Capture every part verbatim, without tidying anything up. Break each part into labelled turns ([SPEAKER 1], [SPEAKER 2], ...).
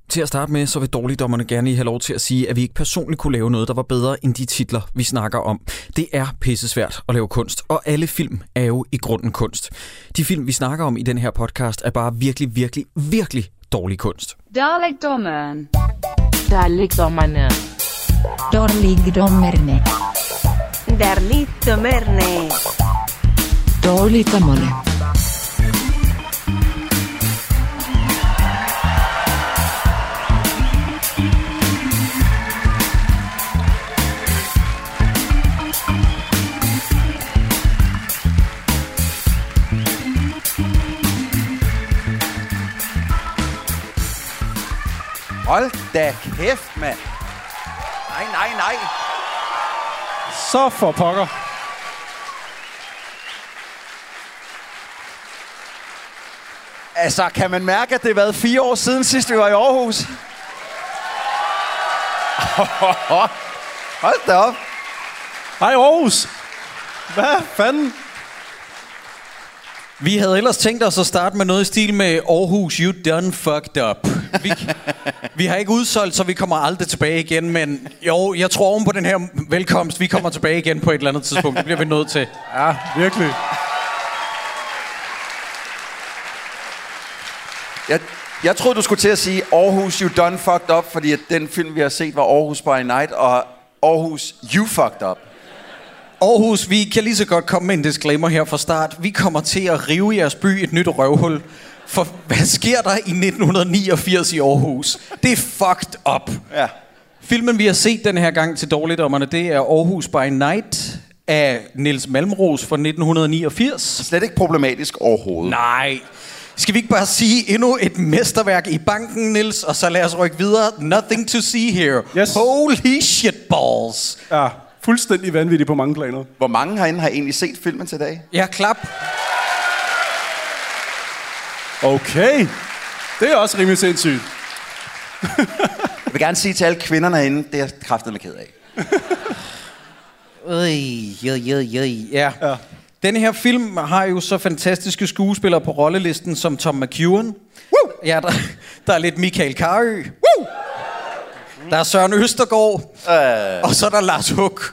[SPEAKER 1] Til at starte med, så vil dårligdommerne gerne lige have lov til at sige, at vi ikke personligt kunne lave noget, der var bedre end de titler, vi snakker om. Det er pissesvært at lave kunst, og alle film er jo i grunden kunst. De film, vi snakker om i den her podcast, er bare virkelig, virkelig, virkelig dårlig kunst.
[SPEAKER 2] Dårligdommerne.
[SPEAKER 3] Dårligdommerne.
[SPEAKER 4] Dårligdommerne.
[SPEAKER 2] Dårligdommerne.
[SPEAKER 3] Dårligdommerne.
[SPEAKER 5] Hold da kæft, mand. Nej, nej, nej.
[SPEAKER 6] Så for pokker.
[SPEAKER 5] Altså, kan man mærke, at det har været fire år siden sidst, vi var i Aarhus? Hold da op.
[SPEAKER 6] Hej Aarhus. Hvad fanden?
[SPEAKER 1] Vi havde ellers tænkt os at starte med noget i stil med Aarhus, you done fucked up. Vi, vi har ikke udsolgt, så vi kommer aldrig tilbage igen, men jo, jeg tror oven på den her velkomst, vi kommer tilbage igen på et eller andet tidspunkt. Det bliver vi nødt til.
[SPEAKER 6] Ja, virkelig.
[SPEAKER 5] Jeg, jeg troede, du skulle til at sige Aarhus, you done fucked up, fordi at den film, vi har set, var Aarhus by Night, og Aarhus, you fucked up.
[SPEAKER 1] Aarhus, vi kan lige så godt komme med en disclaimer her fra start. Vi kommer til at rive jeres by et nyt røvhul. For hvad sker der i nitten niogfirs i Aarhus? Det er fucked up.
[SPEAKER 5] Ja.
[SPEAKER 1] Filmen, vi har set den her gang til dårligdommerne, det er Aarhus by Night af Niels Malmros fra nitten niogfirs.
[SPEAKER 5] Slet ikke problematisk overhovedet.
[SPEAKER 1] Nej. Skal vi ikke bare sige endnu et mesterværk i banken, Niels? Og så lad os rykke videre. Nothing to see here.
[SPEAKER 6] Yes.
[SPEAKER 1] Holy shit balls.
[SPEAKER 6] Ja, fuldstændig vanvittigt på mange planer.
[SPEAKER 5] Hvor mange herinde har egentlig set filmen til dag?
[SPEAKER 1] Ja, klap.
[SPEAKER 6] Okay. Det er også rimelig sindssygt.
[SPEAKER 5] Jeg vil gerne sige til alle kvinderne herinde, det er jeg kraftedeme ked af.
[SPEAKER 1] Øj, jøj, jøj, jøj. Ja.
[SPEAKER 6] Ja.
[SPEAKER 1] Denne her film har jo så fantastiske skuespillere på rollelisten som Tom McEwan. Woo! Ja, der, der er lidt Michael Carøe. Woo! Der er Søren Østergaard.
[SPEAKER 5] Øh.
[SPEAKER 1] Og så er der Lars Huck.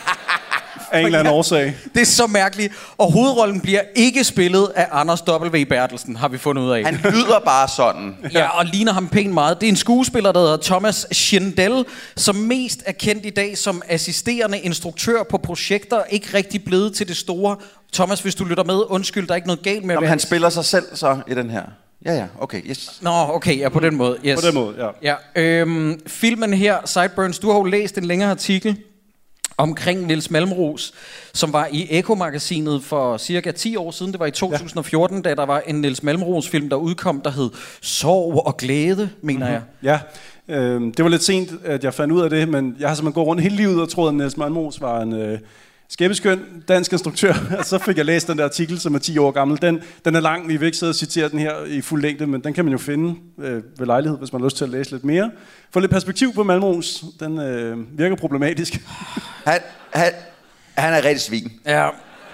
[SPEAKER 6] Af en eller anden årsag.
[SPEAKER 1] Det er så mærkeligt. Og hovedrollen bliver ikke spillet af Anders W. Bertelsen, har vi fundet ud af.
[SPEAKER 5] Han lyder bare sådan.
[SPEAKER 1] Ja, og ligner ham pænt meget. Det er en skuespiller, der hedder Thomas Schindel, som mest er kendt i dag som assisterende instruktør på projekter, ikke rigtig blevet til det store. Thomas, hvis du lytter med, undskyld, der er ikke noget galt med...
[SPEAKER 5] Nå, men han spiller sig selv så i den her. Ja, ja, okay, yes.
[SPEAKER 1] Nå, okay, ja, på den måde, yes.
[SPEAKER 6] På den måde, ja.
[SPEAKER 1] Ja, øhm, filmen her, Sideburns, du har jo læst en længere artikel omkring Niels Malmros, som var i Ekko-magasinet for cirka ti år siden. Det var i to tusind og fjorten, ja. Da der var en Niels Malmros-film, der udkom, der hed Sorg og Glæde, mener mm-hmm.
[SPEAKER 6] jeg. Ja, øh, det var lidt sent, at jeg fandt ud af det, men jeg har simpelthen gået rundt hele livet og troet, at Niels Malmros var en øh, skæbeskøn dansk instruktør. Og så fik jeg læst den der artikel, som er ti år gammel. Den, den er lang, vi vil ikke sidde og citere den her i fuld længde, men den kan man jo finde øh, ved lejlighed, hvis man har lyst til at læse lidt mere. Få lidt perspektiv på Malmros, den øh, virker problematisk.
[SPEAKER 5] Han, han, han er rigtig svin.
[SPEAKER 1] Ja.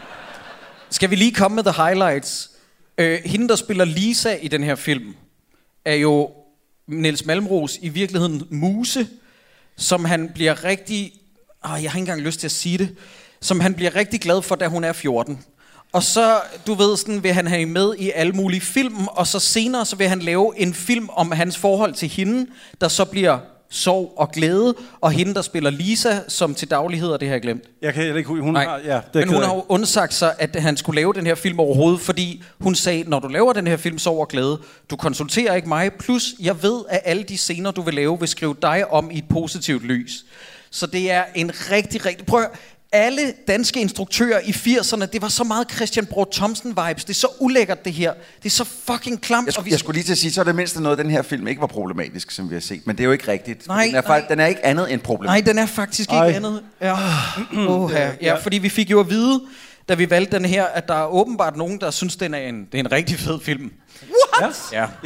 [SPEAKER 1] Skal vi lige komme med the highlights? Øh, hende, der spiller Lisa i den her film, er jo Niels Malmros i virkeligheden Muse, som han bliver rigtig... Åh, jeg har ikke engang lyst til at sige det. Som han bliver rigtig glad for, da hun er fjorten. Og så, du ved, sådan, vil han have med i alle mulige film, og så senere så vil han lave en film om hans forhold til hende, der så bliver Sorg og Glæde, og hende, der spiller Lisa, som til daglig hedder, det har jeg glemt.
[SPEAKER 6] Jeg kan ikke hun
[SPEAKER 1] Nej.
[SPEAKER 6] har, ja, det
[SPEAKER 1] Men hun har jo undsagt sig, at han skulle lave den her film overhovedet, fordi hun sagde, når du laver den her film Sorg og Glæde, du konsulterer ikke mig, plus jeg ved, at alle de scener, du vil lave, vil skrive dig om i et positivt lys. Så det er en rigtig, rigtig... Prøv at... Alle danske instruktører i firserne, det var så meget Christian Bror Thomsen-vibes. Det er så ulækkert, det her. Det er så fucking klamt.
[SPEAKER 5] Jeg, sk-
[SPEAKER 1] og vi...
[SPEAKER 5] jeg skulle lige til at sige, så er det mindste noget, den her film ikke var problematisk, som vi har set. Men det er jo ikke rigtigt.
[SPEAKER 1] Nej,
[SPEAKER 5] den, er
[SPEAKER 1] nej.
[SPEAKER 5] fa- den er ikke andet end problematisk.
[SPEAKER 1] Nej, den er faktisk ikke
[SPEAKER 6] Ej.
[SPEAKER 1] andet. Ja. Oh, ja. ja, fordi vi fik jo at vide, da vi valgte den her, at der er åbenbart nogen, der synes, den er en, det er en rigtig fed film.
[SPEAKER 5] What?
[SPEAKER 6] Ja.
[SPEAKER 1] Ja.
[SPEAKER 6] Ja.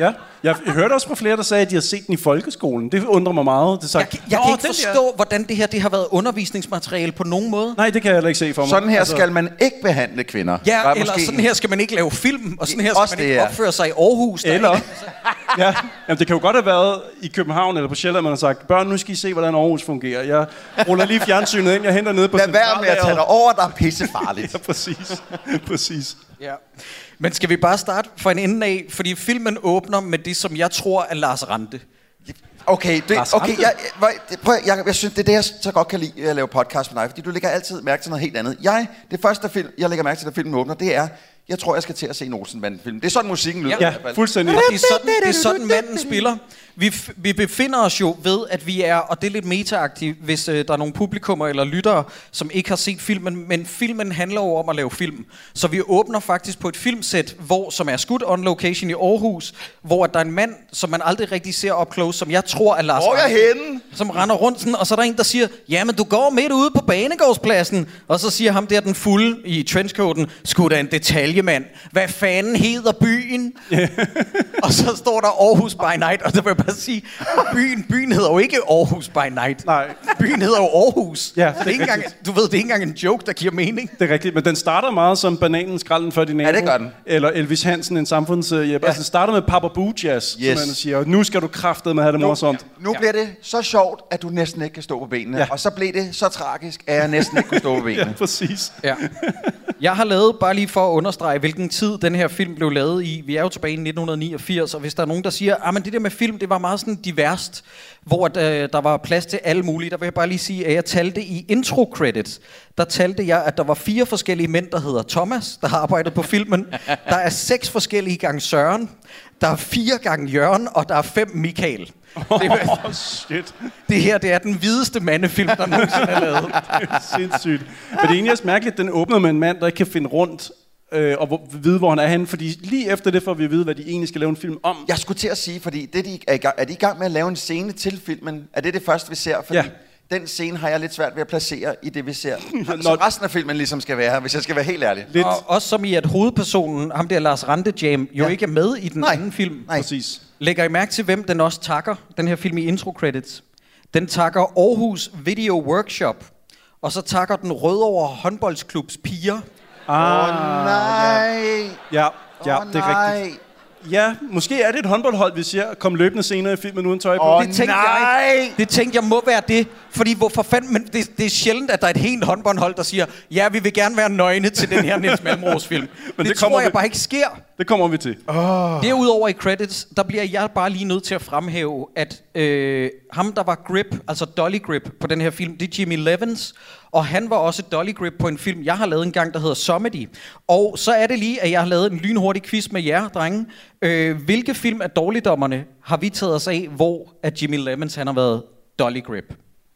[SPEAKER 6] Jeg hørte også på flere, der sagde, at de har set den i folkeskolen. Det undrer mig meget. Det
[SPEAKER 1] jeg, jeg kan ikke forstå, der... hvordan det her det har været undervisningsmateriale på nogen måde.
[SPEAKER 6] Nej, det kan jeg heller ikke se for mig.
[SPEAKER 5] Sådan her altså... skal man ikke behandle kvinder.
[SPEAKER 1] Ja, Bare eller måske... sådan her skal man ikke lave film, og sådan her skal også man ikke det, opføre sig i Aarhus.
[SPEAKER 6] Eller, ikke, altså... ja, jamen, det kan jo godt have været i København eller på Sjælland, man har sagt, børn, nu skal I se, hvordan Aarhus fungerer. Jeg ruller lige fjernsynet ind, jeg henter nede på
[SPEAKER 5] Lad være med at tage dig over, der er pissefarligt.
[SPEAKER 6] Ja, præcis. præcis.
[SPEAKER 1] Ja. Men skal vi bare starte fra en ende af, fordi filmen åbner med det, som jeg tror er Lars Ranthe.
[SPEAKER 5] Okay, det, okay jeg, jeg, prøv, jeg, jeg synes, det er det, jeg så godt kan lide at lave podcast med dig, fordi du lægger altid mærke til noget helt andet. Jeg, det første film, jeg lægger mærke til, da filmen åbner, det er, jeg tror, jeg skal til at se en Olsenbanden-film. Det er sådan, musikken lyder.
[SPEAKER 6] Ja, ja fuldstændig.
[SPEAKER 1] Og det er sådan, det er sådan manden spiller. Vi, f- vi befinder os jo ved, at vi er, og det er lidt meta-agtigt, hvis øh, der er nogle publikummer eller lyttere, som ikke har set filmen, men filmen handler jo om at lave film. Så vi åbner faktisk på et filmsæt, hvor, som er skudt on location i Aarhus, hvor der er en mand, som man aldrig rigtig ser up close, som jeg tror er Lars
[SPEAKER 5] Hvor er jeg henne?
[SPEAKER 1] Som render rundt sådan, og så er der en, der siger, jamen du går midt ude på Banegårdspladsen, og så siger ham der den fulde i trenchcoaten, sgu da en detaljemand, hvad fanden hedder byen? Yeah. Og så står der Aarhus by Night, og der vil jeg bare sige, byen, byen hedder jo ikke Aarhus by Night.
[SPEAKER 6] Nej.
[SPEAKER 1] Byen hedder jo Aarhus.
[SPEAKER 6] Ja,
[SPEAKER 1] det er ikke engang, du ved, det er ikke engang en joke, der giver mening.
[SPEAKER 6] Det er rigtigt, men den starter meget som Bananen skralden for din nabo.
[SPEAKER 5] Ja, det gør den.
[SPEAKER 6] Eller Elvis Hansen, en samfundshjælp. Ja. Altså, den starter med Papa Boo Jazz, yes. som man siger, nu skal du kraftedeme have det
[SPEAKER 5] nu,
[SPEAKER 6] morsomt.
[SPEAKER 5] Nu ja. bliver det så sjovt, at du næsten ikke kan stå på benene. Ja. Og så blev det så tragisk, at jeg næsten ikke kunne stå på benene.
[SPEAKER 6] Ja, præcis.
[SPEAKER 1] Ja. Jeg har lavet, bare lige for at understrege, hvilken tid den her film blev lavet i. Vi er jo tilbage i nitten niogfirs, og hvis der er nogen, der siger, at det der med film, det var meget sådan diverst, hvor øh, der var plads til alle mulige, der vil jeg bare lige sige, at jeg talte i intro-credits, der talte jeg, at der var fire forskellige mænd, der hedder Thomas, der har arbejdet på filmen. Der er seks forskellige gange Søren, der er fire gange Jørgen, og der er fem Michael.
[SPEAKER 6] Oh, det, oh, shit.
[SPEAKER 1] Det her, det er den hvideste mandefilm, der nogensinde er lavet.
[SPEAKER 6] Det er sindssygt. Men det er egentlig også mærkeligt, at den åbner med en mand, der ikke kan finde rundt øh, og hvor, vide, hvor han er henne. Fordi lige efter det får vi at vide, hvad de egentlig skal lave en film om.
[SPEAKER 5] Jeg skulle til at sige, fordi det, de er, i gang, er de i gang med at lave en scene til filmen? Er det det første, vi ser? Fordi ja. Den scene har jeg lidt svært ved at placere i det, vi ser. Så resten af filmen ligesom skal være her, hvis jeg skal være helt ærlig.
[SPEAKER 1] Lidt. Og også som i, at hovedpersonen, ham der Lars Ranthe Jam, jo ja. ikke er med i den Nej. anden film.
[SPEAKER 5] Nej.
[SPEAKER 6] Præcis.
[SPEAKER 1] Lægger I mærke til, hvem den også takker, den her film i intro-credits? Den takker Aarhus Video Workshop, og så takker den Rødovre Håndboldsklubs piger.
[SPEAKER 5] Åh ah, oh, nej!
[SPEAKER 6] Ja, ja
[SPEAKER 5] oh,
[SPEAKER 6] det er
[SPEAKER 5] nej.
[SPEAKER 6] rigtigt. Ja, måske er det et håndboldhold, vi ser komme løbende senere i filmen uden tøj på.
[SPEAKER 5] Åh,
[SPEAKER 1] det tænkte
[SPEAKER 5] nej!
[SPEAKER 1] Jeg, det tænkte jeg må være det, fordi hvorfor fanden, men det, det er sjældent, at der er et helt håndboldhold, der siger, ja, vi vil gerne være nøgne til den her Niels Malmros film. Men det, det tror jeg vi... bare ikke sker.
[SPEAKER 6] Det kommer vi til.
[SPEAKER 5] Oh.
[SPEAKER 1] Derudover i credits, der bliver jeg bare lige nødt til at fremhæve, at øh, ham, der var Grip, altså Dolly Grip på den her film, det er Jimmy Levens, og han var også Dolly Grip på en film, jeg har lavet en gang, der hedder Somedy. Og så er det lige, at jeg har lavet en lynhurtig quiz med jer, drenge. Øh, hvilke film af Dårligdommerne har vi taget os af, hvor at Jimmy Levens han har været Dolly Grip?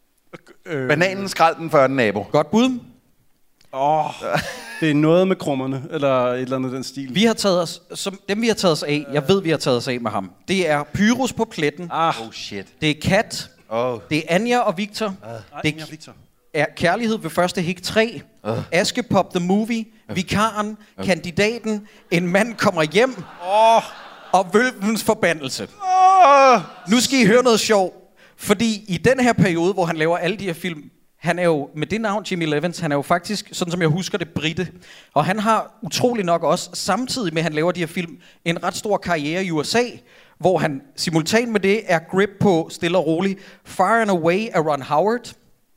[SPEAKER 5] Øh, Bananen skralden for den nabo.
[SPEAKER 1] Godt bud.
[SPEAKER 6] Åh, oh, det er noget med krummerne, eller et eller andet den stil.
[SPEAKER 1] Vi har taget os, som dem vi har taget os af, jeg ved, vi har taget os af med ham. Det er Pyrus på pletten.
[SPEAKER 5] Ah. Oh shit.
[SPEAKER 1] Det er Kat.
[SPEAKER 5] Oh.
[SPEAKER 1] Det er Anja og Victor.
[SPEAKER 5] Uh.
[SPEAKER 1] Det er, Victor. er Kærlighed ved første hik tre. Uh. Askepop the Movie. Uh. Vikaren. Uh. Kandidaten. En mand kommer hjem.
[SPEAKER 6] Oh.
[SPEAKER 1] Og Vølvens forbandelse.
[SPEAKER 6] Oh.
[SPEAKER 1] Nu skal I høre noget sjovt. Fordi i den her periode, hvor han laver alle de her film, han er jo, med det navn Jimmy Levens, han er jo faktisk, sådan som jeg husker det, brite. Og han har utrolig nok også, samtidig med at han laver de her film, en ret stor karriere i U S A, hvor han simultan med det er Grip på stille og roligt, Far and Away af Ron Howard,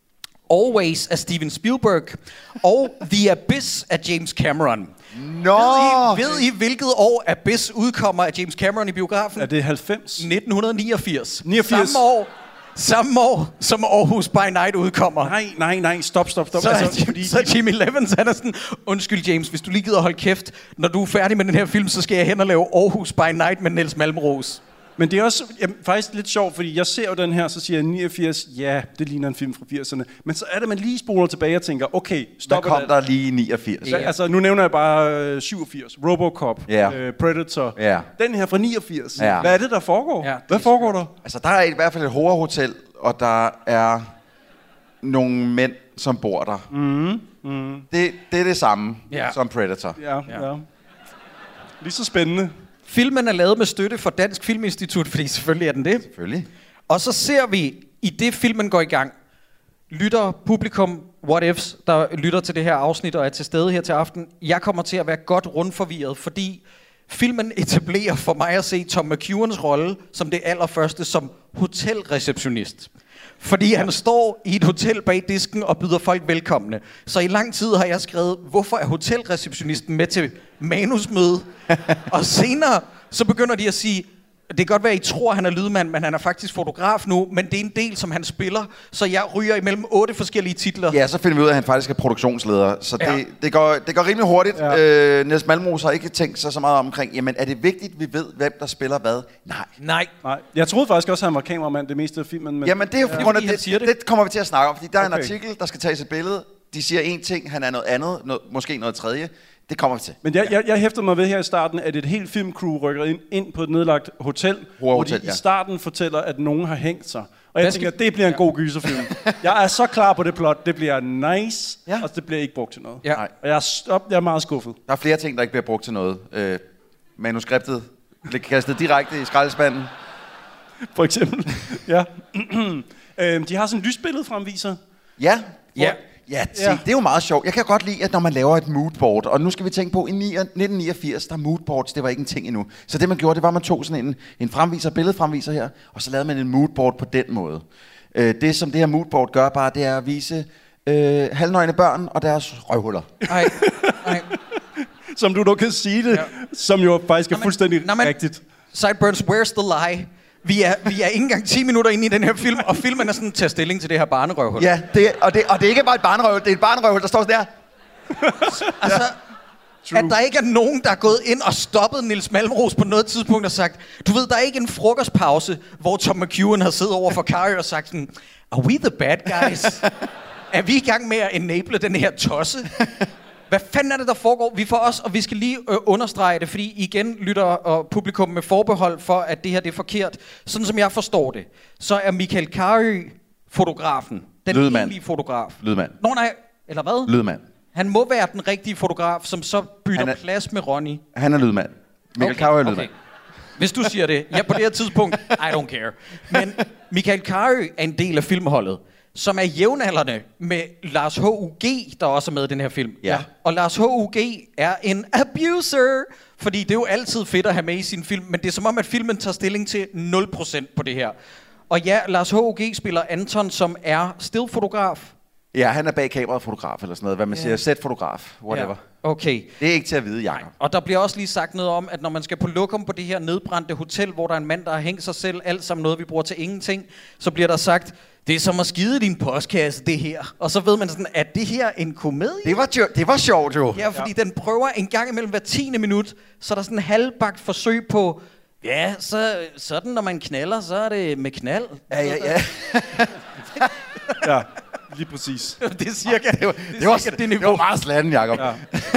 [SPEAKER 1] Always af Steven Spielberg, og The Abyss af James Cameron.
[SPEAKER 5] Nå!
[SPEAKER 1] Ved I, ved I, hvilket år Abyss udkommer af James Cameron i biografen?
[SPEAKER 6] Er det halvfems?
[SPEAKER 1] nitten niogfirs.
[SPEAKER 6] niogfirs.
[SPEAKER 1] Samme år. Samme år, som Aarhus by Night udkommer.
[SPEAKER 6] Nej, nej, nej, stop, stop, stop.
[SPEAKER 1] Så,
[SPEAKER 6] altså,
[SPEAKER 1] fordi så Jimmy Levens, han er sådan, undskyld James, hvis du lige gider holde kæft, når du er færdig med den her film, så skal jeg hen og lave Aarhus by Night med Niels Malmros.
[SPEAKER 6] Men det er også jamen, faktisk lidt sjovt, fordi jeg ser jo den her, så siger jeg niogfirs, ja, det ligner en film fra firserne. Men så er det, man lige spoler tilbage og tænker, okay, stop.
[SPEAKER 5] Hvad kom der lige i niogfirs?
[SPEAKER 6] Ja. Altså, nu nævner jeg bare øh, syvogfirs, Robocop,
[SPEAKER 5] yeah.
[SPEAKER 6] øh, Predator.
[SPEAKER 5] Yeah.
[SPEAKER 6] Den her fra niogfirs.
[SPEAKER 5] Yeah.
[SPEAKER 6] Hvad er det, der foregår?
[SPEAKER 1] Ja,
[SPEAKER 6] Hvad foregår der?
[SPEAKER 5] Altså, der er i hvert fald et horrorhotel, og der er nogle mænd, som bor der.
[SPEAKER 6] Mm. Mm.
[SPEAKER 5] Det, det er det samme
[SPEAKER 1] yeah.
[SPEAKER 5] som Predator.
[SPEAKER 6] Ja, ja. ja. Lige så spændende.
[SPEAKER 1] Filmen er lavet med støtte fra Dansk Filminstitut, fordi selvfølgelig er den det.
[SPEAKER 5] Selvfølgelig.
[SPEAKER 1] Og så ser vi, i det filmen går i gang, lytter, publikum, what ifs, der lytter til det her afsnit og er til stede her til aften. Jeg kommer til at være godt rundforvirret, fordi filmen etablerer for mig at se Tom McEwans rolle som det allerførste som hotelreceptionist. Fordi han står i et hotel bag disken og byder folk velkomne. Så i lang tid har jeg skrevet, hvorfor er hotelreceptionisten med til manusmøde? Og senere, så begynder de at sige, det kan godt være, at I tror, han er lydmand, men han er faktisk fotograf nu, men det er en del, som han spiller, så jeg ryger imellem otte forskellige titler.
[SPEAKER 5] Ja, så finder vi ud af, at han faktisk er produktionsleder, så det,
[SPEAKER 1] Ja.
[SPEAKER 5] det, går, det går rimelig hurtigt.
[SPEAKER 6] Ja.
[SPEAKER 5] Øh, Niels Malmros har ikke tænkt sig så meget omkring, jamen er det vigtigt, vi ved, hvem der spiller hvad? Nej.
[SPEAKER 1] Nej.
[SPEAKER 6] Nej, jeg troede faktisk også, at han var kameramand det meste af filmen. Men
[SPEAKER 5] Jamen det er jo
[SPEAKER 1] Ja.
[SPEAKER 5] på grund af,
[SPEAKER 1] Fordi han
[SPEAKER 5] det,
[SPEAKER 1] siger
[SPEAKER 5] det.
[SPEAKER 1] det.
[SPEAKER 5] det kommer vi til at snakke om, fordi der er en
[SPEAKER 6] Okay.
[SPEAKER 5] artikel, der skal tages et billede. De siger én ting, han er noget andet, noget, måske noget tredje. Det kommer vi til.
[SPEAKER 6] Men jeg, jeg, jeg hæftede mig ved her i starten, at et helt filmcrew rykker ind, ind på et nedlagt hotel, hvor
[SPEAKER 5] Hotel,
[SPEAKER 6] de
[SPEAKER 5] ja.
[SPEAKER 6] i starten fortæller, at nogen har hængt sig. Og jeg
[SPEAKER 1] Hvad
[SPEAKER 6] tænker,
[SPEAKER 1] skal-
[SPEAKER 6] at det bliver en
[SPEAKER 1] Ja.
[SPEAKER 6] god gyserfilm. Jeg er så klar på det plot. Det bliver nice,
[SPEAKER 5] Ja.
[SPEAKER 6] og det bliver ikke brugt til noget.
[SPEAKER 1] Ja.
[SPEAKER 5] Nej.
[SPEAKER 6] Og jeg er, stop, jeg er meget skuffet.
[SPEAKER 5] Der er flere ting, der ikke bliver brugt til noget. Øh, manuskriptet bliver kastet direkte i skraldespanden.
[SPEAKER 6] For eksempel. Ja. øhm, de har sådan en lysbillede fremviser.
[SPEAKER 5] Ja.
[SPEAKER 1] Ja.
[SPEAKER 5] Ja, se,
[SPEAKER 6] Ja.
[SPEAKER 5] det er jo meget sjovt. Jeg kan godt lide, at når man laver et moodboard, og nu skal vi tænke på, i nitten niogfirs, der moodboards, det var ikke en ting endnu. Så det man gjorde, det var, at man tog sådan en, en fremviser, billedfremviser her, og så lavede man en moodboard på den måde. Øh, det, som det her moodboard gør bare, det er at vise øh, halvnøgne børn og deres røvhuller.
[SPEAKER 1] Nej. Nej.
[SPEAKER 6] Som du dog kan sige det,
[SPEAKER 1] Ja.
[SPEAKER 6] som jo faktisk er
[SPEAKER 1] Nå, men-
[SPEAKER 6] fuldstændig
[SPEAKER 1] nå, men-
[SPEAKER 6] rigtigt.
[SPEAKER 1] Sideburns, where's the lie? Vi er, vi er ikke engang ti minutter inde i den her film, og filmen er sådan, tager stilling til det her barnerøvhul.
[SPEAKER 5] Ja, det, og, det, og det er ikke bare et barnerøvhul, det er et barnerøvhul, der står sådan der.
[SPEAKER 1] Altså,
[SPEAKER 6] True.
[SPEAKER 1] at der ikke er nogen, der er gået ind og stoppet Niels Malmros på noget tidspunkt og sagt, du ved, der er ikke en frokostpause, hvor Tom McEwan har siddet over for Kari og sagt sådan, are we the bad guys? Er vi i gang med at enable den her tosse? Hvad fanden er det, der foregår? Vi får også, og vi skal lige øh, understrege det, fordi igen lytter og publikum med forbehold for, at det her det er forkert. Sådan som jeg forstår det, så er Michael Carøe fotografen. Den
[SPEAKER 5] Lydmand.
[SPEAKER 1] egentlige fotograf.
[SPEAKER 5] Lydmand.
[SPEAKER 1] Nå nej, eller hvad?
[SPEAKER 5] Lydmand.
[SPEAKER 1] Han må være den rigtige fotograf, som så bytter
[SPEAKER 5] Han er-
[SPEAKER 1] plads med Ronny.
[SPEAKER 5] Han er lydmand. Michael Carøe er lydmand.
[SPEAKER 1] Hvis du siger det. Ja, på det her tidspunkt, I don't care. Men Michael Carøe er en del af filmholdet, som er jævnaldrende med Lars H U G, der også er med i den her film.
[SPEAKER 5] Ja.
[SPEAKER 1] Og Lars H U G er en abuser, fordi det er jo altid fedt at have med i sin film, men det er som om, at filmen tager stilling til nul procent på det her. Og ja, Lars H U G spiller Anton, som er stillfotograf.
[SPEAKER 5] Ja, han er bag kameraet fotograf eller sådan noget. Hvad man siger, set-fotograf, whatever.
[SPEAKER 1] Ja. Okay.
[SPEAKER 5] Det er ikke til at vide, Jacob.
[SPEAKER 1] Og der bliver også lige sagt noget om, at når man skal på lokum på det her nedbrændte hotel, hvor der er en mand, der har hængt sig selv, alt sammen noget, vi bruger til ingenting, så bliver der sagt, det er som at skide din postkasse, det her. Og så ved man sådan, at det her en komedie?
[SPEAKER 5] Det var, jo, det var sjovt jo.
[SPEAKER 1] Ja, fordi ja. den prøver en gang imellem hver tiende minut, så er der sådan en halvbagt forsøg på, ja, så, sådan når man knaller, så er det med knald.
[SPEAKER 5] Ja, ja, ja.
[SPEAKER 6] Ja, lige præcis.
[SPEAKER 1] Det er cirka
[SPEAKER 5] Det var, det var, det, det var meget slatten, Jacob.
[SPEAKER 6] Ja.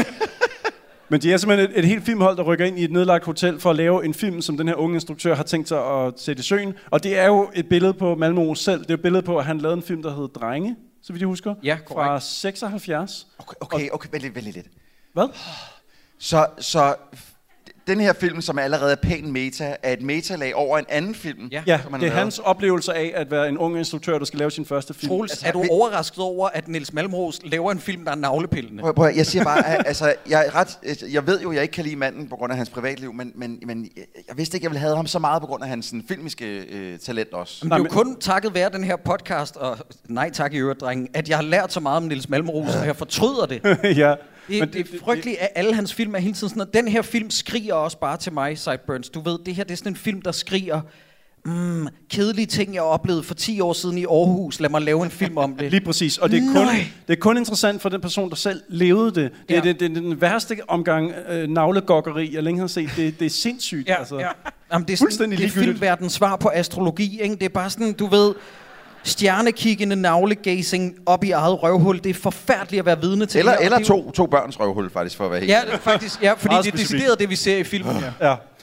[SPEAKER 6] Men det er simpelthen et, et helt filmhold, der rykker ind i et nedlagt hotel for at lave en film, som den her unge instruktør har tænkt sig at sætte i søen. Og det er jo et billede på Malmros selv. Det er et billede på, at han lavede en film, der hed Drenge, så vidt jeg husker.
[SPEAKER 1] Ja, korrekt.
[SPEAKER 6] Fra seksoghalvfjerds.
[SPEAKER 5] Okay, okay, okay, vent lidt, vent lidt.
[SPEAKER 6] Hvad?
[SPEAKER 5] Så, så den her film, som allerede er pæn meta, er et metalag over en anden film.
[SPEAKER 1] Ja.
[SPEAKER 6] Ja,
[SPEAKER 5] som han
[SPEAKER 6] det er
[SPEAKER 5] har lavet.
[SPEAKER 6] hans oplevelse af at være en ung instruktør, der skal lave sin første film.
[SPEAKER 1] Troels,
[SPEAKER 5] Altså,
[SPEAKER 1] er du
[SPEAKER 5] vi-
[SPEAKER 1] overrasket over, at Niels Malmros laver en film, der er navlepillende?
[SPEAKER 5] Prøv, prøv, jeg siger bare, at, altså, jeg, er ret, jeg ved jo, at jeg ikke kan lide manden på grund af hans privatliv, men, men, men jeg, jeg vidste ikke, at jeg ville have ham så meget på grund af hans sådan, filmiske øh, talent også.
[SPEAKER 1] Det er jo kun takket være den her podcast, og nej tak i øvrigt, drenge, at jeg har lært så meget om Niels Malmros, og jeg fortryder det.
[SPEAKER 6] ja.
[SPEAKER 1] Det,
[SPEAKER 6] Men
[SPEAKER 1] det er frygteligt, at alle hans film er hele tiden sådan noget. Den her film skriger også bare til mig, Sideburns. Du ved, det her det er sådan en film, der skriger, mm, kedelige ting, jeg oplevede for ti år siden i Aarhus. Lad mig lave en film om det.
[SPEAKER 6] Lige præcis, og det er, kun,
[SPEAKER 1] Nej.
[SPEAKER 6] det er kun interessant for den person, der selv levede det. Det,
[SPEAKER 1] Ja.
[SPEAKER 6] er, det, det er den værste omgang øh, navlegokkeri, jeg længe har set. Det, det er sindssygt.
[SPEAKER 1] Ja,
[SPEAKER 6] altså.
[SPEAKER 1] ja. Jamen, det er, sådan,
[SPEAKER 6] Fuldstændig
[SPEAKER 1] det er
[SPEAKER 6] ligegyldigt.
[SPEAKER 1] filmverdens svar på astrologi. Ikke? Det er bare sådan, du ved, stjernekiggende navlegazing op i eget røvhul. Det er forfærdeligt at være vidne til.
[SPEAKER 5] Eller,
[SPEAKER 1] det her, og
[SPEAKER 5] eller
[SPEAKER 1] det er jo-
[SPEAKER 5] to, to børns røvhul, faktisk, for at være helt
[SPEAKER 1] Ja, det er faktisk, ja, fordi
[SPEAKER 6] Meget
[SPEAKER 1] det er
[SPEAKER 6] specifikt.
[SPEAKER 1] decideret det, vi ser i filmen. Ja.
[SPEAKER 6] Ja.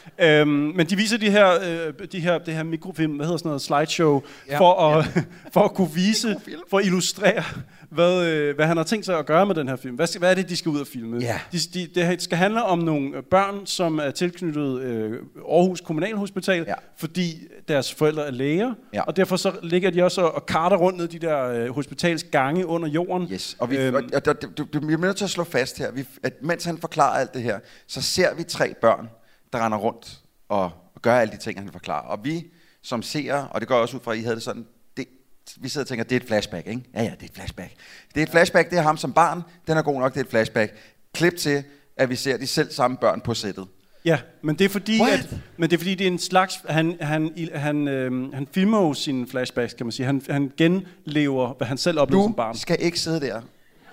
[SPEAKER 6] Øhm, men de viser de her, øh, de her, det her mikrofilm, hvad hedder sådan noget, slideshow,
[SPEAKER 1] Ja.
[SPEAKER 6] for, at, ja. for at kunne vise, for at illustrere, hvad, øh, hvad han har tænkt sig at gøre med den her film. Hvad, skal, hvad er det, de skal ud og filme?
[SPEAKER 5] Ja.
[SPEAKER 6] De, de, det skal handle om nogle børn, som er tilknyttet øh, Aarhus Kommunalhospital,
[SPEAKER 5] Ja.
[SPEAKER 6] fordi deres forældre er læger,
[SPEAKER 5] Ja.
[SPEAKER 6] og derfor så ligger de også og karter rundt ned de der øh, hospitals gange under jorden.
[SPEAKER 5] Yes, og vi,
[SPEAKER 6] Øhm.
[SPEAKER 5] og, og, og, du, du, vi er nødt til at slå fast her, vi, at mens han forklarer alt det her, så ser vi tre børn, der render rundt og, og gør alle de ting, han forklarer. Og vi som seere, og det går også ud fra, at I havde det sådan, det, vi sidder og tænker, det er et flashback, ikke? Ja, ja, det er et flashback. Det er et flashback, det er ham som barn, den er god nok, det er et flashback. Klip til, at vi ser de selv samme børn på sættet.
[SPEAKER 6] Ja, men det er fordi,
[SPEAKER 5] What?
[SPEAKER 6] at, men det er fordi det er en slags han han han øh, han filmer jo sine flashbacks, kan man sige. Han han genlever hvad han selv oplevede som barn.
[SPEAKER 5] Du skal ikke sidde der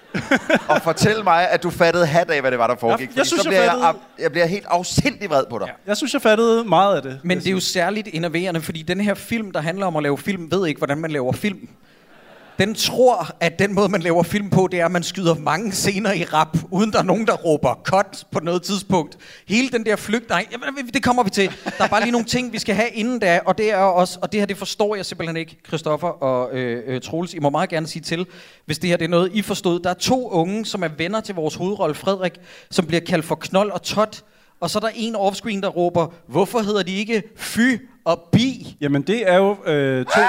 [SPEAKER 5] og fortælle mig, at du fattede hat af, hvad det var, der foregik.
[SPEAKER 6] Jeg- jeg
[SPEAKER 5] fordi
[SPEAKER 6] synes,
[SPEAKER 5] så
[SPEAKER 6] jeg
[SPEAKER 5] bliver
[SPEAKER 6] fattede-
[SPEAKER 5] jeg, jeg bliver helt afsindig vred på dig.
[SPEAKER 6] Ja. Jeg synes jeg fattede meget af det.
[SPEAKER 1] Men det er jo særligt innoverende, fordi den her film, der handler om at lave film, ved ikke, hvordan man laver film. Den tror, at den måde, man laver film på, det er, at man skyder mange scener i rap, uden der er nogen, der råber cut på noget tidspunkt. Hele den der flygt, nej, jamen, det kommer vi til. Der er bare lige nogle ting, vi skal have inden da, og det er også, og det her, det forstår jeg simpelthen ikke, Christoffer og øh, øh, Troels. I må meget gerne sige til, hvis det her det er noget, I forstod. Der er to unge, som er venner til vores hovedrolle, Frederik, som bliver kaldt for Knold og Tot. Og så er der en offscreen, der råber, hvorfor hedder de ikke Fy og Bi?
[SPEAKER 6] Jamen det er jo øh, to.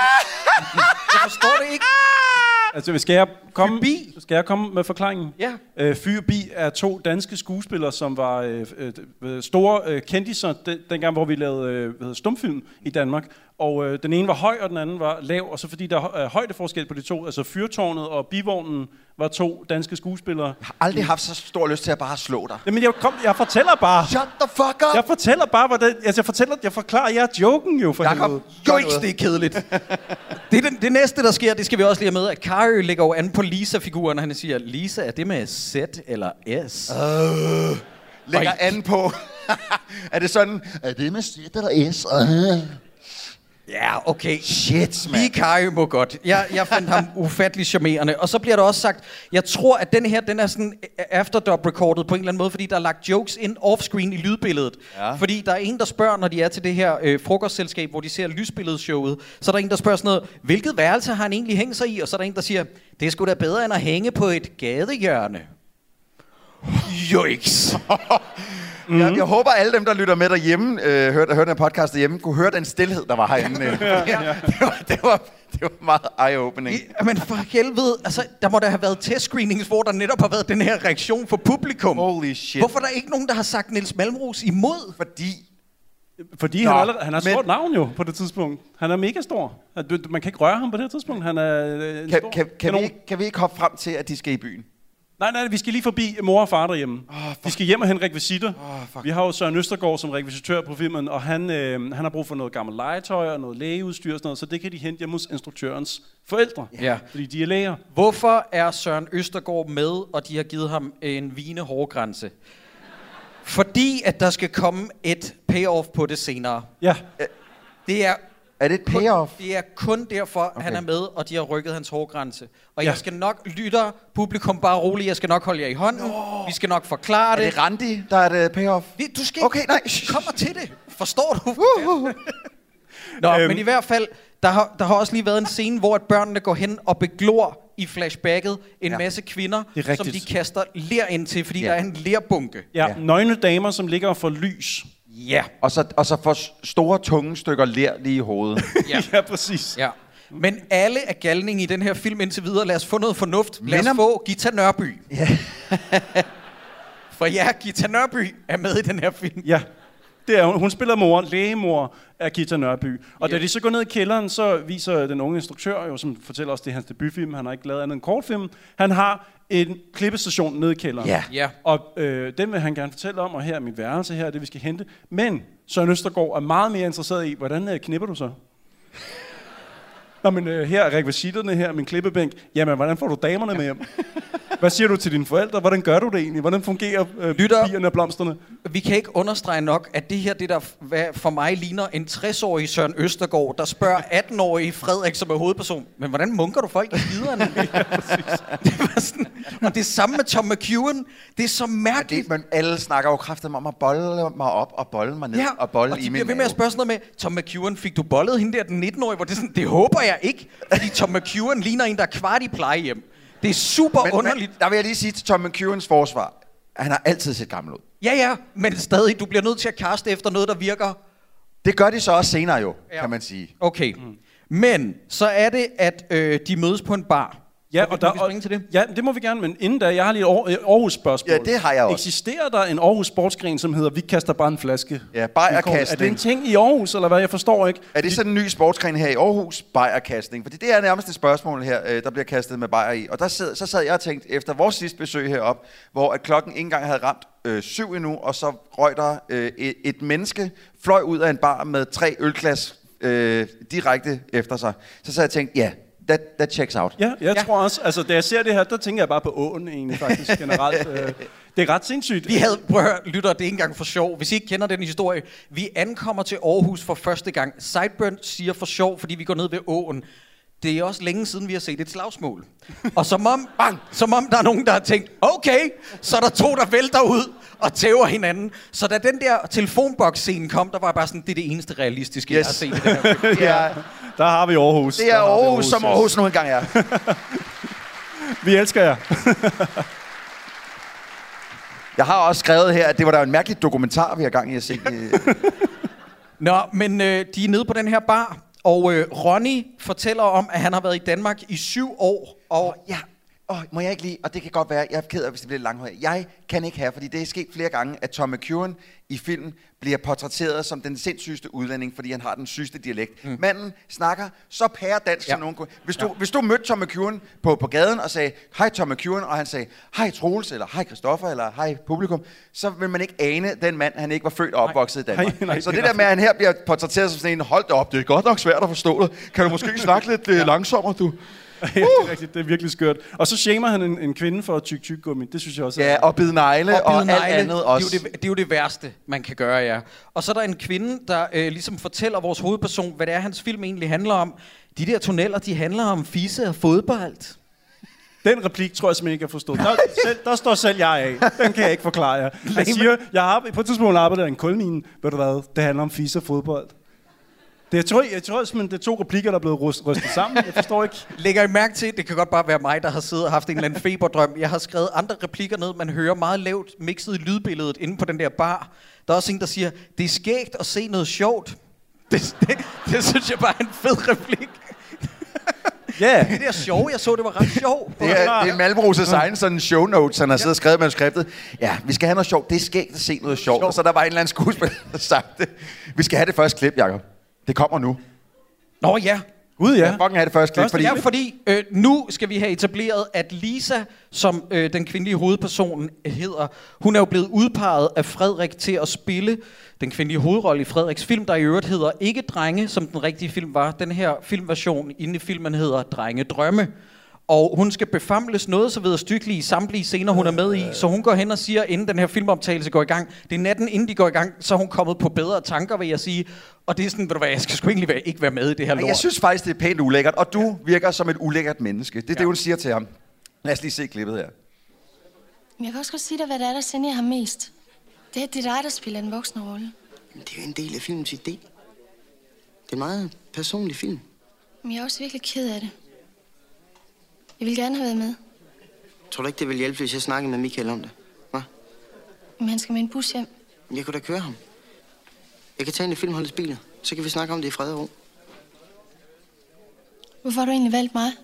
[SPEAKER 1] Jeg forstår det ikke.
[SPEAKER 6] Altså skal jeg komme
[SPEAKER 1] Fy-Bi?
[SPEAKER 6] skal jeg komme med forklaringen?
[SPEAKER 1] Ja.
[SPEAKER 6] Øh, Fy og Bi er to danske skuespillere, som var øh, øh, store øh, kendiser den, dengang, hvor vi lavede øh, hvad hedder, stumfilm i Danmark. Og øh, den ene var høj, og den anden var lav. Og så fordi der er højdeforskel på de to, altså Fyrtårnet og Bivognen var to danske skuespillere.
[SPEAKER 5] Jeg har aldrig haft så stor lyst til at bare slå dig.
[SPEAKER 6] Jamen jeg, kom, jeg fortæller bare.
[SPEAKER 5] Shut the fuck up!
[SPEAKER 6] Jeg fortæller bare, hvordan... Altså, jeg fortæller... Jeg forklarer jer joken jo for
[SPEAKER 5] Jakob,
[SPEAKER 6] helvede.
[SPEAKER 5] gør
[SPEAKER 1] Joiks,
[SPEAKER 5] noget.
[SPEAKER 1] det er kedeligt. Det, er det, det næste, der sker, det skal vi også lige have med, at Kari lægger jo an på Lisa-figuren, og han siger, Lisa, er det med Z eller S?
[SPEAKER 5] Øh, lægger
[SPEAKER 1] Oj.
[SPEAKER 5] an på. Er det sådan, er det med Z eller S? Uh.
[SPEAKER 1] Ja, okay.
[SPEAKER 5] Shit,
[SPEAKER 1] Lige
[SPEAKER 5] mand.
[SPEAKER 1] Kari må godt. Jeg, jeg fandt ham ufattelig charmerende. Og så bliver der også sagt, jeg tror, at den her, den er sådan afterdub-recordet på en eller anden måde, fordi der er lagt jokes ind off-screen i lydbilledet.
[SPEAKER 5] Ja.
[SPEAKER 1] Fordi der er en, der spørger, når de er til det her øh, frokostselskab, hvor de ser lysbilledshowet, så er der en, der spørger sådan noget, hvilket værelse har han egentlig hængt sig i? Og så er der en, der siger, det er sgu da bedre end at hænge på et gadehjørne. Joiks.
[SPEAKER 5] Mm-hmm. Jeg, jeg håber, alle dem, der lytter med derhjemme, øh, hørte, hørte den her podcast derhjemme, kunne høre den stillhed, der var herinde. Øh. ja, ja. Det, var, det, var, det var meget eye-opening.
[SPEAKER 1] Men for helvede, altså, der må der have været testscreenings, hvor der netop har været den her reaktion for publikum.
[SPEAKER 5] Holy shit.
[SPEAKER 1] Hvorfor er der ikke nogen, der har sagt Niels Malmros imod?
[SPEAKER 5] Fordi...
[SPEAKER 6] Fordi
[SPEAKER 5] Nå,
[SPEAKER 6] han, allerede, han har et
[SPEAKER 5] men-
[SPEAKER 6] stort navn jo på det tidspunkt. Han er mega stor. Du, man kan ikke røre ham på det her tidspunkt. Han er øh, en
[SPEAKER 5] Kan,
[SPEAKER 6] stor
[SPEAKER 5] kan, kan,
[SPEAKER 6] kanon.
[SPEAKER 5] vi, ikke- kan vi ikke hoppe frem til, at de skal i byen?
[SPEAKER 6] Nej, nej, vi skal lige forbi mor og far derhjemme.
[SPEAKER 5] Oh,
[SPEAKER 6] de skal hjem og hente rekvisitter.
[SPEAKER 5] Oh, fuck.
[SPEAKER 6] Vi har jo Søren Østergaard som rekvisitør på filmen, og han, øh, han har brug for noget gammelt legetøj og noget lægeudstyr og sådan noget, så det kan de hente hjemme hos instruktørens forældre.
[SPEAKER 1] Ja.
[SPEAKER 6] Fordi de er læger.
[SPEAKER 1] Hvorfor er Søren Østergaard med, og de har givet ham en vigende hårgrænse? Fordi at der skal komme et payoff på det senere.
[SPEAKER 6] Ja.
[SPEAKER 1] Det er
[SPEAKER 5] Er det et
[SPEAKER 1] kun,
[SPEAKER 5] payoff?
[SPEAKER 1] det er kun derfor, okay.
[SPEAKER 5] Okay.
[SPEAKER 1] han er med, og de har rykket hans hårgrænse. Og
[SPEAKER 6] Ja.
[SPEAKER 1] jeg skal nok, lytter, publikum, bare roligt, jeg skal nok holde jer i hånden. No. Vi skal nok forklare
[SPEAKER 5] Er
[SPEAKER 1] det.
[SPEAKER 5] det Randi, der er det payoff?
[SPEAKER 1] Vi- Du skal
[SPEAKER 5] Okay, nej.
[SPEAKER 1] kommer til det. Forstår du? Nå,
[SPEAKER 6] Øhm.
[SPEAKER 1] men i hvert fald, der har, der har også lige været en scene, hvor at børnene går hen og beglor i flashbacket en
[SPEAKER 5] Ja.
[SPEAKER 1] masse kvinder,
[SPEAKER 6] Det er
[SPEAKER 1] som de
[SPEAKER 6] rigtigt.
[SPEAKER 1] kaster ler ind til, fordi
[SPEAKER 5] Ja.
[SPEAKER 1] der er en lerbunke.
[SPEAKER 6] Ja,
[SPEAKER 5] Ja.
[SPEAKER 6] nøgne damer, som ligger og får lys.
[SPEAKER 1] Ja.
[SPEAKER 5] Og så, og så får s- store, tunge stykker ler lige i hovedet.
[SPEAKER 1] Ja.
[SPEAKER 6] ja, præcis.
[SPEAKER 1] Ja. Men alle er galning i den her film indtil videre. Lad os få noget fornuft. Lad os
[SPEAKER 5] Men om-
[SPEAKER 1] få Gita Nørby.
[SPEAKER 5] Ja.
[SPEAKER 1] For ja, Gita Nørby er med i den her film.
[SPEAKER 6] Ja, det er hun. Hun spiller mor, lægemor af Gita Nørby. Og
[SPEAKER 1] Ja.
[SPEAKER 6] da de så går ned i kælderen, så viser den unge instruktør, jo, som fortæller os, det er hans debutfilm, han har ikke lavet andet end kortfilm. Han har en klippestation nede i kælderen.
[SPEAKER 5] Ja.
[SPEAKER 1] Ja.
[SPEAKER 6] Og øh, den vil han gerne fortælle om, og her er mit værelse, her er det, vi skal hente. Men Søren Østergaard er meget mere interesseret i, hvordan øh, knipper du så? Nå, men øh, her er rekvisitterne, her er min klippebænk. Jamen, hvordan får du damerne med hjem? Hvad siger du til dine forældre? Hvordan gør du det egentlig? Hvordan fungerer øh,
[SPEAKER 1] Lytter.
[SPEAKER 6] bierne og blomsterne?
[SPEAKER 1] Vi kan ikke understrege nok, at det her, det der hvad for mig ligner en tres-årig Søren Østergaard, der spørger atten-årige Frederik, som er hovedperson, men hvordan munker du folk i skiderne? Det var sådan, og det samme med Tom McEwan. Det er så mærkeligt.
[SPEAKER 5] Det, men alle snakker jo kraftigt om at bolle mig op og bolle mig ned
[SPEAKER 1] Ja,
[SPEAKER 5] og bolle
[SPEAKER 1] og
[SPEAKER 5] i
[SPEAKER 1] de
[SPEAKER 5] min
[SPEAKER 1] bliver ved med at spørge sådan noget med, Tom McEwan, fik du bollet hende der den nitten-årige? Hvor det er sådan, det håber jeg ikke, fordi Tom McEwan ligner en, der er kvart i plejehjem. Det er super
[SPEAKER 5] men,
[SPEAKER 1] underligt.
[SPEAKER 5] Men, der vil jeg lige sige til Tom McEwans forsvar, han har altid set gammel ud.
[SPEAKER 1] Ja, ja, men stadig, du bliver nødt til at kaste efter noget, der virker.
[SPEAKER 5] Det gør de så også senere jo,
[SPEAKER 1] Ja.
[SPEAKER 5] kan man sige.
[SPEAKER 1] Okay, mm. men så er det, at øh, de mødes på en bar.
[SPEAKER 6] Ja,
[SPEAKER 1] og,
[SPEAKER 6] og
[SPEAKER 1] der,
[SPEAKER 6] der,
[SPEAKER 1] må vi springe til det?
[SPEAKER 6] Ja, det må vi gerne, men inden da, jeg har lige et Aarhus-spørgsmål.
[SPEAKER 5] Ja, det har jeg også.
[SPEAKER 6] Eksisterer der en Aarhus sportsgren, som hedder, vi kaster bare en flaske?
[SPEAKER 5] Ja, bajerkastning.
[SPEAKER 6] Er det en ting i Aarhus, eller hvad? Jeg forstår ikke.
[SPEAKER 5] Er det sådan en ny sportsgren her i Aarhus, bajerkastning? Fordi det er nærmest et spørgsmål her, øh, der bliver kastet med bajer i. Og der sad, så sad jeg og tænkte, efter vores sidste besøg herop, hvor at klokken ikke engang havde ramt øh, syv endnu, og så røg der øh, et, et menneske, fløj ud af en bar med tre ølglas øh, direkte efter sig. Så sad jeg og tænkte, ja, that, that checks out.
[SPEAKER 6] Ja, jeg ja. tror også, altså da jeg ser det her, der tænker jeg bare på åen egentlig faktisk generelt. øh, det er ret sindssygt.
[SPEAKER 1] Vi havde, prøv at høre, lytter, det er ikke engang for sjov. Hvis I ikke kender den historie, vi ankommer til Aarhus for første gang. Sideburn siger for sjov, fordi vi går ned ved åen. Det er også længe siden, vi har set et slagsmål. Og som om, bang, som om der er nogen, der har tænkt, okay, så er der to, der vælter ud og tæver hinanden. Så da den der telefonboks-scene kom, der var bare sådan, det er det eneste realistiske, yes. jeg har set i den her film.
[SPEAKER 5] Det er,
[SPEAKER 6] Der har vi Aarhus.
[SPEAKER 5] det er
[SPEAKER 6] Aarhus,
[SPEAKER 5] Aarhus, som Aarhus nu engang er.
[SPEAKER 6] Vi elsker jer.
[SPEAKER 5] Jeg har også skrevet her, at det var da en mærkelig dokumentar, vi har gang i at se.
[SPEAKER 1] Nå, men øh, de er nede på den her bar, og øh, Ronny fortæller om, at han har været i Danmark i syv år. Og
[SPEAKER 5] Ja, oh, må jeg ikke lige, og det kan godt være, jeg er ked af, hvis det bliver langt. Jeg kan ikke have, fordi det er sket flere gange, at Tom McEwan i filmen bliver portrætteret som den sindssygeste udlænding, fordi han har den sygeste dialekt. Mm. Manden snakker så pæredansk ja. som nogen kunne. Hvis du, ja. hvis du mødte Tom McEwan på, på gaden og sagde, hej Tom McEwan, og han sagde, hej Troels, eller hej Christoffer, eller hej publikum, så vil man ikke ane den mand, han ikke var født og opvokset i Danmark.
[SPEAKER 6] Nej, nej,
[SPEAKER 5] så det der med, at han her bliver portrætteret som sådan en, hold da op, det er godt nok svært at forstå det. Kan du måske ikke snakke lidt ja. langsommere, du?
[SPEAKER 6] Ja, det er rigtigt. Det er virkelig skørt. Og så shamer han en, en kvinde for at tyk tyk gummi. Det synes jeg også er...
[SPEAKER 5] Ja, og bide negle og, og alt
[SPEAKER 1] negle,
[SPEAKER 5] andet også.
[SPEAKER 1] Det er, det, det er jo det værste, man kan gøre, ja. Og så er der en kvinde, der øh, ligesom fortæller vores hovedperson, hvad det er, hans film egentlig handler om. De der tunneller, de handler om fisse og fodbold.
[SPEAKER 6] Den replik tror jeg simpelthen ikke, jeg forstod. Der, selv, der står selv jeg af. Den kan jeg ikke forklare jer. Jeg siger, jeg har på et tidspunkt arbejdet i en kulmine. Ved du hvad? Det handler om fisse og fodbold. Det, jeg tror, jeg tror simpelthen, det er to replikker, der er blevet rystet, rystet sammen. Jeg forstår ikke.
[SPEAKER 1] Lægger I mærke til, det kan godt bare være mig, der har siddet og haft en eller anden feberdrøm. Jeg har skrevet andre replikker ned, man hører meget lavt mixet i lydbilledet inde på den der bar. Der er også en, der siger, det er skægt at se noget sjovt. Det, det, det synes jeg bare er en fed replik.
[SPEAKER 6] Ja. Yeah.
[SPEAKER 1] Det der sjov, jeg så, det var ret sjovt.
[SPEAKER 5] Det er, det er Malmros' egen sådan show notes, han har siddet og skrevet manuskriptet. Ja, vi skal have noget sjovt. Det er skægt at se noget sjovt. Og så der var en eller anden skuespiller, der sagt det. Vi skal have det første klip, Jacob. Det kommer nu.
[SPEAKER 1] Nå ja.
[SPEAKER 6] Gud ja.
[SPEAKER 5] Ja, fucking have det første klip.
[SPEAKER 1] Fordi, ja, fordi øh, nu skal vi have etableret, at Lisa, som øh, den kvindelige hovedperson hedder, hun er jo blevet udpeget af Frederik til at spille den kvindelige hovedrolle i Frederiks film, der i øvrigt hedder ikke Drenge, som den rigtige film var. Den her filmversion inde i filmen hedder Drenge Drømme. Og hun skal befamles noget så vederstykkeligt i samtlige scener, hun er med i. Så hun går hen og siger, inden den her filmoptagelse går i gang, det er natten, inden de går i gang, så er hun kommet på bedre tanker, vil jeg sige. Og det er sådan, ved du hvad, jeg skal sgu egentlig være, ikke være med i det her lort.
[SPEAKER 5] Jeg synes faktisk, det er pænt ulækkert, og du virker som et ulækkert menneske. Det er ja. det, hun siger til ham. Lad os lige se klippet her.
[SPEAKER 2] Men jeg kan også godt sige dig, hvad det er, der sender ham mest. Det er, det er dig, der spiller en voksne rolle.
[SPEAKER 4] Men det er jo en del af filmens idé. Det er en meget personlig film.
[SPEAKER 2] Men jeg er også virkelig ked af det. Jeg vil gerne have været med.
[SPEAKER 4] Tror du ikke, det vil hjælpe, hvis jeg snakker med Michael om det? Hva?
[SPEAKER 2] Men han skal med en bus hjem.
[SPEAKER 4] Jeg kunne da køre ham. Jeg kan tage ind i filmholdets biler. Så kan vi snakke om det i fred og ro.
[SPEAKER 2] Hvorfor har du egentlig valgt mig?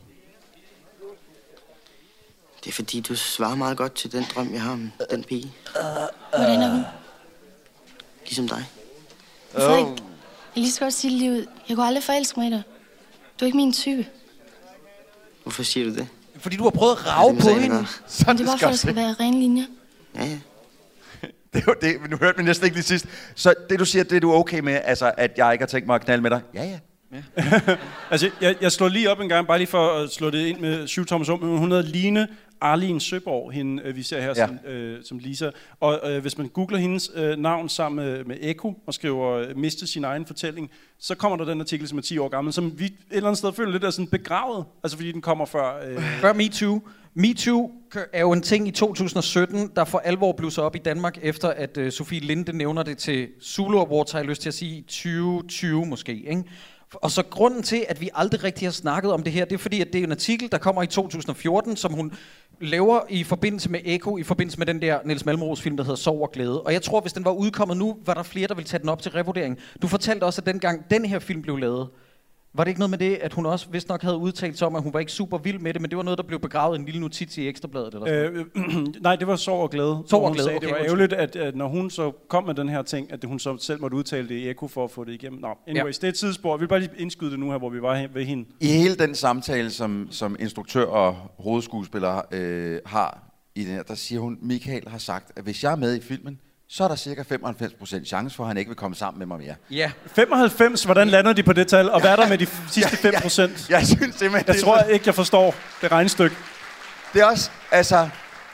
[SPEAKER 4] Det er fordi, du svarer meget godt til den drøm, jeg har om den pige.
[SPEAKER 2] Hvordan er hun?
[SPEAKER 4] Ligesom dig.
[SPEAKER 2] Frederik, jeg lige så godt sige det lige ud. Jeg kunne aldrig forelske mig i dig. Du er ikke min type.
[SPEAKER 4] Hvorfor siger du det?
[SPEAKER 1] Fordi du har prøvet at rave på hende.
[SPEAKER 2] Men det er bare for, at der skal være rene linjer.
[SPEAKER 4] Ja, ja.
[SPEAKER 5] Det er jo det, men nu hørte vi næsten ikke lige sidst. Så det, du siger, det er du okay med, altså, at jeg ikke har tænkt mig at knalde med dig? Ja, ja.
[SPEAKER 6] Ja. altså, jeg, jeg slår lige op en gang, bare lige for at slå det ind med syv Thomas om. Hun hedder Line Arlene Søborg, hende øh, vi ser her
[SPEAKER 5] Ja.
[SPEAKER 6] som, øh, som Lisa. Og øh, hvis man googler hendes øh, navn sammen med, med Echo og skriver øh, miste sin egen fortælling, så kommer der den artikel, som er ti år gammel, som vi et eller andet sted føler lidt er sådan begravet, altså fordi den kommer før... Øh...
[SPEAKER 1] Før MeToo. MeToo er jo en ting i to tusind og sytten, der for alvor blusser op i Danmark, efter at uh, Sofie Linde nævner det til Zulu Awards, har jeg lyst til at sige, tyve tyve måske, ikke? Og så grunden til, at vi aldrig rigtig har snakket om det her, det er fordi, at det er en artikel, der kommer i to tusind og fjorten, som hun laver i forbindelse med Echo, i forbindelse med den der Niels Malmros film, der hedder Sorg og Glæde. Og jeg tror, hvis den var udkommet nu, var der flere, der ville tage den op til revurdering. Du fortalte også, at dengang den her film blev lavet, var det ikke noget med det, at hun også vist nok havde udtalt sig om, at hun var ikke super vild med det, men det var noget, der blev begravet i en lille notits i Ekstrabladet? Eller sådan.
[SPEAKER 6] Øh, nej, det var Sorg og Glæde.
[SPEAKER 1] Sorg og
[SPEAKER 6] Hun
[SPEAKER 1] Glæde,
[SPEAKER 6] sagde,
[SPEAKER 1] okay,
[SPEAKER 6] det var
[SPEAKER 1] undskyld.
[SPEAKER 6] ærgerligt, at, at når hun så kom med den her ting, at hun så selv måtte udtale det i Echo for at få det igennem. Nå, anyways, ja. Det er et tidsspor. Vi vil bare lige indskyde det nu her, hvor vi var ved hende.
[SPEAKER 5] I hele den samtale, som, som instruktør og hovedskuespiller øh, har i den her, der siger hun, Michael har sagt, at hvis jeg er med i filmen, så er der cirka femoghalvfems procent chance for, at han ikke vil komme sammen med mig mere.
[SPEAKER 1] Ja.
[SPEAKER 6] femoghalvfems, hvordan lander de på det tal? Og hvad er der med de sidste fem procent?
[SPEAKER 5] Jeg, jeg, jeg synes simpelthen...
[SPEAKER 6] Jeg
[SPEAKER 5] det
[SPEAKER 6] tror
[SPEAKER 5] så...
[SPEAKER 6] ikke, jeg forstår det regnestykke.
[SPEAKER 5] Det er også, altså...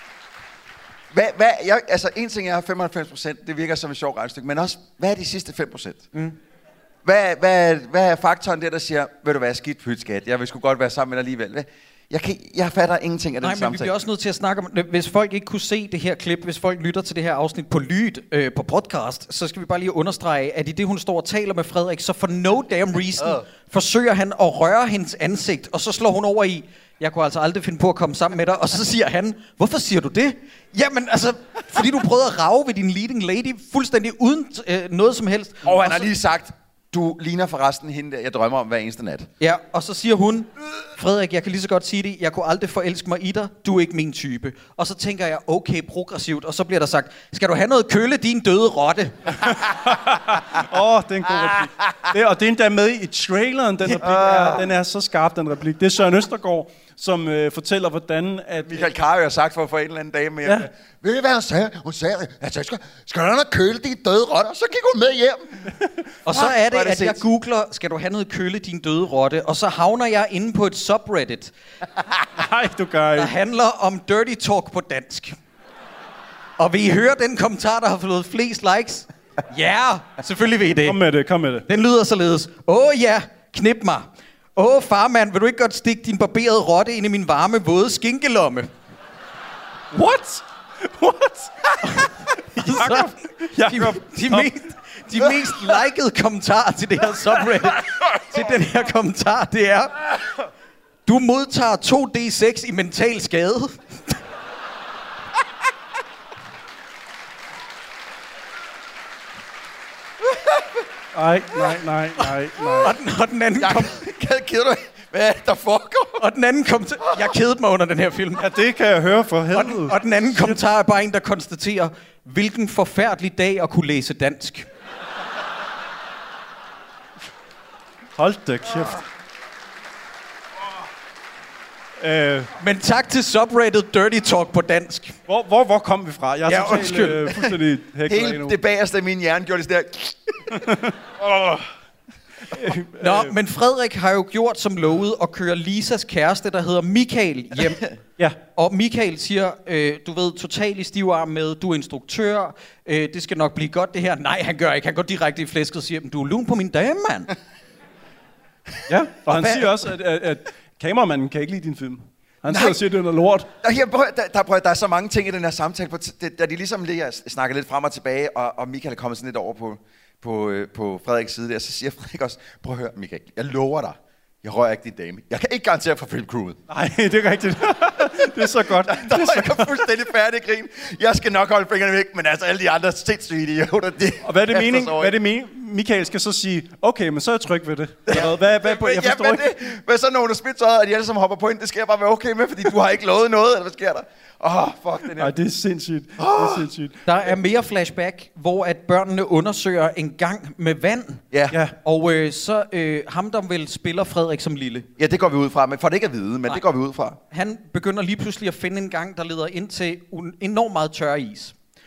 [SPEAKER 5] Hvad, hvad, jeg, altså, en ting er femoghalvfems procent, det virker som et sjovt regnestykke, men også, hvad er de sidste fem procent? Mm. Hvad, hvad, hvad er faktoren der, der siger, ved du hvad, skidt pyt, skat, jeg vil sgu godt være sammen med dig alligevel. Hvad? Jeg, kan, jeg fatter ingenting af den
[SPEAKER 1] Nej,
[SPEAKER 5] samtale.
[SPEAKER 1] men vi bliver også nødt til at snakke om, hvis folk ikke kunne se det her klip, hvis folk lytter til det her afsnit på lyd, øh, på podcast, så skal vi bare lige understrege, at i det, hun står og taler med Frederik, så for no damn reason, uh. forsøger han at røre hendes ansigt, og så slår hun over i, jeg kunne altså aldrig finde på at komme sammen med dig, og så siger han, hvorfor siger du det? Jamen altså, fordi du prøvede at rage ved din leading lady, fuldstændig uden øh, noget som helst.
[SPEAKER 5] Og han
[SPEAKER 1] og
[SPEAKER 5] har
[SPEAKER 1] så,
[SPEAKER 5] lige sagt, du ligner forresten hende der, jeg drømmer om hver eneste nat.
[SPEAKER 1] Ja, og så siger hun, Frederik, jeg kan lige så godt sige det, jeg kunne aldrig forelske mig i dig, du er ikke min type. Og så tænker jeg, okay, progressivt, og så bliver der sagt, skal du have noget kølle, din døde rotte?
[SPEAKER 6] Åh, oh, det er en god replik. Det, og det er endda med i traileren, den replik er, den er så skarp, den replik. Det er Søren Østergaard, som øh, fortæller, hvordan at...
[SPEAKER 5] Michael Carøe har sagt for at få en eller anden dame med. Ja. Ved I hvad hun sagde? Hun sagde, at jeg skal, skal du have noget køle, din døde rotte? Og så gik hun med hjem.
[SPEAKER 1] Og så er det,
[SPEAKER 5] Hvor er det
[SPEAKER 1] at jeg
[SPEAKER 5] sindssygt.
[SPEAKER 1] googler, skal du have noget kølle, din døde rotte? Og så havner jeg inde på et subreddit,
[SPEAKER 6] Nej, du gør
[SPEAKER 1] der
[SPEAKER 6] ikke.
[SPEAKER 1] handler om dirty talk på dansk. Og vil I høre den kommentar, der har fået flest likes? Ja, yeah, selvfølgelig vil I det.
[SPEAKER 6] Kom med det, kom med det.
[SPEAKER 1] Den lyder således. Åh ja, knip mig. Åh farmand, vil du ikke godt stikke din barberede rotte ind i min varme, våde skinkelomme?
[SPEAKER 6] What? What?
[SPEAKER 1] Så,
[SPEAKER 6] Jakob,
[SPEAKER 1] de, de, mest, de mest likede kommentarer til det her subreddit, til den her kommentar, det er, du modtager to D seks i mental skade.
[SPEAKER 6] Nej, nej, nej, nej, nej.
[SPEAKER 1] Og den, og den anden kom,
[SPEAKER 5] Jeg keder du. Hvad er det, der foregår?
[SPEAKER 1] og den anden kom til, jeg kedede mig under den her film.
[SPEAKER 6] Ja, det kan jeg høre for
[SPEAKER 1] Og
[SPEAKER 6] helvede.
[SPEAKER 1] den, og den anden kommentar er bare en, der konstaterer, hvilken forfærdelig dag at kunne læse dansk.
[SPEAKER 6] Hold da kæft. Øh,
[SPEAKER 1] Men tak til subreddit Dirty Talk på dansk.
[SPEAKER 6] hvor, hvor, hvor kom vi fra? Jeg er
[SPEAKER 1] Ja,
[SPEAKER 6] totalt,
[SPEAKER 1] undskyld.
[SPEAKER 6] øh, fuldstændig hæklet
[SPEAKER 5] Hele
[SPEAKER 6] nu.
[SPEAKER 5] det bagerste af min hjerne gjorde det sådan der.
[SPEAKER 1] Nå, men Frederik har jo gjort som lovet at køre Lisas kæreste, der hedder Michael, hjem.
[SPEAKER 6] Ja.
[SPEAKER 1] Og Michael siger, øh, du ved, totalt i stiv arm med, du er instruktør, øh, det skal nok blive godt det her. Nej, han gør ikke. Han går direkte i flæsket og siger, du er lun på min dame, mand.
[SPEAKER 6] Ja, og, og han
[SPEAKER 1] hvad-
[SPEAKER 6] siger også, at, at, at kameramanden kan ikke lide din film. Han sidder og siger, at det er noget lort.
[SPEAKER 5] Der, her, prøv, der, der, prøv, der er så mange ting i den her samtale, på t- det, der de ligesom ligger og snakker lidt frem og tilbage, og, og Michael er kommet sådan lidt over på, på, øh, på Frederiks side der, så siger Frederik også, prøv at høre Michael, jeg lover dig, jeg rører ikke din dame. Jeg kan ikke garantere for filmcrewet.
[SPEAKER 6] Nej, det er rigtigt. Det er så godt.
[SPEAKER 5] Der var jeg fuldstændig færdig grin. Jeg skal nok holde fingrene væk, men altså alle de andre sindssyge idioter, det
[SPEAKER 6] Og hvad er det
[SPEAKER 5] kaster
[SPEAKER 6] mening?
[SPEAKER 5] sig over
[SPEAKER 6] Hvad er
[SPEAKER 5] i.
[SPEAKER 6] det mening? Michael skal så sige, okay, men så er jeg tryg ved det. Hvad, hvad, hvad, hvad, jeg forstår
[SPEAKER 5] ja,
[SPEAKER 6] ikke.
[SPEAKER 5] det, hvad så når du spidser, at de alle sammen hopper på ind, det skal jeg bare være okay med, fordi du har ikke lovet noget, eller hvad sker der? Åh, oh, fuck den her.
[SPEAKER 6] Nej, det er sindssygt. Det er sindssygt.
[SPEAKER 1] Der er mere flashback, hvor at børnene undersøger en gang med vand.
[SPEAKER 5] Ja.
[SPEAKER 6] Ja.
[SPEAKER 1] Og øh, så øh, ham, der vel spiller Frederik som lille,
[SPEAKER 5] ja, det går vi ud fra, men for det ikke at vide, men
[SPEAKER 1] Nej.
[SPEAKER 5] det går vi ud fra.
[SPEAKER 1] han begynder lige pludselig at finde en gang, der leder ind til un- enormt meget tør is.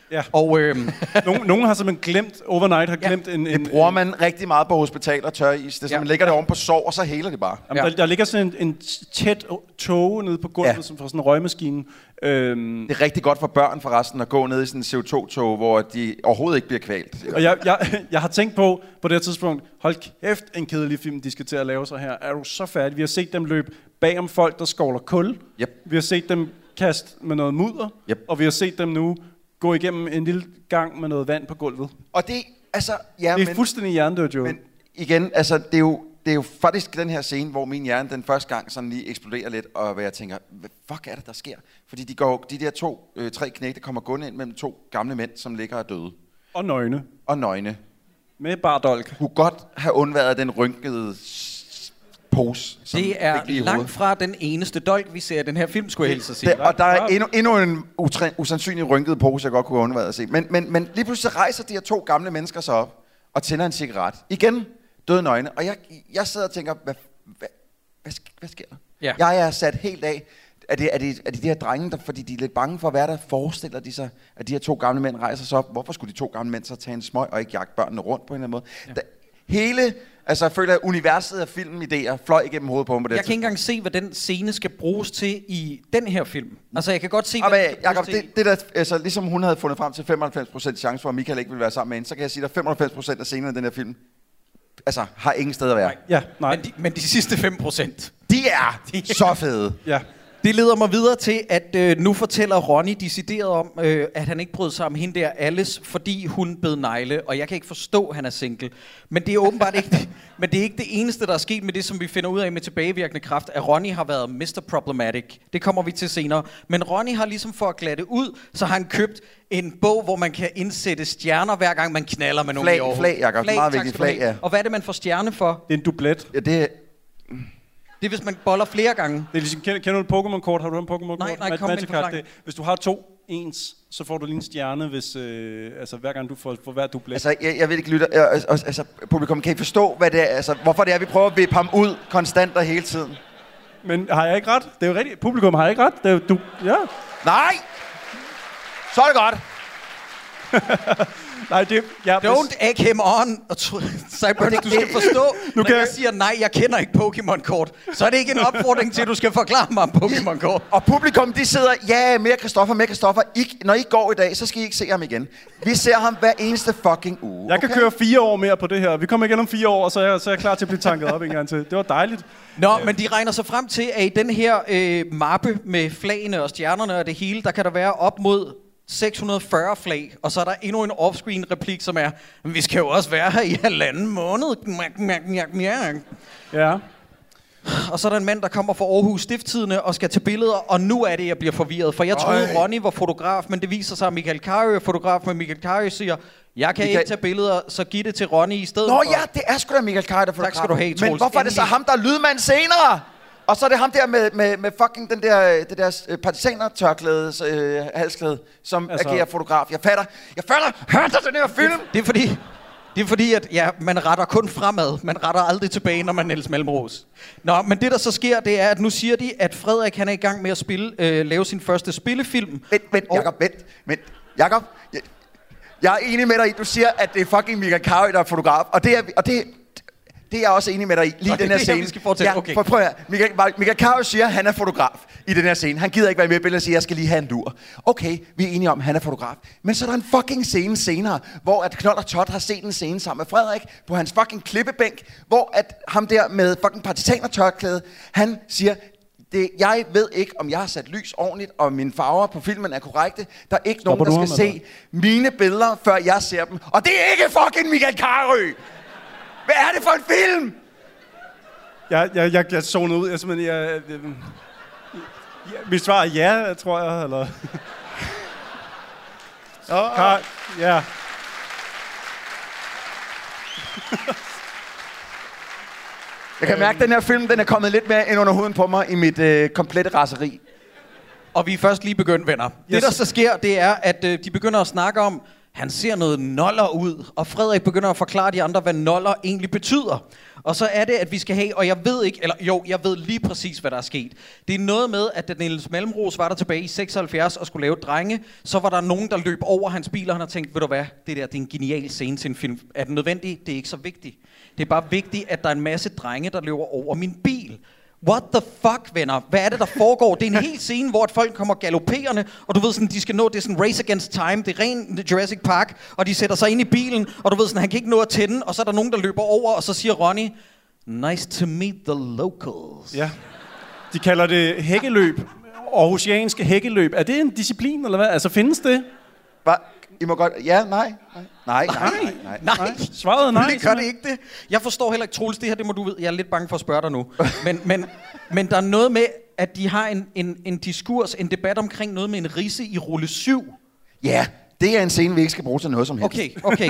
[SPEAKER 6] Ja.
[SPEAKER 1] Og, øhm,
[SPEAKER 6] nogen, nogen har simpelthen glemt, overnight har glemt ja. en, en...
[SPEAKER 5] Det bruger man rigtig meget på hospitaler, tøris. Det er, så
[SPEAKER 1] Ja.
[SPEAKER 5] man lægger det oven på sår, og så heler det bare.
[SPEAKER 6] Jamen,
[SPEAKER 1] Ja.
[SPEAKER 6] der, der ligger sådan en, en tæt tåge nede på gulvet,
[SPEAKER 5] Ja.
[SPEAKER 6] som fra sådan en røgmaskine. Øhm,
[SPEAKER 5] Det er rigtig godt for børn forresten at gå ned i sådan en C O to-tog, hvor de overhovedet ikke bliver kvalt.
[SPEAKER 6] og jeg, jeg, jeg har tænkt på, på det her tidspunkt, hold kæft, en kedelig film, de skal til at lave sig her. Er du så færdig? Vi har set dem løbe bag om folk, der skovler kul.
[SPEAKER 5] Yep.
[SPEAKER 6] Vi har set dem kaste med noget mudder.
[SPEAKER 5] Yep.
[SPEAKER 6] Og vi har set dem nu gå igennem en lille gang med noget vand på gulvet.
[SPEAKER 5] Og det, altså, ja,
[SPEAKER 6] Det er
[SPEAKER 5] men,
[SPEAKER 6] fuldstændig hjernedødt, jo.
[SPEAKER 5] men igen, altså, det er jo, det er jo faktisk den her scene, hvor min hjerne den første gang sådan lige eksploderer lidt, og hvor jeg tænker, hvad fuck er det, der sker? Fordi de, går, de der to, øh, tre knægte kommer gående ind mellem to gamle mænd, som ligger og døde.
[SPEAKER 6] Og nøgne.
[SPEAKER 5] Og nøgne.
[SPEAKER 6] Med bare dolk.
[SPEAKER 5] Kunne godt have undværet den rynkede s- pose. som
[SPEAKER 1] det er
[SPEAKER 5] fik lige i
[SPEAKER 1] langt
[SPEAKER 5] hovedet.
[SPEAKER 1] fra den eneste dolk, vi ser i den her film, skulle jeg hilse at sige.
[SPEAKER 5] Det, og der er
[SPEAKER 6] Wow.
[SPEAKER 5] endnu, endnu en utræ, usandsynlig rynket pose, jeg godt kunne have undværet at se. Men, men, men lige pludselig så rejser de her to gamle mennesker sig op og tænder en cigaret. Igen døde nøgne. Og jeg, jeg sidder og tænker, hvad, hvad, hvad, sk- hvad sker der?
[SPEAKER 1] Ja.
[SPEAKER 5] Jeg er sat helt af. Er det, er, det, er det de her drenge, der, fordi de er lidt bange for at være der, forestiller de sig, at de her to gamle mænd rejser sig op? Hvorfor skulle de to gamle mænd så tage en smøg og ikke jagte børnene rundt på en eller anden måde? Ja. Da, hele, altså jeg føler, at universet af filmidéer fløj igennem hovedet på mig på det.
[SPEAKER 1] Jeg kan ikke engang se, hvad den scene skal bruges til i den her film. Altså, jeg kan godt se,
[SPEAKER 5] Og
[SPEAKER 1] hvad
[SPEAKER 5] hvad,
[SPEAKER 1] den skal
[SPEAKER 5] Jacob,
[SPEAKER 1] bruges til.
[SPEAKER 5] det, det der, altså, ligesom hun havde fundet frem til femoghalvfems procent chance for, at Michael ikke ville være sammen med hende, så kan jeg sige, at femoghalvfems procent af scenerne i den her film, altså, har ingen sted at være.
[SPEAKER 1] Nej.
[SPEAKER 6] Ja, nej.
[SPEAKER 1] Men de, men de sidste fem procent.
[SPEAKER 5] De er så fede.
[SPEAKER 6] Ja.
[SPEAKER 1] Det leder mig videre til, at øh, nu fortæller Ronny decideret om, øh, at han ikke brød sig om hende der Alice, fordi hun bed negle, og jeg kan ikke forstå, at han er single. Men det er åbenbart ikke, men det er ikke det eneste, der er sket med det, som vi finder ud af med tilbagevirkende kraft, at Ronny har været mister Problematic. Det kommer vi til senere. Men Ronny har ligesom for at glatte ud, så har han købt en bog, hvor man kan indsætte stjerner, hver gang man knaller med nogen
[SPEAKER 5] Flag,
[SPEAKER 1] i overhovedet.
[SPEAKER 5] flag, Jacob. Meget
[SPEAKER 1] tak
[SPEAKER 5] vigtigt,
[SPEAKER 1] skal du
[SPEAKER 5] flag,
[SPEAKER 1] have.
[SPEAKER 5] ja.
[SPEAKER 1] Og hvad er det, man får stjerne for?
[SPEAKER 6] Det er en dublet.
[SPEAKER 5] Ja, det,
[SPEAKER 1] Det er, hvis man boller flere gange.
[SPEAKER 6] Det er ligesom, kender, kender du et Pokémon-kort? Har du et Pokémon-kort?
[SPEAKER 1] Nej, nej, kom med en
[SPEAKER 6] Magic card,
[SPEAKER 1] forklaring.
[SPEAKER 6] det, hvis du har to ens, så får du lige en stjerne, hvis, øh, altså, hver gang du får, får hver dublet.
[SPEAKER 5] altså, jeg, jeg vil ikke lytte. Jeg, altså, altså, publikum, kan I forstå, hvad det er? Altså, hvorfor det er, vi prøver at vippe ham ud konstant og hele tiden?
[SPEAKER 6] Men har jeg ikke ret? Det er jo rigtigt. Publikum har ikke ret. Det er jo, du, ja.
[SPEAKER 5] Nej! Så er det godt.
[SPEAKER 6] Nej, det ja,
[SPEAKER 1] Don't egg him on. Og tro- Cyburns, du skal forstå,
[SPEAKER 6] Nu
[SPEAKER 1] når
[SPEAKER 6] kan
[SPEAKER 1] jeg
[SPEAKER 6] jeg-
[SPEAKER 1] siger nej, jeg kender ikke Pokémon-kort, så er det ikke en opfordring til, at du skal forklare mig om Pokémon-kort.
[SPEAKER 5] Og publikum, de sidder, ja, mere Christoffer, mere Christoffer. I, når I går i dag, så skal I ikke se ham igen. Vi ser ham hver eneste fucking uge.
[SPEAKER 6] Jeg kan
[SPEAKER 5] okay?
[SPEAKER 6] køre fire år mere på det her. Vi kommer igen om fire år, og så er jeg, så er jeg klar til at blive tanket op en gang til. Det var dejligt.
[SPEAKER 1] Nå, men de regner sig frem til, at i den her øh, mappe med flagene og stjernerne og det hele, der kan der være op mod seks hundrede og fyrre flag, og så er der endnu en off-screen replik, som er, vi skal jo også være her i halvanden måned.
[SPEAKER 6] Ja.
[SPEAKER 1] Og så er der en mand, der kommer fra Aarhus Stifttidende og skal tage billeder, og nu er det, jeg bliver forvirret. For jeg troede,
[SPEAKER 5] Øj.
[SPEAKER 1] Ronny var fotograf, men det viser sig, at Michael Carøe er fotograf, men Michael Carøe siger, jeg kan
[SPEAKER 5] Michael-
[SPEAKER 1] ikke tage billeder, så giv det til Ronny i stedet
[SPEAKER 5] Nå
[SPEAKER 1] for.
[SPEAKER 5] ja, det er sgu da Michael Kaj, der får
[SPEAKER 1] Tak skal du have,
[SPEAKER 5] Men
[SPEAKER 1] Troels.
[SPEAKER 5] hvorfor er det så
[SPEAKER 1] Endelig.
[SPEAKER 5] ham, der er lydmand senere? Og så er det ham der med, med, med fucking den der, det der øh, partisaner-tørklæde, øh, halsklæde, som
[SPEAKER 6] Altså-
[SPEAKER 5] altså... agerer fotograf. Jeg fatter, jeg fatter, hørte den her film?
[SPEAKER 1] Det er fordi, det er fordi at ja, man retter kun fremad. Man retter aldrig tilbage, når man er Niels Malmros. Nå, men det der så sker, det er, at nu siger de, at Frederik han er i gang med at spille, øh, lave sin første spillefilm.
[SPEAKER 5] Vent, vent,
[SPEAKER 1] Og-
[SPEAKER 5] Jacob, vent, vent. Jacob, jeg, jeg er enig med dig i, du siger, at det er fucking Michael Carøe, der er fotograf. Og det er, og det, det er jeg også enig med dig i, lige
[SPEAKER 1] Nå,
[SPEAKER 5] i den
[SPEAKER 1] det
[SPEAKER 5] her
[SPEAKER 1] er her,
[SPEAKER 5] scene.
[SPEAKER 1] vi skal fortælle.
[SPEAKER 5] Ja,
[SPEAKER 1] Okay.
[SPEAKER 5] prøv, prøv her. Michael, Michael Carøe siger, at han er fotograf i den her scene. Han gider ikke være med i billedet og sige, at jeg skal lige have en lur. Okay, vi er enige om, at han er fotograf. Men så er der en fucking scene senere, hvor at Knold og Tot har set en scene sammen med Frederik på hans fucking klippebænk, hvor at ham der med fucking partisaner-tørklæde, han siger, det, jeg ved ikke, om jeg har sat lys ordentligt, og mine farver på filmen er korrekte. Der er ikke
[SPEAKER 6] Stopper
[SPEAKER 5] nogen, der
[SPEAKER 6] du
[SPEAKER 5] skal
[SPEAKER 6] ham,
[SPEAKER 5] se mine billeder, før jeg ser dem. Og det er ikke fucking Michael Carøe! Hvad er det for en film?
[SPEAKER 6] Jeg, jeg, jeg, jeg zonede ud. Jeg, simpelthen, jeg, jeg, jeg, mit svar er ja, tror jeg. Eller... Kar, ja.
[SPEAKER 5] Jeg kan mærke, at den her film den er kommet lidt mere ind under huden på mig i mit øh, komplette raseri.
[SPEAKER 1] Og vi er først lige begyndt, venner. Yes. Det, der så sker, det er, at øh, de begynder at snakke om, han ser noget noller ud, og Frederik begynder at forklare de andre, hvad noller egentlig betyder. Og så er det, at vi skal have, og jeg ved ikke, eller jo, jeg ved lige præcis, hvad der er sket. Det er noget med, at da Niels Malmros var der tilbage i seksoghalvfjerds og skulle lave Drenge, så var der nogen, der løb over hans bil, og han har tænkt, ved du hvad, det der, det er en genial scene til en film. Er det nødvendigt? Det er ikke så vigtigt. Det er bare vigtigt, at der er en masse drenge, der løber over min bil. What the fuck, venner? Hvad er det, der foregår? Det er en hel scene, hvor et folk kommer galopperende, og du ved sådan, de skal nå, det er sådan race against time, det er ren Jurassic Park, og de sætter sig ind i bilen, og du ved sådan, han kan ikke nå at tænde, og så er der nogen, der løber over, og så siger Ronny, nice to meet the locals.
[SPEAKER 6] Ja. De kalder det hækkeløb. Aarhusianske hækkeløb. Er det en disciplin, eller hvad? Altså, findes det?
[SPEAKER 5] Hva? I må godt... Ja, nej. Nej, nej, nej. nej, nej.
[SPEAKER 1] Nej,
[SPEAKER 6] Svaret er nej.
[SPEAKER 1] det gør det ikke det. Jeg forstår heller ikke, Troels, det her, det må du vide. Jeg er lidt bange for at spørge dig nu. Men, men, men der er noget med, at de har en, en, en diskurs, en debat omkring noget med en risse i rulle syv.
[SPEAKER 5] Ja, det er en scene, vi ikke skal bruge til noget som helst.
[SPEAKER 1] Okay, okay.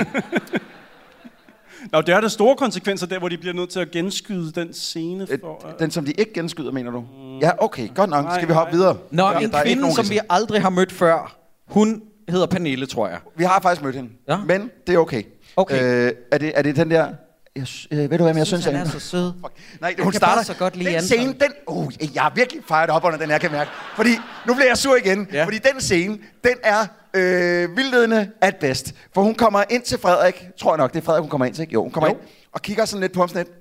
[SPEAKER 6] Nå, det er der store konsekvenser der, hvor de bliver nødt til at genskyde den scene for...
[SPEAKER 5] Den, som de ikke genskyder, mener du? Ja, okay, godt nok.
[SPEAKER 6] Nej,
[SPEAKER 5] Skal vi hoppe
[SPEAKER 6] nej.
[SPEAKER 5] videre?
[SPEAKER 1] Nå,
[SPEAKER 5] Ja,
[SPEAKER 1] en
[SPEAKER 5] der er ikke
[SPEAKER 1] kvinde,
[SPEAKER 5] nogen
[SPEAKER 1] som
[SPEAKER 5] risse.
[SPEAKER 1] vi aldrig har mødt før, hun hedder Pernille, tror jeg.
[SPEAKER 5] Vi har faktisk mødt hende,
[SPEAKER 1] Ja.
[SPEAKER 5] men det er okay.
[SPEAKER 1] Okay.
[SPEAKER 5] Øh, er, det, er det den der... Jeg, sy- øh, ved du hvad, men jeg synes,
[SPEAKER 1] han
[SPEAKER 5] jeg
[SPEAKER 1] er så sød.
[SPEAKER 5] Fuck. Nej,
[SPEAKER 1] Jeg
[SPEAKER 5] hun
[SPEAKER 1] kan
[SPEAKER 5] starter...
[SPEAKER 1] bare så godt lide
[SPEAKER 5] den
[SPEAKER 1] Anton.
[SPEAKER 5] scene, den... Uh, jeg er virkelig fejret op under den her, kan jeg mærke. Fordi nu bliver jeg sur igen.
[SPEAKER 1] Ja.
[SPEAKER 5] Fordi den scene, den er øh, vildledende at bedst. For hun kommer ind til Frederik. Tror jeg nok, det er Frederik, hun kommer ind til. Ikke? Jo, hun kommer
[SPEAKER 1] Jo.
[SPEAKER 5] ind og kigger sådan lidt på ham sådan lidt.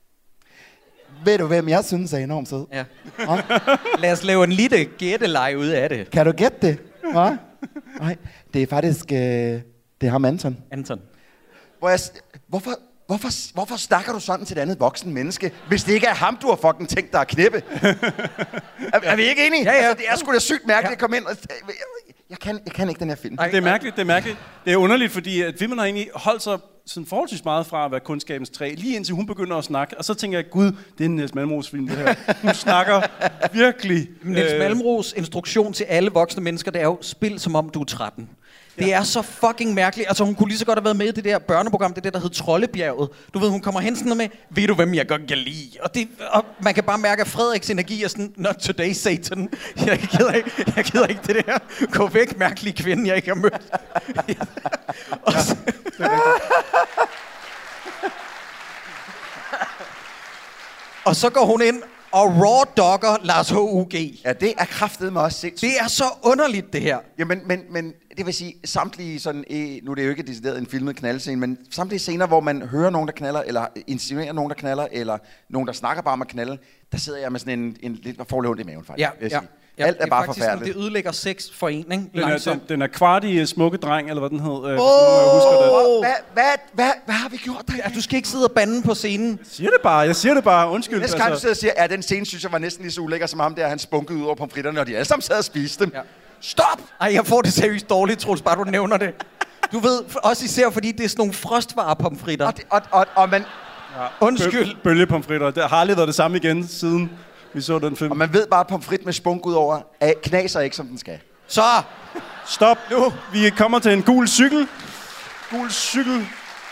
[SPEAKER 5] Ved du, hvem jeg synes er enormt sød?
[SPEAKER 1] Ja. Lad os lave en lille gætteleje ud af det.
[SPEAKER 5] Kan du gætte det? Hva? Nej, det er faktisk... Øh, det er ham, Anton.
[SPEAKER 1] Anton.
[SPEAKER 5] Hvor jeg, s- hvorfor, hvorfor, hvorfor snakker du sådan til et andet voksen menneske, hvis det ikke er ham, du har fucking tænkt dig at knippe? er, er vi ikke enige?
[SPEAKER 1] Ja, ja.
[SPEAKER 5] Altså, det er sgu da sygt mærkeligt
[SPEAKER 1] Ja.
[SPEAKER 5] at komme ind og... Jeg, jeg, kan, jeg kan ikke den her film.
[SPEAKER 1] Ej.
[SPEAKER 6] Det er mærkeligt, det er mærkeligt. Det er underligt, fordi at filmen har egentlig holdt sig sådan forholdsvis meget fra at være kundskabens træ, lige indtil hun begynder at snakke. Og så tænker jeg, gud, det er en Niels Malmros film, det her. Hun snakker virkelig...
[SPEAKER 1] Niels
[SPEAKER 6] øh,
[SPEAKER 1] Malmros instruktion til alle voksne mennesker, det er jo, spil som om du er tretten. Det er så fucking mærkeligt. Altså, hun kunne lige så godt have været med i det der børneprogram, det der, der hed Troldebjerget. Du ved, hun kommer hen sådan noget med, ved du, hvem jeg godt kan lide? Og, det, og man kan bare mærke, at Frederiks energi er sådan, not today, Satan. Jeg gider ikke, jeg gider ikke det der. Gå væk, mærkelige kvinde, jeg ikke har mødt. og, så, og så går hun ind og raw dogger Lars H U G.
[SPEAKER 5] Ja, det er kraftedeme også sindssygt.
[SPEAKER 1] Det er så underligt, det her.
[SPEAKER 5] Jamen, men, men det vil sige, samtlige sådan, eh, nu er det jo ikke decideret en filmet knaldscene, men samtlige scener, hvor man hører nogen, der knaller, eller insinuerer nogen, der knaller, eller nogen, der snakker bare om at knalde, der sidder jeg med sådan en, en lidt forløb i maven, faktisk.
[SPEAKER 1] Ja,
[SPEAKER 5] vil jeg
[SPEAKER 1] ja.
[SPEAKER 5] sige.
[SPEAKER 1] Ja,
[SPEAKER 5] Alt er bare
[SPEAKER 1] faktisk,
[SPEAKER 5] forfærdeligt.
[SPEAKER 1] Det ødelægger sex for en, ikke?
[SPEAKER 6] Den er, den,
[SPEAKER 1] Langsomt.
[SPEAKER 6] den er kvart i Smukke Dreng, eller hvad den hed. Øh,
[SPEAKER 1] Åh!
[SPEAKER 6] hvis nogen, jeg husker det.
[SPEAKER 5] Hvad, hvad, hvad, hvad har vi gjort der?
[SPEAKER 1] Ja, du skal ikke sidde og bande på scenen.
[SPEAKER 6] Jeg siger det bare, jeg siger det bare. Undskyld.
[SPEAKER 5] Næste gang du sidder og siger, at den scene, synes jeg, var næsten lige så ulækker som ham der, han spunkede ud over pomfritterne, og de alle sammen sad og spiste dem.
[SPEAKER 1] Ja.
[SPEAKER 5] Stop!
[SPEAKER 1] Ej, jeg får det seriøst dårligt, Troels, bare du nævner det. Du ved, også især fordi det er sådan nogle frostvarepomfritter.
[SPEAKER 5] Og, det, og, og, og, man,
[SPEAKER 1] Undskyld.
[SPEAKER 6] Bø- bølgepomfritter. Det har aldrig været det samme igen, siden vi så den film.
[SPEAKER 5] og man ved bare, at pomfrit med spunk ud over, at knaser ikke, som den skal.
[SPEAKER 1] Så,
[SPEAKER 6] Stop nu. Vi kommer til en gul cykel. Gul cykel.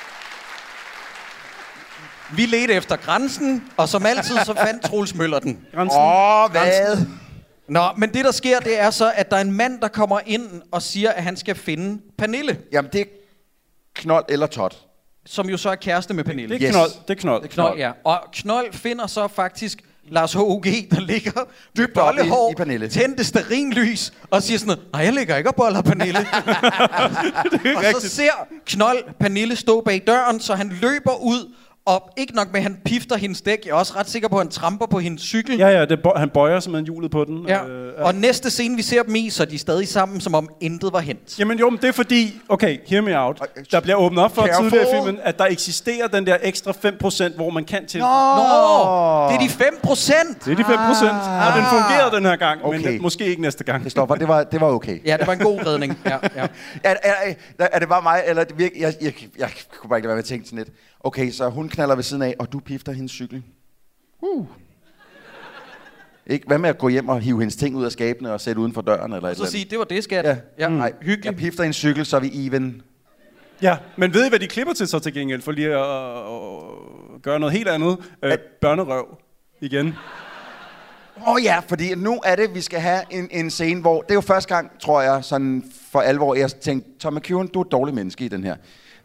[SPEAKER 1] vi ledte efter grænsen, og som altid, så fandt Troels Møller den.
[SPEAKER 6] Grænsen.
[SPEAKER 5] Åh, oh, hvad?
[SPEAKER 1] Nå, men det der sker, det er så, at der er en mand, der kommer ind og siger, at han skal finde Pernille,
[SPEAKER 5] Jamen, det er knold eller tot.
[SPEAKER 1] som jo så er kæreste med Pernille.
[SPEAKER 6] Det er
[SPEAKER 5] Yes.
[SPEAKER 6] knold. Det er knold.
[SPEAKER 1] Knold, ja. Og Knold finder så faktisk Lars H U G, der ligger dybt
[SPEAKER 5] op i-
[SPEAKER 1] bollehår,
[SPEAKER 5] i Pernille.
[SPEAKER 1] tændte stearinlys, og siger sådan noget, nej, jeg ligger ikke og boller Pernille. og så ser Knold Pernille stå bag døren, så han løber ud, og ikke nok med, at han pifter hendes dæk, jeg er også ret sikker på, at han tramper på hendes cykel.
[SPEAKER 6] Ja, ja, det bø- han bøjer simpelthen hjulet på den.
[SPEAKER 1] Ja.
[SPEAKER 6] Øh,
[SPEAKER 1] Og næste scene, vi ser dem i, så er de stadig sammen, som om intet var hent.
[SPEAKER 6] Jamen jo, men det er fordi, okay, hear me out. Der bliver åbnet op for
[SPEAKER 5] Careful.
[SPEAKER 6] tidligere i filmen, at der eksisterer den der ekstra fem procent, hvor man kan til...
[SPEAKER 1] Nå, det er de fem procent!
[SPEAKER 6] Det er de fem procent, og den fungerer den her gang,
[SPEAKER 5] Okay.
[SPEAKER 6] men måske ikke næste gang.
[SPEAKER 5] Kristoffer, det var, det var okay.
[SPEAKER 1] Ja, det var en god redning. Ja, ja.
[SPEAKER 5] Er, er, er, er det bare mig, eller det virker, jeg, jeg, jeg, jeg kunne bare ikke lade være med at tænke sådan lidt. Okay, så hun knaller ved siden af, og du pifter hendes cykel. Uh. Ikke? Hvad med at gå hjem og hive hendes ting ud af skabene og sætte uden for døren? Eller et
[SPEAKER 1] Så
[SPEAKER 5] eller
[SPEAKER 1] sige, det var det, skat.
[SPEAKER 5] Ja.
[SPEAKER 1] Ja.
[SPEAKER 5] Mm. Nej,
[SPEAKER 1] Hyggeligt.
[SPEAKER 5] jeg pifter hendes cykel, så er vi even.
[SPEAKER 6] Ja, men ved I, hvad de klipper til så til gengæld, for lige at, at gøre noget helt andet? Øh, børnerøv igen.
[SPEAKER 5] Åh oh, ja, fordi nu er det, vi skal have en, en scene, hvor... Det er jo første gang, tror jeg, sådan for alvor, jeg tænkte, Tom McEwan, du er et dårligt menneske i den her.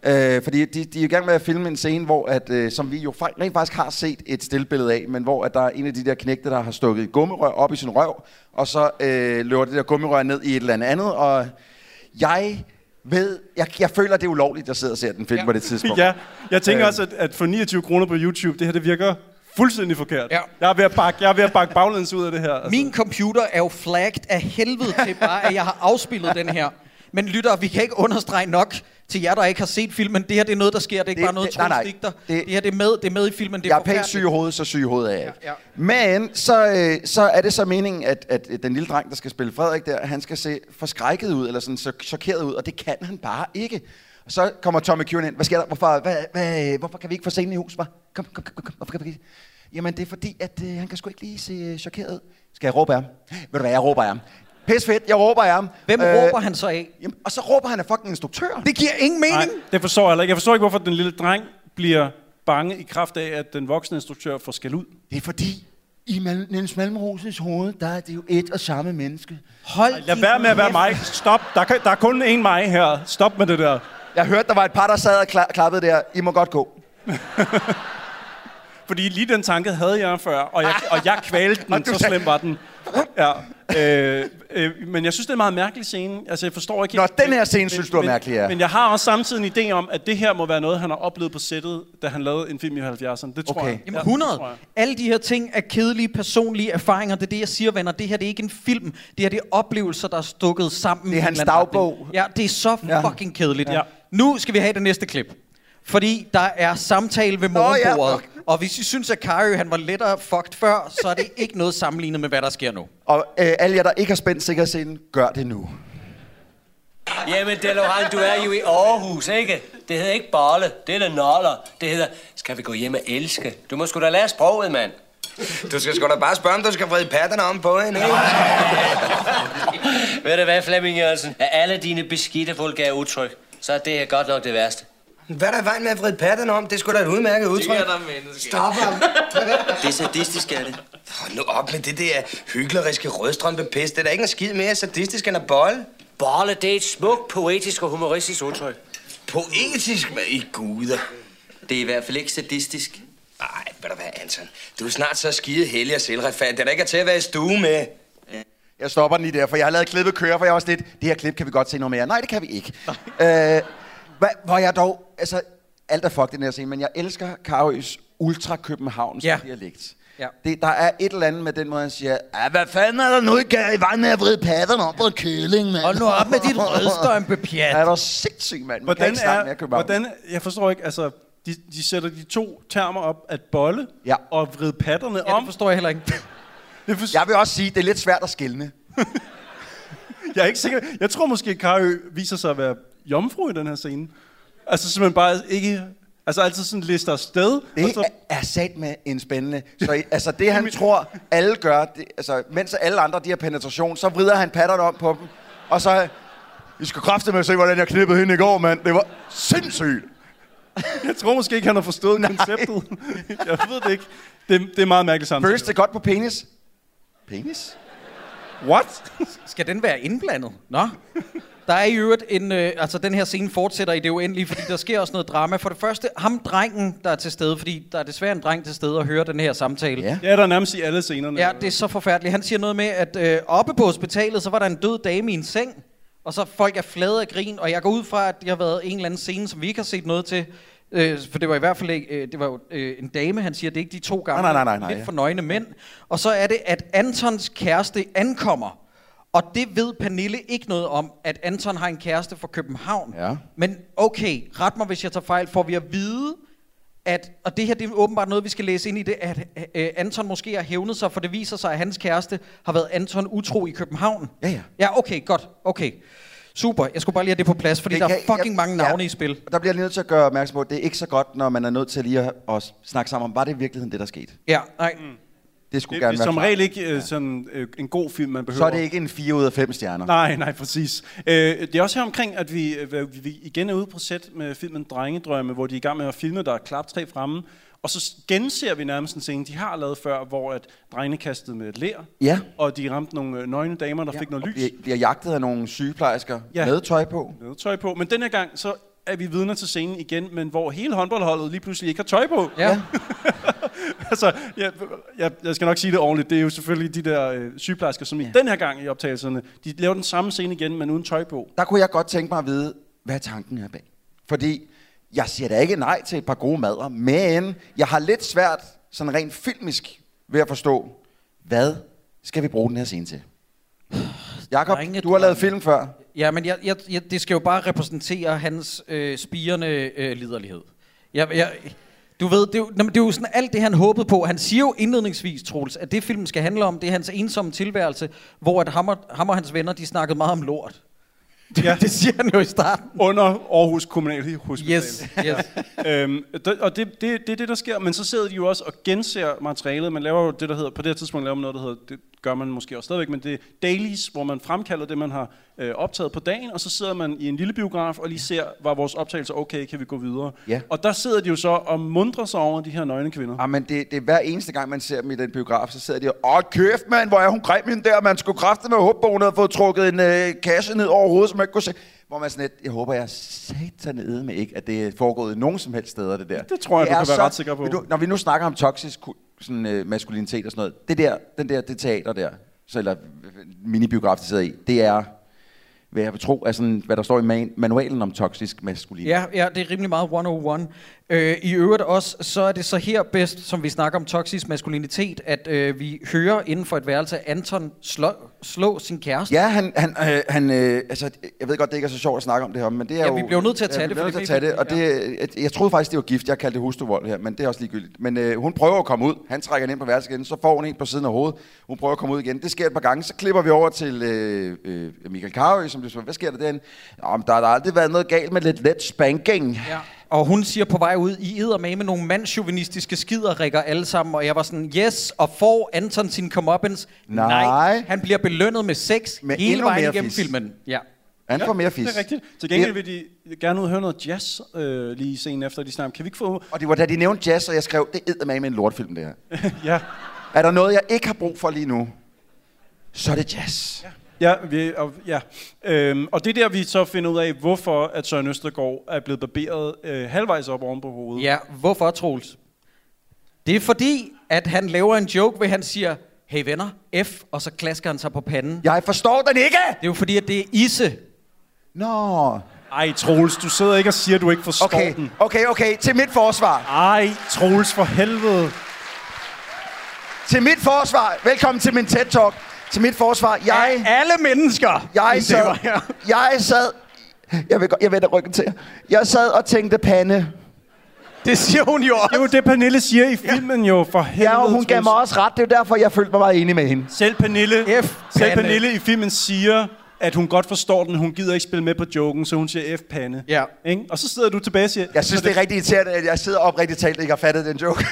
[SPEAKER 5] Øh, fordi de, de er i gang med at filme en scene, hvor at, øh, som vi jo rent faktisk har set et stillbillede af, men hvor at der er en af de der knægte, der har stukket et gummirør op i sin røv, og så øh, løber det der gummirør ned i et eller andet andet, og jeg ved, jeg, jeg føler, det er ulovligt, at jeg sidder og ser den film ja. på det tidspunkt.
[SPEAKER 6] Ja, jeg tænker øh. også, at, at for niogtyve kroner på YouTube, det her, det virker fuldstændig forkert. Ja. Jeg er ved at bakke, jeg er ved at bakke baglæns ud af det her. Altså.
[SPEAKER 1] Min computer er jo flagged af helvede til bare, at jeg har afspillet den her. Men lytter, vi kan ikke understrege nok til jer, der ikke har set filmen. Det her det er noget, der sker. Det er ikke det, bare noget tromsdigter. Det, det her det er, med, det er med i filmen. Det er
[SPEAKER 5] jeg er pænt syg i hovedet, så syg i hovedet er jeg ikke.
[SPEAKER 1] Ja, ja.
[SPEAKER 5] Men så, øh, så er det så meningen, at, at den lille dreng, der skal spille Frederik der, han skal se forskrækket ud, eller sådan chokeret ud, og det kan han bare ikke. Og så kommer Tommy Kieran ind. Hvad sker der? Hvorfor, hvad, hvad, hvorfor kan vi ikke få scenen i hus, hva'? Kom, kom, kom, kom. Hvorfor kan vi ikke? Jamen, det er fordi, at øh, han kan sgu ikke lige se øh, chokeret ud. Skal jeg råbe af ham? Ved du hvad, jeg råber af ham. Pisse fedt, jeg råber af ham.
[SPEAKER 1] Hvem øh, råber han så af?
[SPEAKER 5] Jamen, og så råber han af fucking instruktøren.
[SPEAKER 1] Det giver ingen mening.
[SPEAKER 6] Nej, det forstår jeg heller ikke. Jeg forstår ikke, hvorfor den lille dreng bliver bange i kraft af, at den voksne instruktør får skæld ud.
[SPEAKER 5] Det er fordi, i Mal- Niels Malmros' hoved, der er det jo et og samme menneske.
[SPEAKER 6] Hold Ej, lad være med at være mig. Stop. Der, kan, der er kun én mig her. Stop med det der.
[SPEAKER 5] Jeg hørte, der var et par, der sad og kla- klappede der. I må godt gå.
[SPEAKER 6] Fordi lige den tanke havde jeg før, og jeg, og jeg kvalte den, så slem var den. Ja. Øh, øh, men jeg synes, det er en meget mærkelig scene. Altså, jeg forstår ikke...
[SPEAKER 5] Nå, den her scene men, synes du er
[SPEAKER 6] men,
[SPEAKER 5] mærkelig, ja.
[SPEAKER 6] Men jeg har også samtidig en idé om, at det her må være noget, han har oplevet på sættet, da han lavede en film i halvfjerdserne. Det tror
[SPEAKER 5] okay.
[SPEAKER 6] jeg.
[SPEAKER 1] Jamen hundrede. Ja, alle de her ting er kedelige, personlige erfaringer. Det er det, jeg siger, venner. Det her det er ikke en film. Det her det er oplevelser, der er stukket sammen.
[SPEAKER 5] Det er hans dagbog.
[SPEAKER 1] Ja, det er så fucking kedeligt.
[SPEAKER 6] Ja.
[SPEAKER 1] Nu skal vi have det næste klip. Fordi der er samtale ved morgenbordet. Oh, ja. Og hvis I synes, at Kari han var lettere fucked før, så er det ikke noget sammenlignet med, hvad der sker nu.
[SPEAKER 5] Og øh, alle jer, der ikke har spændt sikkerhedsscenen, gør det nu.
[SPEAKER 7] Jamen, Delohan, du er jo i Aarhus, ikke? Det hedder ikke bolle, det hedder noller. Det hedder, skal vi gå hjem og elske? Du må sgu da lære sproget, mand.
[SPEAKER 8] Du skal sgu da bare spørge, om du skal vride patterne om på hende, ikke?
[SPEAKER 7] Ved du hvad, Flemming Jørgensen? Af alle dine beskidte vulgære udtryk, så er det her godt nok det værste.
[SPEAKER 8] Hvad er der i vejen med at vride patterne om? Det er sgu da et udmærket udtryk.
[SPEAKER 7] Det er der menneske.
[SPEAKER 8] Stop ham.
[SPEAKER 4] Det er sadistisk, er det.
[SPEAKER 8] Hold nu op med det der hykleriske rødstrømpepis. Det er da ikke en skid mere sadistisk end at bolle.
[SPEAKER 7] Bolle, det er et smukt, poetisk og humoristisk udtryk.
[SPEAKER 8] Poetisk? Hvad i guder?
[SPEAKER 4] Det er i hvert fald ikke sadistisk.
[SPEAKER 8] Nej, ved du hvad, Anton? Du er snart så skide heldig og selvretfærdig. Det er da ikke til at være i stue med.
[SPEAKER 5] Ja. Jeg stopper den lige der, for jeg har lavet klippet køre, for jeg var også lidt... Det her klip kan vi godt se noget mere. Nej, det kan vi ikke. øh, hva, hvor jeg dog... Altså, alt er fuck den her scene, men jeg elsker Karøs ultra-københavns ja. dialekt. Ja. Det, der er et eller andet med den måde, han siger, hvad fanden er der nu ikke i vejen med at vride patterne op på en køling, mand?
[SPEAKER 1] Hold nu op med dit rødstrømpepjat.
[SPEAKER 5] Er der sindssygt, mand? Man kan ikke snakke mere København.
[SPEAKER 6] Hvordan, jeg forstår ikke, altså, de, de sætter de to termer op, at bolle ja. og vride patterne
[SPEAKER 1] ja,
[SPEAKER 6] om.
[SPEAKER 1] det forstår jeg heller ikke.
[SPEAKER 5] det for... Jeg vil også sige, det er lidt svært at skelne.
[SPEAKER 6] Jeg er ikke sikker. Jeg tror måske, at Karø viser sig at være jomfru i den her scene. Altså simpelthen bare ikke... Altså altid sådan lister afsted.
[SPEAKER 5] Det
[SPEAKER 6] så...
[SPEAKER 5] er sat med en spændende. Så altså det han tror alle gør, det, altså mens alle andre de har penetration, så vrider han patterne om på dem. Og så, vi skal kraftedeme se, hvordan jeg knippede hende i går, mand. Det var sindssygt.
[SPEAKER 6] Jeg tror måske ikke, han har forstået Nej. konceptet. Jeg ved det ikke. Det, det er meget mærkeligt samtidig.
[SPEAKER 5] First, det er godt på penis. Penis?
[SPEAKER 6] What?
[SPEAKER 1] Skal den være indblandet? Nå. Der er i øvrigt en, øh, altså den her scene fortsætter i det uendelige, fordi der sker også noget drama. For det første, ham drengen, der er til stede, fordi der er desværre en dreng til stede og hører den her samtale.
[SPEAKER 6] Ja, ja der er nærmest i alle scenerne.
[SPEAKER 1] Ja, det er så forfærdeligt. Han siger noget med, at øh, oppe på hospitalet, så var der en død dame i en seng, og så folk er flade af grin, og jeg går ud fra, at det har været en eller anden scene, som vi ikke har set noget til. Øh, for det var i hvert fald ikke, øh, det var jo øh, en dame, han siger, det er ikke de to gamle,
[SPEAKER 5] nej, nej, nej, nej,
[SPEAKER 1] lidt
[SPEAKER 5] ja.
[SPEAKER 1] for nøgne mænd. Og så er det, at Antons kæreste ankommer. Og det ved Pernille ikke noget om, at Anton har en kæreste fra København.
[SPEAKER 5] Ja.
[SPEAKER 1] Men okay, ret mig, hvis jeg tager fejl, får vi at vide, at, og det her det er åbenbart noget, vi skal læse ind i det, at øh, Anton måske har hævnet sig, for det viser sig, at hans kæreste har været Anton utro i København.
[SPEAKER 5] Ja, ja.
[SPEAKER 1] Ja, okay, godt, okay. Super, jeg skulle bare lige have det på plads, fordi det der kan, er fucking jeg, mange navne
[SPEAKER 5] ja,
[SPEAKER 1] i spil.
[SPEAKER 5] Der bliver jeg nødt til at gøre opmærksom på, at det er ikke så godt, når man er nødt til lige at, at snakke sammen om, var det i virkeligheden det, der skete?
[SPEAKER 1] Ja, nej. Mm.
[SPEAKER 5] Det skulle
[SPEAKER 6] det,
[SPEAKER 5] gerne
[SPEAKER 6] det
[SPEAKER 5] være
[SPEAKER 6] som
[SPEAKER 5] klar.
[SPEAKER 6] regel ikke øh, sådan øh, en god film, man behøver.
[SPEAKER 5] Så er det ikke en fire ud af fem stjerner.
[SPEAKER 6] Nej, nej, præcis. Øh, det er også her omkring, at vi, øh, vi igen er ude på sæt med filmen Drengedrømme, hvor de er i gang med at filme, der er klaptræ fremme. Og så genser vi nærmest en scene, de har lavet før, hvor at drengene kastede med et ler,
[SPEAKER 5] ja.
[SPEAKER 6] og de ramte nogle øh, nøgne damer, der
[SPEAKER 5] ja,
[SPEAKER 6] fik noget lys.
[SPEAKER 5] De bliver jagtet af nogle sygeplejersker
[SPEAKER 6] ja.
[SPEAKER 5] med tøj på.
[SPEAKER 6] Med tøj på. Men den her gang, så er vi vidner til scenen igen, men hvor hele håndboldholdet lige pludselig ikke har tøj på.
[SPEAKER 1] Ja.
[SPEAKER 6] altså, jeg, jeg, jeg skal nok sige det ordentligt. Det er jo selvfølgelig de der øh, sygeplejersker, som ja. i den her gang i optagelserne, de laver den samme scene igen, men uden tøj på.
[SPEAKER 5] Der kunne jeg godt tænke mig at vide, hvad tanken er bag. Fordi jeg siger da ikke nej til et par gode madder, men jeg har lidt svært, sådan rent filmisk, ved at forstå, hvad skal vi bruge den her scene til? Jakob, du har lavet film før.
[SPEAKER 1] Ja, men jeg, jeg, jeg, det skal jo bare repræsentere hans øh, spirende øh, liderlighed. Jeg, jeg, du ved, det er, jo, det er jo sådan alt det, han håbede på. Han siger jo indledningsvis, Troels, at det filmen skal handle om, det er hans ensomme tilværelse, hvor at ham, og, ham og hans venner, de snakkede meget om lort. Ja. Det siger han jo i starten.
[SPEAKER 6] Under Aarhus Kommunalhospital.
[SPEAKER 1] Yes, yes.
[SPEAKER 6] øhm, det, og det, det, det er det, der sker. Men så sidder de jo også og genser materialet. Man laver jo det, der hedder, på det her tidspunkt laver man noget, der hedder, det gør man måske også stadigvæk, men det er dailies, hvor man fremkalder det, man har øh, optaget på dagen, og så sidder man i en lille biograf og lige ser, var vores optagelser okay, kan vi gå videre.
[SPEAKER 5] Ja.
[SPEAKER 6] Og der sidder de jo så og mundrer sig over de her nøgne kvinder.
[SPEAKER 5] Ja, men det, det er hver eneste gang, man ser dem i den biograf, så sidder de og, åh kæft mand, hvor er hun grim hende der, man skulle kræfte med håbe, hun havde fået trukket en øh, kasse ned over hovedet, som man ikke kunne se. Hvor man sådan lidt, jeg håber, jeg satanede med ikke, at det er foregået nogen som helst steder, det der.
[SPEAKER 6] Det tror jeg,
[SPEAKER 5] det
[SPEAKER 6] du kan
[SPEAKER 5] så,
[SPEAKER 6] være ret sikker på.
[SPEAKER 5] Du, når vi nu snakker om toksisk sådan, øh, maskulinitet og sådan noget, det der, den der, det teater der, så, eller minibiograf, der sidder i, det er, hvad jeg vil tro, er sådan, hvad der står i man, manualen om toksisk maskulinitet.
[SPEAKER 1] Ja, ja, det er rimelig meget et nul et. Øh, I øvrigt også, så er det så her bedst, som vi snakker om toksisk maskulinitet, at øh, vi hører inden for et værelse Anton slå, slå sin kæreste.
[SPEAKER 5] Ja, han, han, øh, han øh, altså, jeg ved godt, det ikke er så sjovt at snakke om det her, men det er
[SPEAKER 1] ja,
[SPEAKER 5] jo...
[SPEAKER 1] vi bliver nødt til at tage
[SPEAKER 5] ja,
[SPEAKER 1] det.
[SPEAKER 5] Vi bliver nødt til at tage det, og det, jeg, jeg troede faktisk, det var gift. Jeg kaldte det hustruvold her, men det er også ligegyldigt. Men øh, hun prøver at komme ud. Han trækker hende ind på værelset igen, så får hun en på siden af hovedet. Hun prøver at komme ud igen. Det sker et par gange. Så klipper vi over til øh, øh, Michael Carøe, som det så, hvad sker der derinde? Jamen, der har der aldrig været noget galt med lidt let spanking.
[SPEAKER 1] Ja. Og hun siger på vej ud, I edder med med nogle mandschauvinistiske skiderikker alle sammen, og jeg var sådan, yes, og får Anton sin comeuppance?
[SPEAKER 5] Nej.
[SPEAKER 1] Nej. Han bliver belønnet med sex
[SPEAKER 5] med
[SPEAKER 1] hele vejen igennem
[SPEAKER 5] fis.
[SPEAKER 1] filmen. Ja.
[SPEAKER 5] Han får mere fis.
[SPEAKER 6] Det er rigtigt. Til gengæld vil de gerne ud høre noget jazz øh, lige scenen efter, de snakker. Kan vi ikke få...
[SPEAKER 5] Og det var da de nævnte jazz, og jeg skrev, det edder med med en lortfilm, det her.
[SPEAKER 6] ja.
[SPEAKER 5] Er der noget, jeg ikke har brug for lige nu, så er det jazz.
[SPEAKER 6] Ja. Ja, vi, og, ja. Øhm, og det er der, vi så finder ud af, hvorfor at Søren Østergaard er blevet barberet øh, halvvejs op oven på hovedet.
[SPEAKER 1] Ja, hvorfor, Troels? Det er fordi, at han laver en joke, hvor han siger, hey venner, F, og så klasker han sig på panden.
[SPEAKER 5] Jeg forstår den ikke!
[SPEAKER 1] Det er jo fordi, at det er Isse.
[SPEAKER 5] Nå...
[SPEAKER 6] Ej, Troels, du sidder ikke og siger, at du ikke forstår
[SPEAKER 5] okay,
[SPEAKER 6] den.
[SPEAKER 5] Okay, okay, til mit forsvar.
[SPEAKER 6] Ej, Troels, for helvede.
[SPEAKER 5] Til mit forsvar. Velkommen til min TED-talk. Til mit forsvar. Jeg...
[SPEAKER 1] Af alle mennesker!
[SPEAKER 5] Jeg sad... Jeg sad... Jeg vil, jeg vil da ryggen til jer. Jeg sad og tænkte pande.
[SPEAKER 1] Det siger hun jo også.
[SPEAKER 6] Det er jo det, Pernille siger i filmen jo, for helvede.
[SPEAKER 5] Ja, og hun gav mig også ret. Det er jo derfor, jeg følte mig meget enig med hende.
[SPEAKER 6] Selv Pernille,
[SPEAKER 1] F
[SPEAKER 6] selv Pernille i filmen siger, at hun godt forstår den. Hun gider ikke spille med på joken, så hun siger F-pande.
[SPEAKER 1] Ja.
[SPEAKER 6] Ikke? Og så sidder du tilbage og siger...
[SPEAKER 5] Jeg synes, det er rigtig irriterende, at jeg sidder oprigtigt talt, ikke har fattet den joke.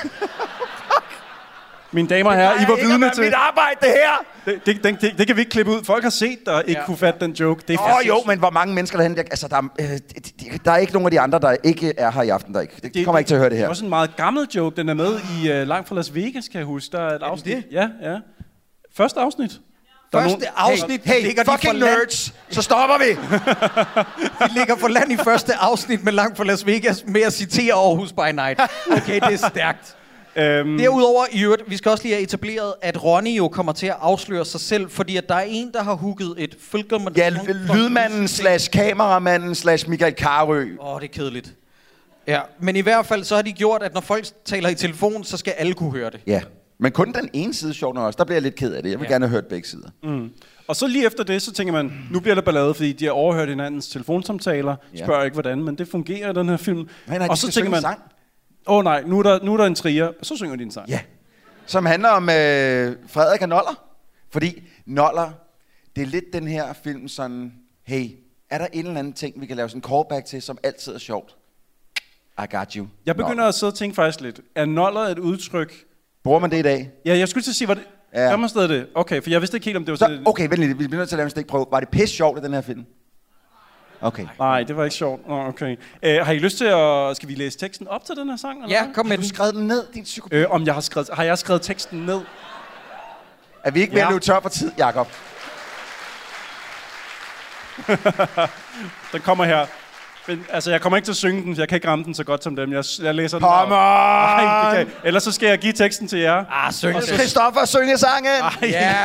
[SPEAKER 6] Mine damer og herrer, I var vidne til...
[SPEAKER 5] Det mit arbejde, det her!
[SPEAKER 6] Det, det, det, det, det kan vi ikke klippe ud. Folk har set, der ikke ja. kunne fatte den joke. Det er
[SPEAKER 5] Åh oh, jo, men hvor mange mennesker derhen... Altså, der, er, øh, der er ikke nogen af de andre, der ikke er her i aften. Der ikke. Det, det kommer ikke til at høre det her.
[SPEAKER 6] Det er også en meget gammel joke. Den er med i uh, Langt fra Las Vegas, kan jeg huske. Der er et er afsnit. Det? Ja, ja. Første afsnit. Der
[SPEAKER 1] første nogen... afsnit
[SPEAKER 5] hey, hey,
[SPEAKER 1] ligger
[SPEAKER 5] fucking nerds, så stopper vi!
[SPEAKER 1] Vi ligger for land i første afsnit med Langt fra Las Vegas med at citere Aarhus by Night. Okay, det er stærkt. Um, Derudover, i øvrigt, vi skal også lige have etableret, at Ronny jo kommer til at afsløre sig selv, fordi at der er en, der har hooket et fulgurment...
[SPEAKER 5] Ja, lydmanden slash kameramanden slash Michael Carøe.
[SPEAKER 1] Åh, oh, det er kedeligt. Ja, men i hvert fald så har de gjort, at når folk taler i telefon, så skal alle kunne høre det.
[SPEAKER 5] Ja, men kun den ene side, sjovt nok også. Der bliver jeg lidt ked af det. Jeg vil ja. gerne have hørt begge sider.
[SPEAKER 6] Mm. Og så lige efter det, så tænker man, nu bliver der ballade, fordi de har overhørt hinandens telefonsamtaler. Ja. Spørger ikke, hvordan, men det fungerer i den her film.
[SPEAKER 5] Men, nej,
[SPEAKER 6] og så tænker man... Sang. Åh oh, nej, nu er, der, nu er der en trier, og så synger de en sang.
[SPEAKER 5] Ja, som handler om øh, Frederik og Noller. Fordi Noller, det er lidt den her film sådan, hey, er der en eller anden ting, vi kan lave sådan en callback til, som altid er sjovt? I got you.
[SPEAKER 6] Jeg begynder Noller. at sidde og tænke faktisk lidt, er Noller et udtryk?
[SPEAKER 5] Bruger man det i dag?
[SPEAKER 6] Ja, jeg skulle til at sige, var det... Ja. Gør man stadig det? Okay, for jeg vidste ikke helt, om det var
[SPEAKER 5] så,
[SPEAKER 6] sådan...
[SPEAKER 5] Okay, vent lidt, vi bliver nødt til at lave en stikprøve. Var det pisse sjovt i den her film? Okay.
[SPEAKER 6] Nej, det var ikke sjovt. Oh, okay. Uh, har I lyst til at... Skal vi læse teksten op til den her sang? Eller
[SPEAKER 1] ja, kom med
[SPEAKER 5] den. Har du skrevet den ned, din psykopat?
[SPEAKER 6] Øh, om jeg har skrevet... Har jeg skrevet teksten ned?
[SPEAKER 5] Er vi ikke ved ja. at løbe tør for tid, Jakob?
[SPEAKER 6] Den kommer her. Men, altså, jeg kommer ikke til at synge den, for jeg kan ikke ramme den så godt som dem. Jeg, jeg læser den.
[SPEAKER 5] Come
[SPEAKER 6] Nej, det kan. Ellers så skal jeg give teksten til jer.
[SPEAKER 1] Ah, syng det.
[SPEAKER 5] Christoffer, synge sangen!
[SPEAKER 1] Ja!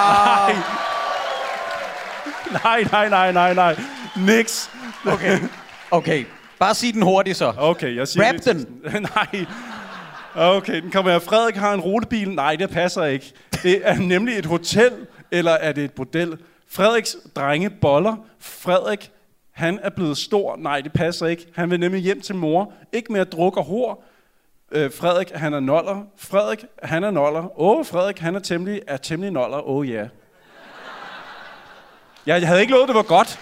[SPEAKER 6] Nej, nej, nej, nej, nej. Niks.
[SPEAKER 1] Okay. Okay. Bare sig den hurtigt så.
[SPEAKER 6] Okay, jeg siger
[SPEAKER 1] Rap
[SPEAKER 6] det.
[SPEAKER 1] den.
[SPEAKER 6] Nej. Okay, den kommer her. Frederik har en rutebil. Nej, det passer ikke. Det er nemlig et hotel, eller er det et bordel? Frederiks drenge boller. Frederik, han er blevet stor. Nej, det passer ikke. Han vil nemlig hjem til mor. Ikke mere druk og hår. Øh, Frederik, han er noller. Frederik, han er noller. Åh, oh, Frederik, han er temmelig, er temmelig noller. Åh, oh, ja. Yeah. Jeg havde ikke lovet, det var godt.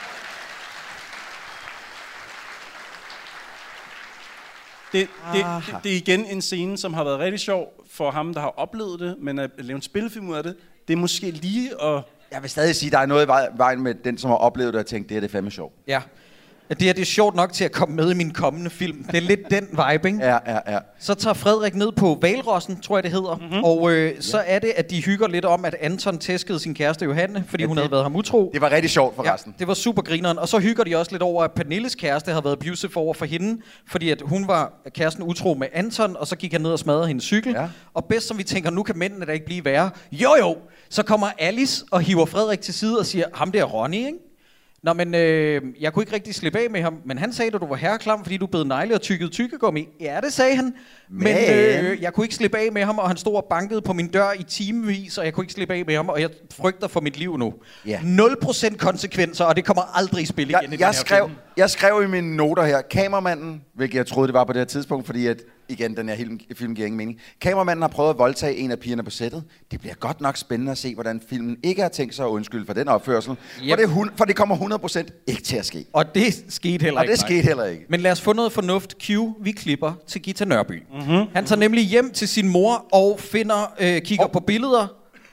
[SPEAKER 6] Det, det, det, det er igen en scene, som har været rigtig sjov for ham, der har oplevet det, men at lave en spillefilm ud af det, det er måske lige at...
[SPEAKER 5] Jeg vil stadig sige, at der er noget i vejen med den, som har oplevet det og tænkt, det er det fandme sjovt.
[SPEAKER 1] Ja. Det her det er sjovt nok til at komme med i min kommende film. Det er lidt den vibe, ikke?
[SPEAKER 5] Ja, ja, ja.
[SPEAKER 1] Så tager Frederik ned på Hvalrossen, tror jeg det hedder. Mm-hmm. Og øh, så er det, at de hygger lidt om, at Anton tæskede sin kæreste Johanne, fordi ja, hun
[SPEAKER 5] det,
[SPEAKER 1] havde været ham utro.
[SPEAKER 5] Det var rigtig sjovt forresten.
[SPEAKER 1] Ja, det var super grineren. Og så hygger de også lidt over, at Pernilles kæreste havde været abusive over for hende, fordi at hun var kæresten utro med Anton, og så gik han ned og smadrede hendes cykel. Ja. Og bedst som vi tænker, nu kan mændene da ikke blive værre. Jo jo, så kommer Alice og hiver Frederik til side og siger, ham der Ronny, ikke? Nå, men øh, jeg kunne ikke rigtig slippe af med ham, men han sagde, at du var herreklam, fordi du bed negle og tykkede tykkegummi. Ja, det sagde han. Men øh, jeg kunne ikke slippe af med ham, og han stod og bankede på min dør i timevis, og jeg kunne ikke slippe af med ham, og jeg frygter for mit liv nu. Ja. nul procent konsekvenser, og det kommer aldrig i spil igen
[SPEAKER 5] jeg,
[SPEAKER 1] i den
[SPEAKER 5] jeg
[SPEAKER 1] her
[SPEAKER 5] skrev,
[SPEAKER 1] film.
[SPEAKER 5] Jeg skrev i mine noter her, kameramanden, hvilket jeg troede, det var på det her tidspunkt, fordi at, igen, den her film, film giver ingen mening. Kameramanden har prøvet at voldtage en af pigerne på sættet. Det bliver godt nok spændende at se, hvordan filmen ikke har tænkt sig at undskylde for den opførsel. Yep. For, det, for det kommer hundrede procent ikke til at ske.
[SPEAKER 1] Og det skete heller
[SPEAKER 5] og
[SPEAKER 1] ikke.
[SPEAKER 5] Og det skete heller ikke.
[SPEAKER 1] Men lad os få noget fornuft. Q, vi klipper til Gita Nørby. Mm-hmm. Han tager nemlig hjem til sin mor og finder, øh, kigger oh. på billeder.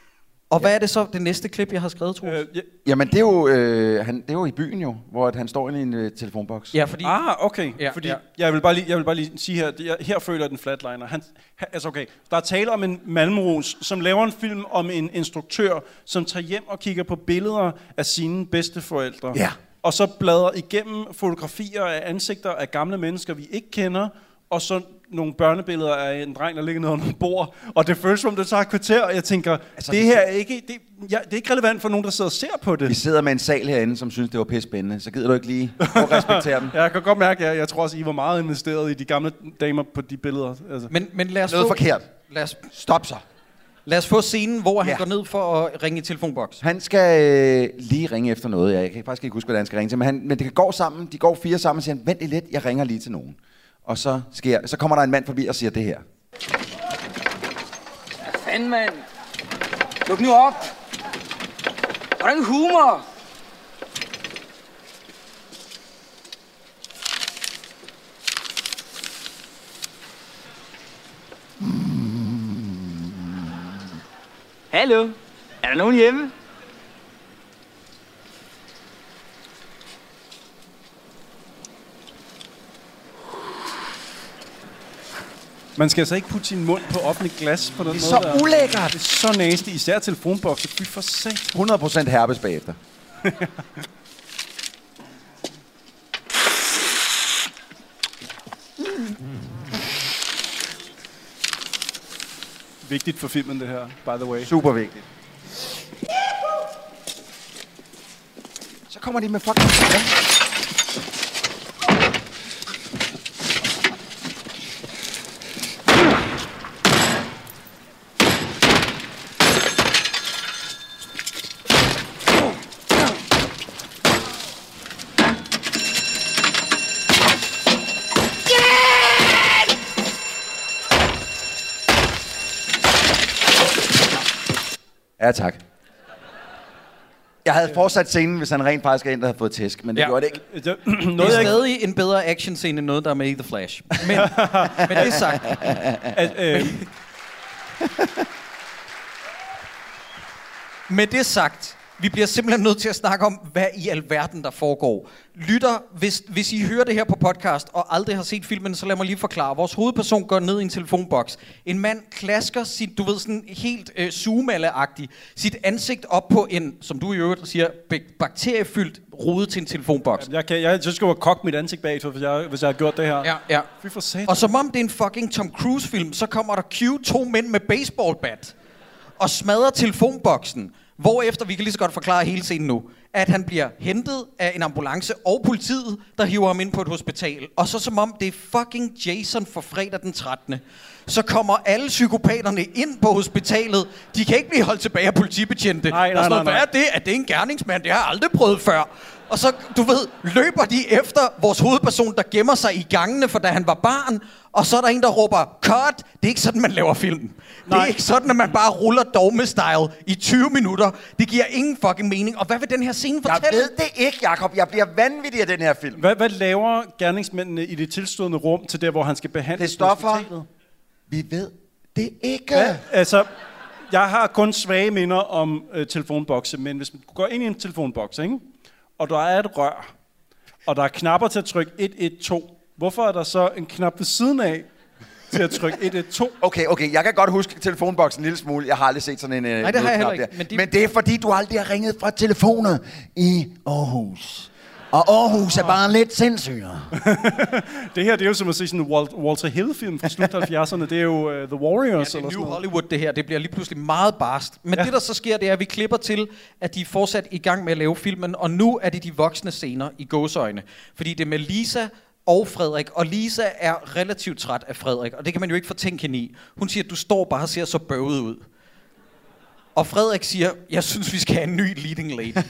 [SPEAKER 1] Og hvad er det så, det næste klip, jeg har skrevet, Troels? Øh, ja.
[SPEAKER 5] Jamen, det er, jo, øh, han, det er jo i byen jo, hvor at han står inde i en øh, telefonboks.
[SPEAKER 1] Ja, fordi...
[SPEAKER 6] Ah, okay.
[SPEAKER 1] Ja,
[SPEAKER 6] fordi
[SPEAKER 1] ja.
[SPEAKER 6] Jeg, vil bare lige, jeg vil bare lige sige her, jeg, her føler den flatliner. Han, altså okay, der er tale om en Malmros, som laver en film om en instruktør, som tager hjem og kigger på billeder af sine bedsteforældre.
[SPEAKER 5] Ja.
[SPEAKER 6] Og så bladrer igennem fotografier af ansigter af gamle mennesker, vi ikke kender, og så nogle børnebilleder af en dreng, der ligger nede under et bord, og det føles som det tager et kvarter, og jeg tænker, altså, det her er ikke, det, ja, det er ikke relevant for nogen, der sidder og ser på det.
[SPEAKER 5] Vi sidder med en sal herinde, som synes, det var pisse spændende, så gider du ikke lige at respektere dem?
[SPEAKER 6] Jeg kan godt mærke, at jeg, jeg tror også, I var meget investeret i de gamle damer på de billeder. Altså.
[SPEAKER 1] Men, men lad os
[SPEAKER 5] Noget
[SPEAKER 1] få,
[SPEAKER 5] forkert.
[SPEAKER 1] Lad os,
[SPEAKER 5] Stop så.
[SPEAKER 1] Lad os få scenen, hvor han
[SPEAKER 5] ja.
[SPEAKER 1] går ned for at ringe i telefonboks.
[SPEAKER 5] Han skal øh, lige ringe efter noget. Jeg kan faktisk ikke huske, hvad han skal ringe til, men, han, men det går sammen. De går fire sammen og siger, vent lidt, jeg ringer lige til nogen. Og så, sker, så kommer der en mand forbi og siger det her.
[SPEAKER 9] Hvad fanden, mand? Luk nu op. Hvordan humor? Hallo? Er der nogen hjemme?
[SPEAKER 6] Man skal altså ikke putte sin mund på offentlig glas på den måde.
[SPEAKER 5] Det er måde, så der. ulækkert.
[SPEAKER 6] Det er så nasty, især telefonbokser. Fy for sat.
[SPEAKER 5] hundrede procent herpes bagefter.
[SPEAKER 6] Vigtigt for filmen, det her, by the way.
[SPEAKER 5] Super vigtigt. Så kommer de med fucking... Ja, tak. Jeg havde fortsat scenen, hvis han rent faktisk er en, der havde fået tæsk, men det ja. gjorde det ikke.
[SPEAKER 1] Det er stadig en bedre actionscene end noget, der er med i The Flash. Men, men det er sagt. At, øh, med det sagt, Vi bliver simpelthen nødt til at snakke om, hvad i alverden der foregår. Lytter, hvis, hvis I hører det her på podcast og aldrig har set filmen, så lad mig lige forklare. Vores hovedperson går ned i en telefonboks. En mand klasker sit, du ved, sådan helt øh, zoomalle-agtigt, sit ansigt op på en, som du i øvrigt siger, bakteriefyldt rode til en telefonboks.
[SPEAKER 6] Jeg, kan, jeg synes, jeg skulle kokke mit ansigt bag, hvis jeg, hvis jeg havde gjort det her.
[SPEAKER 1] Ja, ja.
[SPEAKER 6] Fy for satan.
[SPEAKER 1] Og som om det er en fucking Tom Cruise-film, så kommer der cute to mænd med baseballbat og smadrer telefonboksen. Hvorefter, vi kan lige så godt forklare hele scenen nu, at han bliver hentet af en ambulance og politiet, der hiver ham ind på et hospital. Og så som om det er fucking Jason for fredag den trettende. Så kommer alle psykopaterne ind på hospitalet. De kan ikke blive holdt tilbage af politibetjente.
[SPEAKER 6] Nej, nej, nej, nej.
[SPEAKER 1] Hvad er det? At det er en gerningsmand? Det har jeg aldrig prøvet før. Og så, du ved, løber de efter vores hovedperson, der gemmer sig i gangene, for da han var barn. Og så er der en, der råber, cut! Det er ikke sådan, man laver film. Nej. Det er ikke sådan, at man bare ruller dogme-style i tyve minutter. Det giver ingen fucking mening. Og hvad vil den her scene fortælle?
[SPEAKER 5] Jeg ved det ikke, Jacob. Jeg bliver vanvittig af den her film.
[SPEAKER 6] Hvad, hvad laver gerningsmændene i det tilstående rum til der, hvor han skal behandles?
[SPEAKER 5] Det stoffer. Vi ved det ikke.
[SPEAKER 6] Hvad? Altså, jeg har kun svage minder om øh, telefonbokse, men hvis man går ind i en telefonboks, ikke? Og der er et rør, og der er knapper til at trykke et et to. Hvorfor er der så en knap ved siden af til at trykke et et to?
[SPEAKER 5] Okay, okay, jeg kan godt huske telefonboksen en lille smule. Jeg har aldrig set sådan en...
[SPEAKER 1] Nej, det har jeg heller ikke.
[SPEAKER 5] Men, de... men det er fordi, du aldrig har ringet fra telefoner i Aarhus. Og Aarhus er bare lidt sindssyre.
[SPEAKER 6] Det her, det er jo som at se sådan en Walter Hill-film fra slut halvfjerdserne. Det er jo uh, The Warriors.
[SPEAKER 1] Ja, det er New Hollywood, det her. Det bliver lige pludselig meget barst. Men ja. Det, der så sker, det er, at vi klipper til, at de er fortsat i gang med at lave filmen. Og nu er det de voksne scener i gåseøjne. Fordi det er med Lisa og Frederik. Og Lisa er relativt træt af Frederik. Og det kan man jo ikke fortænke hende i. Hun siger, at du står bare og ser så bøvet ud. Og Frederik siger, jeg synes, vi skal have en ny leading lady.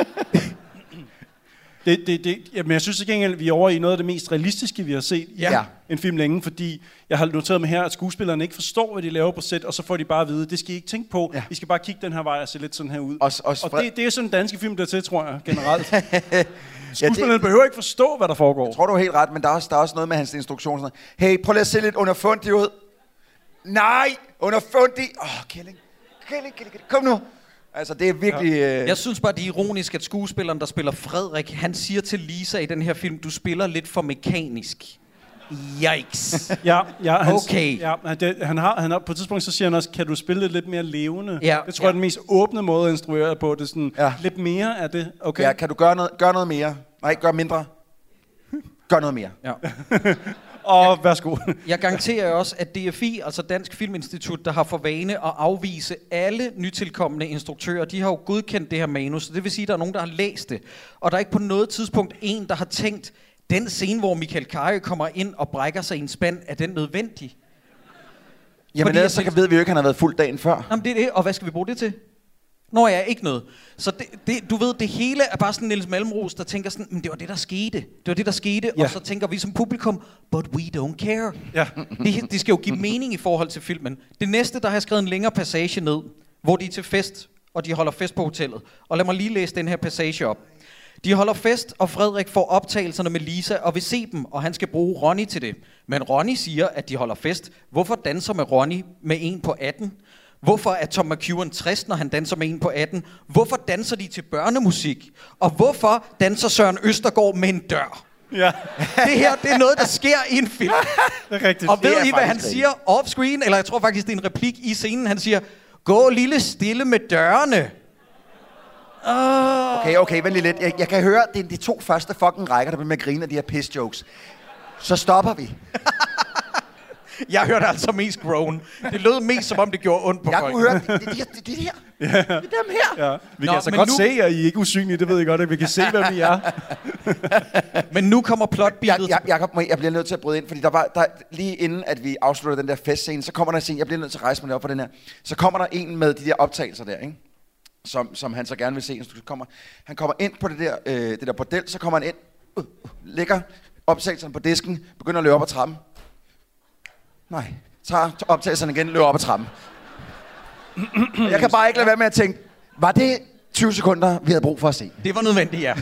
[SPEAKER 6] Det, det, det, jamen jeg synes ikke engang, at vi er over i noget af det mest realistiske, vi har set i
[SPEAKER 5] ja.
[SPEAKER 6] en film længe, fordi jeg har noteret mig her, at skuespillerne ikke forstår, hvad de laver på set, og så får de bare at vide, det skal I ikke tænke på, ja. I skal bare kigge den her vej og se lidt sådan her ud. Og, og, og det, det er sådan en danske film, der til, tror jeg, generelt. Skuespillerne ja, det... behøver ikke forstå, hvad der foregår.
[SPEAKER 5] Jeg tror, du er helt ret, men der er også, der er også noget med hans instruktioner. Sådan, hey, prøv lige at se lidt underfundig ud. Nej, underfundig. Åh, oh, Kælling. Kælling, Kælling, kom nu. Altså, det er virkelig...
[SPEAKER 1] Ja. Øh... Jeg synes bare, det er ironisk, at skuespilleren, der spiller Frederik, han siger til Lisa i den her film, du spiller lidt for mekanisk. Yikes.
[SPEAKER 6] Ja, ja, han,
[SPEAKER 1] okay.
[SPEAKER 6] Ja, det, han har, han har, på et tidspunkt så siger han også, kan du spille det lidt mere levende?
[SPEAKER 1] Ja.
[SPEAKER 6] Det tror jeg
[SPEAKER 1] ja.
[SPEAKER 6] er den mest åbne måde at instruere på. Det er sådan, ja. Lidt mere af det. Okay.
[SPEAKER 5] Ja, kan du gøre noget, gør noget mere? Nej, gør mindre. Gør noget mere.
[SPEAKER 1] Ja.
[SPEAKER 6] Og værsgo.
[SPEAKER 1] Jeg garanterer også, at D F I, altså Dansk Filminstitut, der har for vane at afvise alle nytilkommende instruktører, de har jo godkendt det her manus, så det vil sige, at der er nogen, der har læst det. Og der er ikke på noget tidspunkt en, der har tænkt, den scene, hvor Michael Carøe kommer ind og brækker sig i en spand, er den nødvendig?
[SPEAKER 5] Jamen ellers så ved vi jo ikke, at han har været fuld dagen før.
[SPEAKER 1] Jamen det er det, og hvad skal vi bruge det til? Nå ja, ikke noget. Så det, det, du ved, det hele er bare sådan Niels Malmros, der tænker sådan, men det var det, der skete. Det var det, der skete, ja. Og så tænker vi som publikum, but we don't care.
[SPEAKER 6] Ja.
[SPEAKER 1] det, det skal jo give mening i forhold til filmen. Det næste, der har jeg skrevet en længere passage ned, hvor de er til fest, og de holder fest på hotellet. Og lad mig lige læse den her passage op. De holder fest, og Frederik får optagelserne med Lisa og vil se dem, og han skal bruge Ronny til det. Men Ronny siger, at de holder fest. Hvorfor danser med Ronny med en på atten? Hvorfor er Tom McEwan tres, når han danser med en på atten? Hvorfor danser de til børnemusik? Og hvorfor danser Søren Østergaard med en dør?
[SPEAKER 6] Ja.
[SPEAKER 1] Det her, det er noget, der sker i en film.
[SPEAKER 6] Det er rigtigt.
[SPEAKER 1] Og ved I, hvad han
[SPEAKER 5] rigtigt.
[SPEAKER 1] siger off-screen? Eller jeg tror faktisk, det er en replik i scenen. Han siger, gå lille stille med dørene.
[SPEAKER 5] Oh. Okay, okay, vent lige lidt. Jeg, jeg kan høre, det er de to første fucking rækker, der bliver med at grine af de her piss jokes. Så stopper vi.
[SPEAKER 1] Jeg hørte altså mest groan. Det lød mest, som om det gjorde ondt på
[SPEAKER 5] jeg
[SPEAKER 1] folk.
[SPEAKER 5] Jeg kunne høre, det, det, det, det, det her. Ja. Det er dem her.
[SPEAKER 6] Ja. Vi
[SPEAKER 1] Nå,
[SPEAKER 6] kan altså
[SPEAKER 1] men
[SPEAKER 6] godt
[SPEAKER 1] nu...
[SPEAKER 6] se, at I er ikke usynlige. Det ved jeg godt, at vi kan se, hvem I er.
[SPEAKER 1] Men nu kommer plotbilledet.
[SPEAKER 5] Jeg, jeg, jeg, jeg bliver nødt til at bryde ind, fordi der var, der, lige inden, at vi afslutter den der festscene, så kommer der en scene, jeg bliver nødt til at rejse mig op på den her, så kommer der en med de der optagelser der, ikke? Som, som han så gerne vil se. Så kommer, han kommer ind på det der, øh, det der bordel, så kommer han ind, uh, uh, lægger optagelserne på disken, begynder at løbe op ad trappen. Nej, tager optagelserne igen, løber op ad trappen. Jeg kan bare ikke lade være med at tænke, var det tyve sekunder, vi havde brug for at se?
[SPEAKER 1] Det var nødvendigt, ja.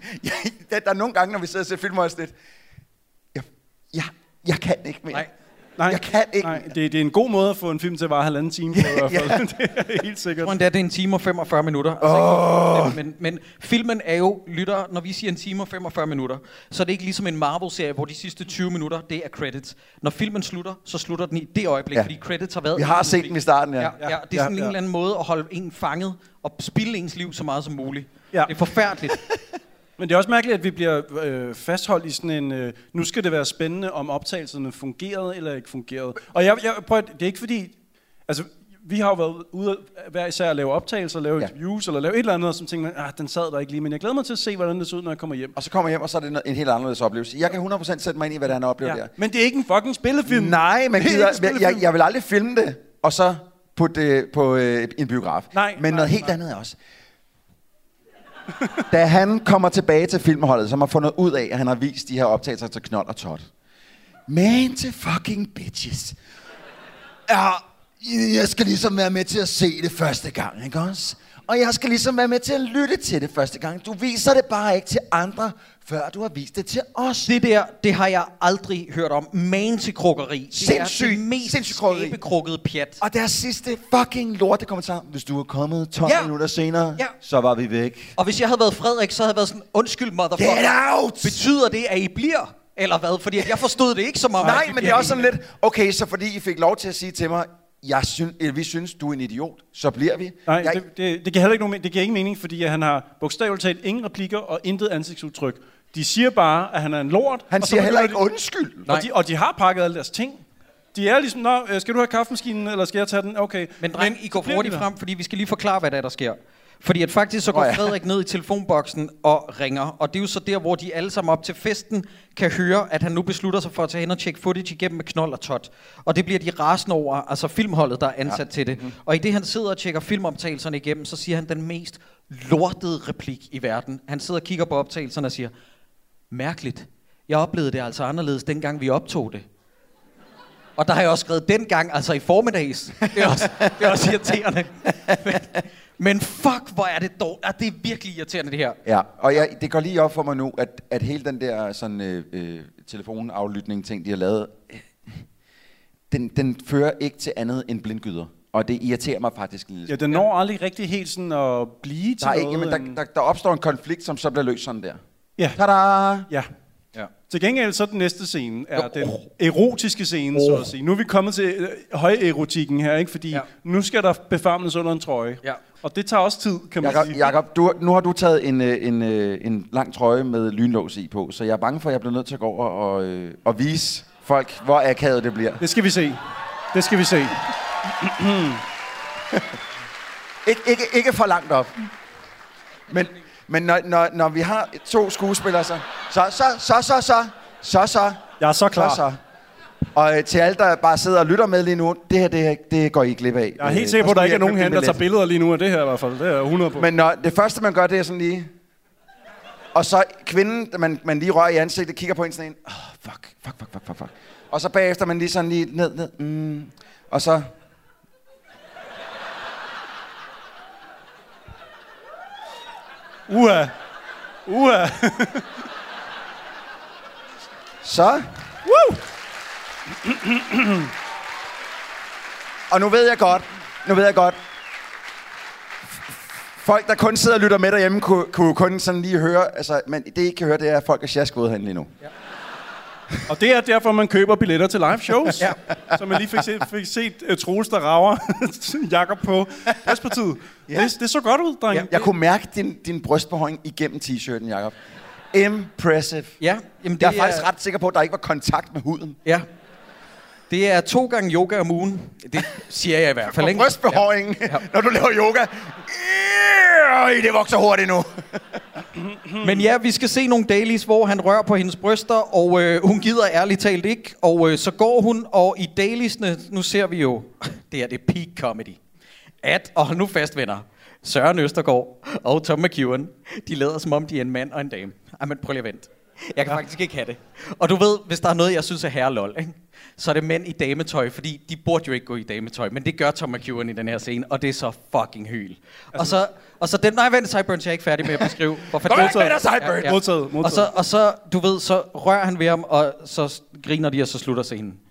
[SPEAKER 5] Der er nogle gange, når vi sidder og ser film, og lidt, jeg, jeg, jeg kan ikke mere.
[SPEAKER 1] Nej.
[SPEAKER 6] Nej,
[SPEAKER 5] jeg kan ikke.
[SPEAKER 6] Nej, det, det er en god måde at få en film til at vare halvanden time på, i hvert fald. Ja. Det er helt sikkert.
[SPEAKER 1] Jeg tror, det er en time og femogfyrre minutter. Altså, oh. men, men filmen er jo, lytter, når vi siger en time og femogfyrre minutter, så er det ikke ligesom en Marvel-serie, hvor de sidste tyve minutter, det er credits. Når filmen slutter, så slutter den i det øjeblik, ja. fordi credits har været...
[SPEAKER 5] Vi har set den i starten, ja.
[SPEAKER 1] Ja, ja, det er sådan ja, ja. en eller anden måde at holde en fanget og spilde ens liv så meget som muligt. Ja. Det er forfærdeligt.
[SPEAKER 6] Men det er også mærkeligt, at vi bliver øh, fastholdt i sådan en... Øh, nu skal det være spændende, om optagelserne fungerede eller ikke fungerede. Og jeg, jeg prøver, det er ikke fordi... Altså, vi har jo været ude hver især at lave optagelser, lave ja. interviews eller lave et eller andet, som tænker man, ah, den sad der ikke lige. Men jeg glæder mig til at se, hvordan det ser ud, når jeg kommer hjem.
[SPEAKER 5] Og så kommer jeg hjem, og så er det en helt anderledes oplevelse. Jeg kan hundrede procent sætte mig ind i, hvad han oplever ja. der.
[SPEAKER 6] Men det er ikke en fucking spillefilm.
[SPEAKER 5] Nej, men gider, jeg, jeg, jeg vil aldrig filme det, og så putte det på øh, en biograf.
[SPEAKER 6] Nej,
[SPEAKER 5] men
[SPEAKER 6] nej,
[SPEAKER 5] noget helt
[SPEAKER 6] nej.
[SPEAKER 5] andet er også... Da han kommer tilbage til filmholdet, som har fundet ud af, at han har vist de her optagelser til Knold og Tot. Man til fucking bitches. Ja, jeg skal ligesom være med til at se det første gang, ikke også? Og jeg skal ligesom være med til at lytte til det første gang. Du viser det bare ikke til andre, før du har vist det til os.
[SPEAKER 1] Det der, det har jeg aldrig hørt om. Man til krukkeri. Det
[SPEAKER 5] sindssygt,
[SPEAKER 1] er det mest skæbekrukkede pjat.
[SPEAKER 5] Og deres sidste fucking lorte kommentar. Hvis du var kommet tolv ja. minutter senere, ja. så var vi væk.
[SPEAKER 1] Og hvis jeg havde været Frederik, så havde jeg været sådan, undskyld motherfucker.
[SPEAKER 5] Get out!
[SPEAKER 1] Betyder det, at I bliver? Eller hvad? Fordi jeg forstod det ikke så meget.
[SPEAKER 5] Nej, men det er også sådan lidt, okay, så fordi I fik lov til at sige til mig, jeg synes, vi synes, du er en idiot, så bliver vi.
[SPEAKER 6] Nej,
[SPEAKER 5] jeg...
[SPEAKER 6] det, det, det, giver heller ikke nogen, det giver ingen mening, fordi han har bogstaveligt talt ingen replikker og intet ansigtsudtryk. De siger bare, at han er en lort.
[SPEAKER 5] Han siger heller ikke undskyld.
[SPEAKER 6] Og de, og de har pakket alle deres ting. De er ligesom, nå, skal du have kaffemaskinen, eller skal jeg tage den? Okay.
[SPEAKER 1] Men dreng, I går hurtigt frem, fordi vi skal lige forklare, hvad der, er, der sker. Fordi at faktisk så går oh, ja. Frederik ned i telefonboksen og ringer, og det er jo så der, hvor de alle sammen op til festen kan høre, at han nu beslutter sig for at tage hen og tjekke footage igennem med Knold og Tot. Og det bliver de rasende over, altså filmholdet, der er ansat ja. til det. Mm. Og i det, han sidder og tjekker filmoptagelserne igennem, så siger han den mest lortede replik i verden. Han sidder og kigger på optagelserne og siger, mærkeligt, jeg oplevede det altså anderledes, dengang vi optog det. Og der har jeg også skrevet dengang, altså i formiddags. Det er også, det er også irriterende. Men, men fuck, hvor er det dårligt. Det er virkelig irriterende, det her.
[SPEAKER 5] Ja, og jeg, det går lige op for mig nu, at, at hele den der sådan, øh, øh, telefonaflytning ting, de har lavet, øh, den, den fører ikke til andet end blindgyder. Og det irriterer mig faktisk lidt.
[SPEAKER 6] Ja, den når aldrig rigtig helt sådan at blive til
[SPEAKER 5] der er
[SPEAKER 6] noget.
[SPEAKER 5] Ikke, men der, der, der opstår en konflikt, som så bliver løst sådan der.
[SPEAKER 6] Ja.
[SPEAKER 5] Tada!
[SPEAKER 6] Ja. Ja. Til gengæld så den næste scene er den erotiske scene, oh. så at sige. Nu er vi kommet til øh, højerotikken her, ikke? Fordi ja. nu skal der befamles under en trøje. Ja. Og det tager også tid, kan man
[SPEAKER 5] Jacob,
[SPEAKER 6] sige.
[SPEAKER 5] Jacob, du, nu har du taget en, en, en lang trøje med lynlås i på, så jeg er bange for, at jeg bliver nødt til at gå over og, øh, og vise folk, hvor akavet det bliver.
[SPEAKER 6] Det skal vi se. Det skal vi se.
[SPEAKER 5] Ik, ikke, ikke for langt op. Men... Men når, når, når vi har to skuespillere, så så, så, så, så, så, så, så.
[SPEAKER 6] Jeg er så klar.
[SPEAKER 5] Så, så. Og øh, til alle, der bare sidder og lytter med lige nu, det her, det, det går I glip af.
[SPEAKER 6] Jeg er helt sikker på, at der ikke er nogen hen, der tager billeder lige nu af det her i hvert fald. Det er hundrede på.
[SPEAKER 5] Men når, det første, man gør, det er sådan lige... Og så kvinden, man, man lige rører i ansigtet, kigger på en sådan en... Oh, fuck, fuck, fuck, fuck, fuck, fuck. Og så bagefter man lige sådan lige ned, ned. Mm, og så...
[SPEAKER 6] Uha. Uha.
[SPEAKER 5] Så. Woo! Og nu ved jeg godt, nu ved jeg godt, folk, der kun sidder og lytter med derhjemme, kunne, kunne kun sådan lige høre, altså, men det I ikke kan høre, det er, at folk er sjaskede herinde lige nu. Ja.
[SPEAKER 6] Og det er derfor, man køber billetter til live shows. Ja. Så man lige fik set, fik set uh, Troels, der rager Jakob på Despertid. Ja. Det, det så godt ud, dreng.
[SPEAKER 5] Ja. Jeg kunne mærke din, din brystbehøjning igennem t-shirten, Jakob. Impressive.
[SPEAKER 1] Ja. Jamen, det
[SPEAKER 5] jeg er, er faktisk
[SPEAKER 1] er...
[SPEAKER 5] ret sikker på, at der ikke var kontakt med huden.
[SPEAKER 1] Ja. Det er to gange yoga om ugen. Det siger jeg i hvert fald, ikke?
[SPEAKER 5] Brystbehøjning, ja. Ja. Når du laver yoga. Det vokser hurtigt nu.
[SPEAKER 1] Men ja, vi skal se nogle dailies, hvor han rører på hendes bryster, og øh, hun gider ærligt talt ikke. Og øh, så går hun, og i dailiesne, nu ser vi jo, det her det er peak comedy. At, og hold nu fast, venner, Søren Østergaard og Tom McEwan, de lader som om de er en mand og en dame. Jamen, prøv lige at vente. Jeg kan ja. faktisk ikke have det. Og du ved, hvis der er noget, jeg synes er herrelol, ikke? Så er det mænd i dametøj, fordi de burde jo ikke gå i dametøj, men det gør Tom McEwan i den her scene, og det er så fucking hyl. Altså, og så, og så den, nej, vent, Sideburns, jeg er ikke færdig med at beskrive.
[SPEAKER 5] Hvorfor Kom ikke med dig, Sideburns!
[SPEAKER 6] Ja, ja. Modtaget, modtaget.
[SPEAKER 1] Og så, og så, du ved, så rører han ved ham, og så griner de, og så slutter scenen.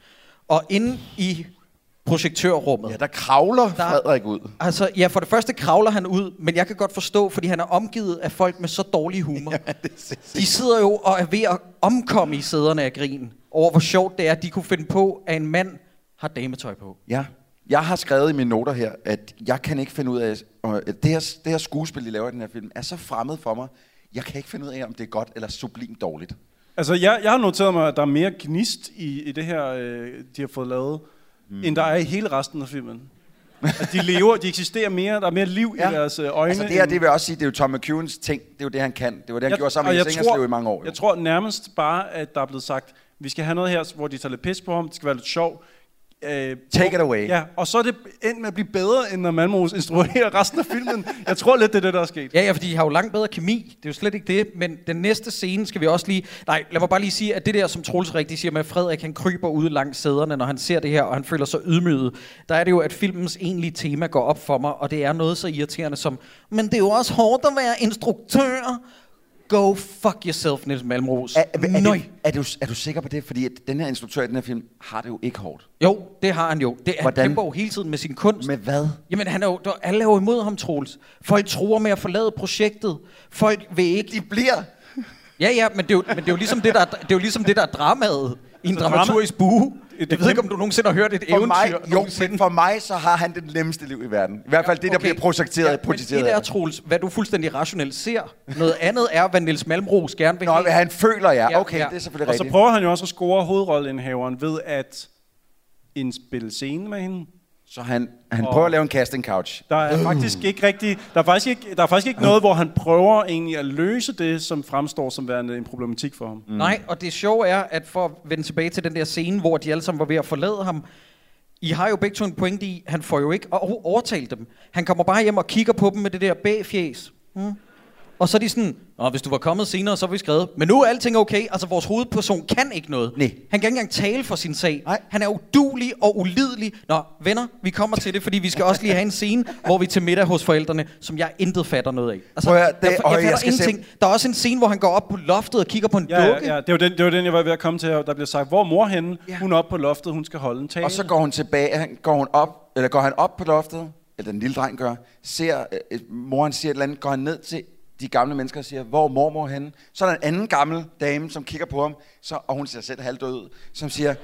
[SPEAKER 1] Og inde i projektørrummet...
[SPEAKER 5] Ja, der kravler der, Frederik ud.
[SPEAKER 1] Altså, ja, for det første kravler han ud, men jeg kan godt forstå, fordi han er omgivet af folk med så dårlig humor. Ja, de sidder jo og er ved at omkomme i sæderne af grin over, hvor sjovt det er, at de kunne finde på, at en mand har dametøj på.
[SPEAKER 5] Ja. Jeg har skrevet i mine noter her, at jeg kan ikke finde ud af, at det her, det her skuespil, de laver i den her film, er så fremmed for mig. Jeg kan ikke finde ud af, om det er godt eller sublimt dårligt.
[SPEAKER 6] Altså, jeg, jeg har noteret mig, at der er mere gnist i, i det her, øh, de har fået lavet, mm. end der er i hele resten af filmen. At de lever, de eksisterer mere, der er mere liv ja. i deres øh, øjne.
[SPEAKER 5] Altså det her, det vil jeg også sige, det er jo Tom McEwans ting, det er jo det, han kan. Det var det, han jeg, gjorde sammen med Singerslev i mange år. Jo.
[SPEAKER 6] Jeg tror nærmest bare, at der er blevet sagt, vi skal have noget her, hvor de tager lidt pis på ham, det skal være lidt sjov.
[SPEAKER 5] Uh, Take it away.
[SPEAKER 6] Ja, og så er det endt med at blive bedre, end når Malmros instruerer resten af filmen. Jeg tror lidt, det er det, der er sket.
[SPEAKER 1] Ja, ja, fordi de har jo langt bedre kemi. Det er jo slet ikke det. Men den næste scene skal vi også lige... Nej, lad mig bare lige sige, at det der, som Troels rigtig siger med, at Frederik, han kryber ud langs sæderne, når han ser det her, og han føler sig ydmyget. Der er det jo, at filmens egentlige tema går op for mig, og det er noget så irriterende som, men det er jo også hårdt at være instruktør. Go fuck yourself, Niels Malmros.
[SPEAKER 5] Er, er, er, du, er, du, er du sikker på det? Fordi at den her instruktør i den her film har det jo ikke hårdt.
[SPEAKER 1] Jo, det har han jo. Det er, han kæmper jo hele tiden med sin kunst.
[SPEAKER 5] Med hvad?
[SPEAKER 1] Jamen, han er jo, der, alle er jo imod ham, Troels. Folk tror med at forlade projektet. Folk vil ikke...
[SPEAKER 5] De bliver...
[SPEAKER 1] Ja, ja, men det er jo, men det er jo ligesom det, der, det er jo ligesom det, der er dramaet i en dramaturgisk bue. Jeg ved ikke, om du nogensinde har hørt et
[SPEAKER 5] for
[SPEAKER 1] eventyr.
[SPEAKER 5] Mig, jo, men for mig, så har han det nemmeste liv i verden. I hvert fald det, der okay. bliver projekteret. Ja,
[SPEAKER 1] projiceret men det er, Troels, hvad du fuldstændig rationelt ser. Noget andet er, hvad Niels Malmros gerne vil
[SPEAKER 5] Nå,
[SPEAKER 1] have.
[SPEAKER 5] hvad han føler, ja. Okay, ja. Det er selvfølgelig
[SPEAKER 6] og
[SPEAKER 5] rigtigt.
[SPEAKER 6] Og så prøver han jo også at score hovedrolleindhaveren ved at indspille scenen med hende.
[SPEAKER 5] Så han, han prøver at lave en casting couch.
[SPEAKER 6] Der er faktisk ikke rigtig, der er faktisk ikke, der er faktisk ikke noget, hvor han prøver egentlig at løse det, som fremstår som værende en problematik for ham.
[SPEAKER 1] Mm. Nej, og det sjove er, at for at vende tilbage til den der scene, hvor de alle sammen var ved at forlade ham, I har jo begge to en pointe i, han får jo ikke overtalt dem. Han kommer bare hjem og kigger på dem med det der bagfjæs. Mm. Og så er de sådan, nå, hvis du var kommet senere, så var vi skrevet. Men nu er alting okay. Altså, vores hovedperson kan ikke noget.
[SPEAKER 5] Nej.
[SPEAKER 1] Han kan ikke engang tale for sin sag.
[SPEAKER 5] Nej.
[SPEAKER 1] Han er uduelig og ulidelig. Nå, venner, vi kommer til det, fordi vi skal også lige have en scene, hvor vi er til middag hos forældrene, som jeg intet fatter noget af. Altså,
[SPEAKER 5] Prøv at, det,
[SPEAKER 1] jeg, jeg, jeg fatter
[SPEAKER 5] jeg
[SPEAKER 1] ingenting. Der er også en scene, hvor han går op på loftet og kigger på en
[SPEAKER 6] ja,
[SPEAKER 1] dukke.
[SPEAKER 6] Ja, ja. Det var den, det var den, jeg var ved at komme til. Der bliver sagt, hvor er mor henne? Ja. Hun er oppe på loftet, hun skal holde en tale.
[SPEAKER 5] Og så går hun tilbage, går hun op, eller går han op på loftet, eller den lille dreng gør, ser, øh, moren siger et eller andet, går han ned til de gamle mennesker og siger, hvor er mormor henne? Så er der en anden gammel dame, som kigger på ham, så, og hun ser selv halvdød ud, som siger,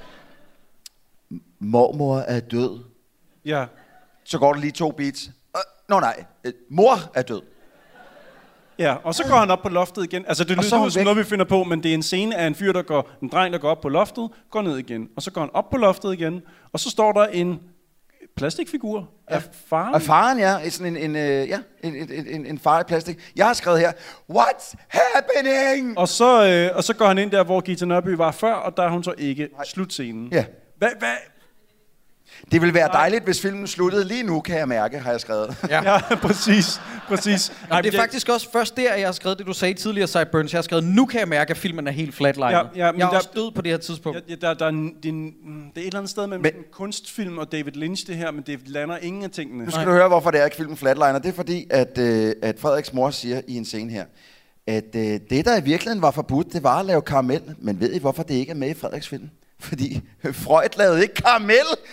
[SPEAKER 5] mormor er død.
[SPEAKER 6] Ja.
[SPEAKER 5] Så går der lige to beats. Øh, nå nej, øh, mor er død.
[SPEAKER 6] Ja, og så går han op på loftet igen. Altså det lyder som noget, vi finder på, men det er en scene af en fyr, der går, en dreng, der går op på loftet, går ned igen. Og så går han op på loftet igen, og så står der en plastikfigur
[SPEAKER 5] ja.
[SPEAKER 6] af faren.
[SPEAKER 5] Af faren, ja. I sådan en, en, øh, ja, en, en, en, en far i plastik. Jeg har skrevet her, what's happening?
[SPEAKER 6] Og så, øh, og så går han ind der, hvor Gita Nørby var før, og der er hun så ikke slutscenen.
[SPEAKER 5] Ja.
[SPEAKER 6] Hvad, hvad?
[SPEAKER 5] Det ville være dejligt, hvis filmen sluttede lige nu, kan jeg mærke, har jeg skrevet.
[SPEAKER 6] Ja, ja præcis. præcis.
[SPEAKER 1] Nej, det er faktisk også først der, jeg har skrevet det, du sagde tidligere, Sideburns. Jeg har skrevet, nu kan jeg mærke, at filmen er helt flatlined. Ja, ja, jeg er der, også død på det her tidspunkt.
[SPEAKER 6] Ja, der, der er, en, det, er en, det er et eller andet sted mellem men, en kunstfilm og David Lynch, det her, men det lander ingen af tingene.
[SPEAKER 5] Nu skal Nej. du høre, hvorfor det er ikke filmen flatliner. Det er fordi, at, øh, at Frederiks mor siger i en scene her, at øh, det, der i virkeligheden var forbudt, det var at lave karamel. Men ved I, hvorfor det ikke er med i Frederiks film? Fordi Freud lavede ikke karamel.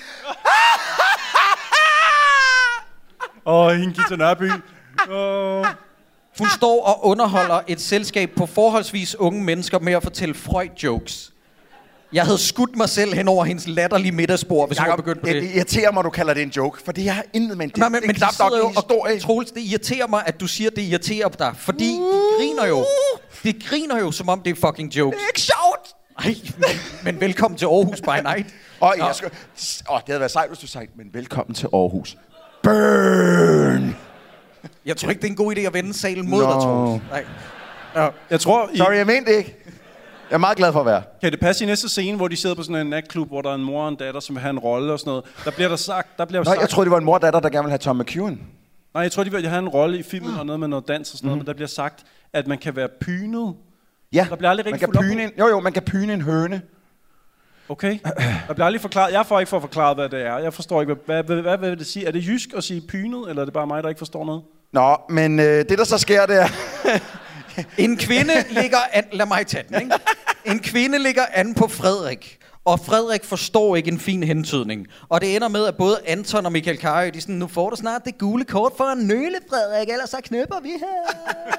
[SPEAKER 6] Åh, oh, hende Gita Nørby. Oh.
[SPEAKER 1] Hun står og underholder et selskab på forholdsvis unge mennesker med at fortælle Freud-jokes. Jeg havde skudt mig selv hen over hendes latterlige middagsbord, hvis Jacob, hun var begyndt på det.
[SPEAKER 5] Det irriterer mig, du kalder det en joke, fordi jeg har intet med det.
[SPEAKER 1] Nej, men,
[SPEAKER 5] det
[SPEAKER 1] men
[SPEAKER 5] knap nok en historie.
[SPEAKER 1] Troels, det irriterer mig, at du siger, det irriterer dig, fordi de griner jo. De griner jo, som om det er fucking jokes.
[SPEAKER 5] Det er ikke sjovt.
[SPEAKER 1] Nej, men, men velkommen til Aarhus by night.
[SPEAKER 5] Og jeg skal, åh, det havde været sejt, hvis du sagde, men velkommen til Aarhus. Burn!
[SPEAKER 1] Jeg tror ikke, det er en god idé at vende salen mod no. dig, Troels. Nej.
[SPEAKER 6] Ja. Jeg tror... I...
[SPEAKER 5] Sorry, jeg mente det ikke. Jeg er meget glad for at være.
[SPEAKER 6] Kan det passe i næste scene, hvor de sidder på sådan en natklub, hvor der er en mor og en datter, som vil have en rolle og sådan noget? Der bliver der sagt... Der bliver
[SPEAKER 5] Nej,
[SPEAKER 6] sagt...
[SPEAKER 5] jeg troede, det var en mor og datter, der gerne ville have Tom McEwan.
[SPEAKER 6] Nej, jeg tror, de vil have en rolle i filmen og noget med noget dans og sådan noget, mm. men der bliver sagt, at man kan være pynet.
[SPEAKER 5] Ja,
[SPEAKER 6] der bliver aldrig
[SPEAKER 5] man kan pyne en, jo jo, man kan pyne en høne.
[SPEAKER 6] Okay. Der bliver aldrig forklaret. Jeg får ikke for forklaret, hvad det er. Jeg forstår ikke, hvad, hvad, hvad, hvad vil det sige? Er det jysk at sige pynet, eller er det bare mig, der ikke forstår noget?
[SPEAKER 5] Nå, men øh, det der så sker, det er...
[SPEAKER 1] en kvinde ligger an... Lad mig tage den, ikke? En kvinde ligger an på Frederik. Og Frederik forstår ikke en fin hentydning. Og det ender med, at både Anton og Michael Carøe, de er sådan, nu får du snart det gule kort for en nøle, Frederik, ellers så knøpper vi her.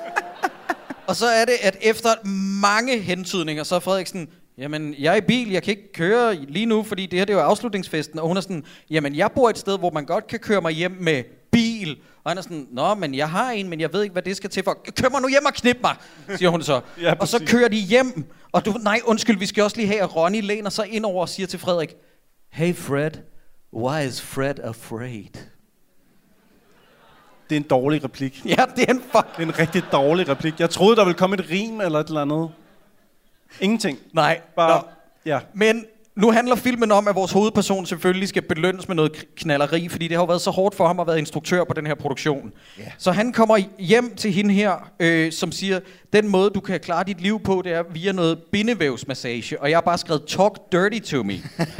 [SPEAKER 1] Og så er det, at efter mange hentydninger, så er Frederik sådan, jamen, jeg er i bil, jeg kan ikke køre lige nu, fordi det her det er jo afslutningsfesten. Og hun er sådan, jamen, jeg bor et sted, hvor man godt kan køre mig hjem med bil. Og han er sådan, nå, men jeg har en, men jeg ved ikke, hvad det skal til for. Kør mig nu hjem og knip mig, siger hun så. Ja, og så kører de hjem, og du, nej, undskyld, vi skal også lige have, at Ronny læner sig ind over og siger til Frederik, hey Fred, why is Fred afraid?
[SPEAKER 6] Det er en dårlig replik.
[SPEAKER 1] Ja, det er en fuck.
[SPEAKER 6] Det er en rigtig dårlig replik. Jeg troede, der ville komme et rim eller et eller andet. Ingenting.
[SPEAKER 1] Nej.
[SPEAKER 6] Bare, ja.
[SPEAKER 1] Men nu handler filmen om, at vores hovedperson selvfølgelig skal belønnes med noget knalleri, fordi det har jo været så hårdt for ham at være instruktør på den her produktion. Yeah. Så han kommer hjem til hende her, øh, som siger, den måde, du kan klare dit liv på, det er via noget bindevævsmassage. Og jeg har bare skrevet, talk dirty to me.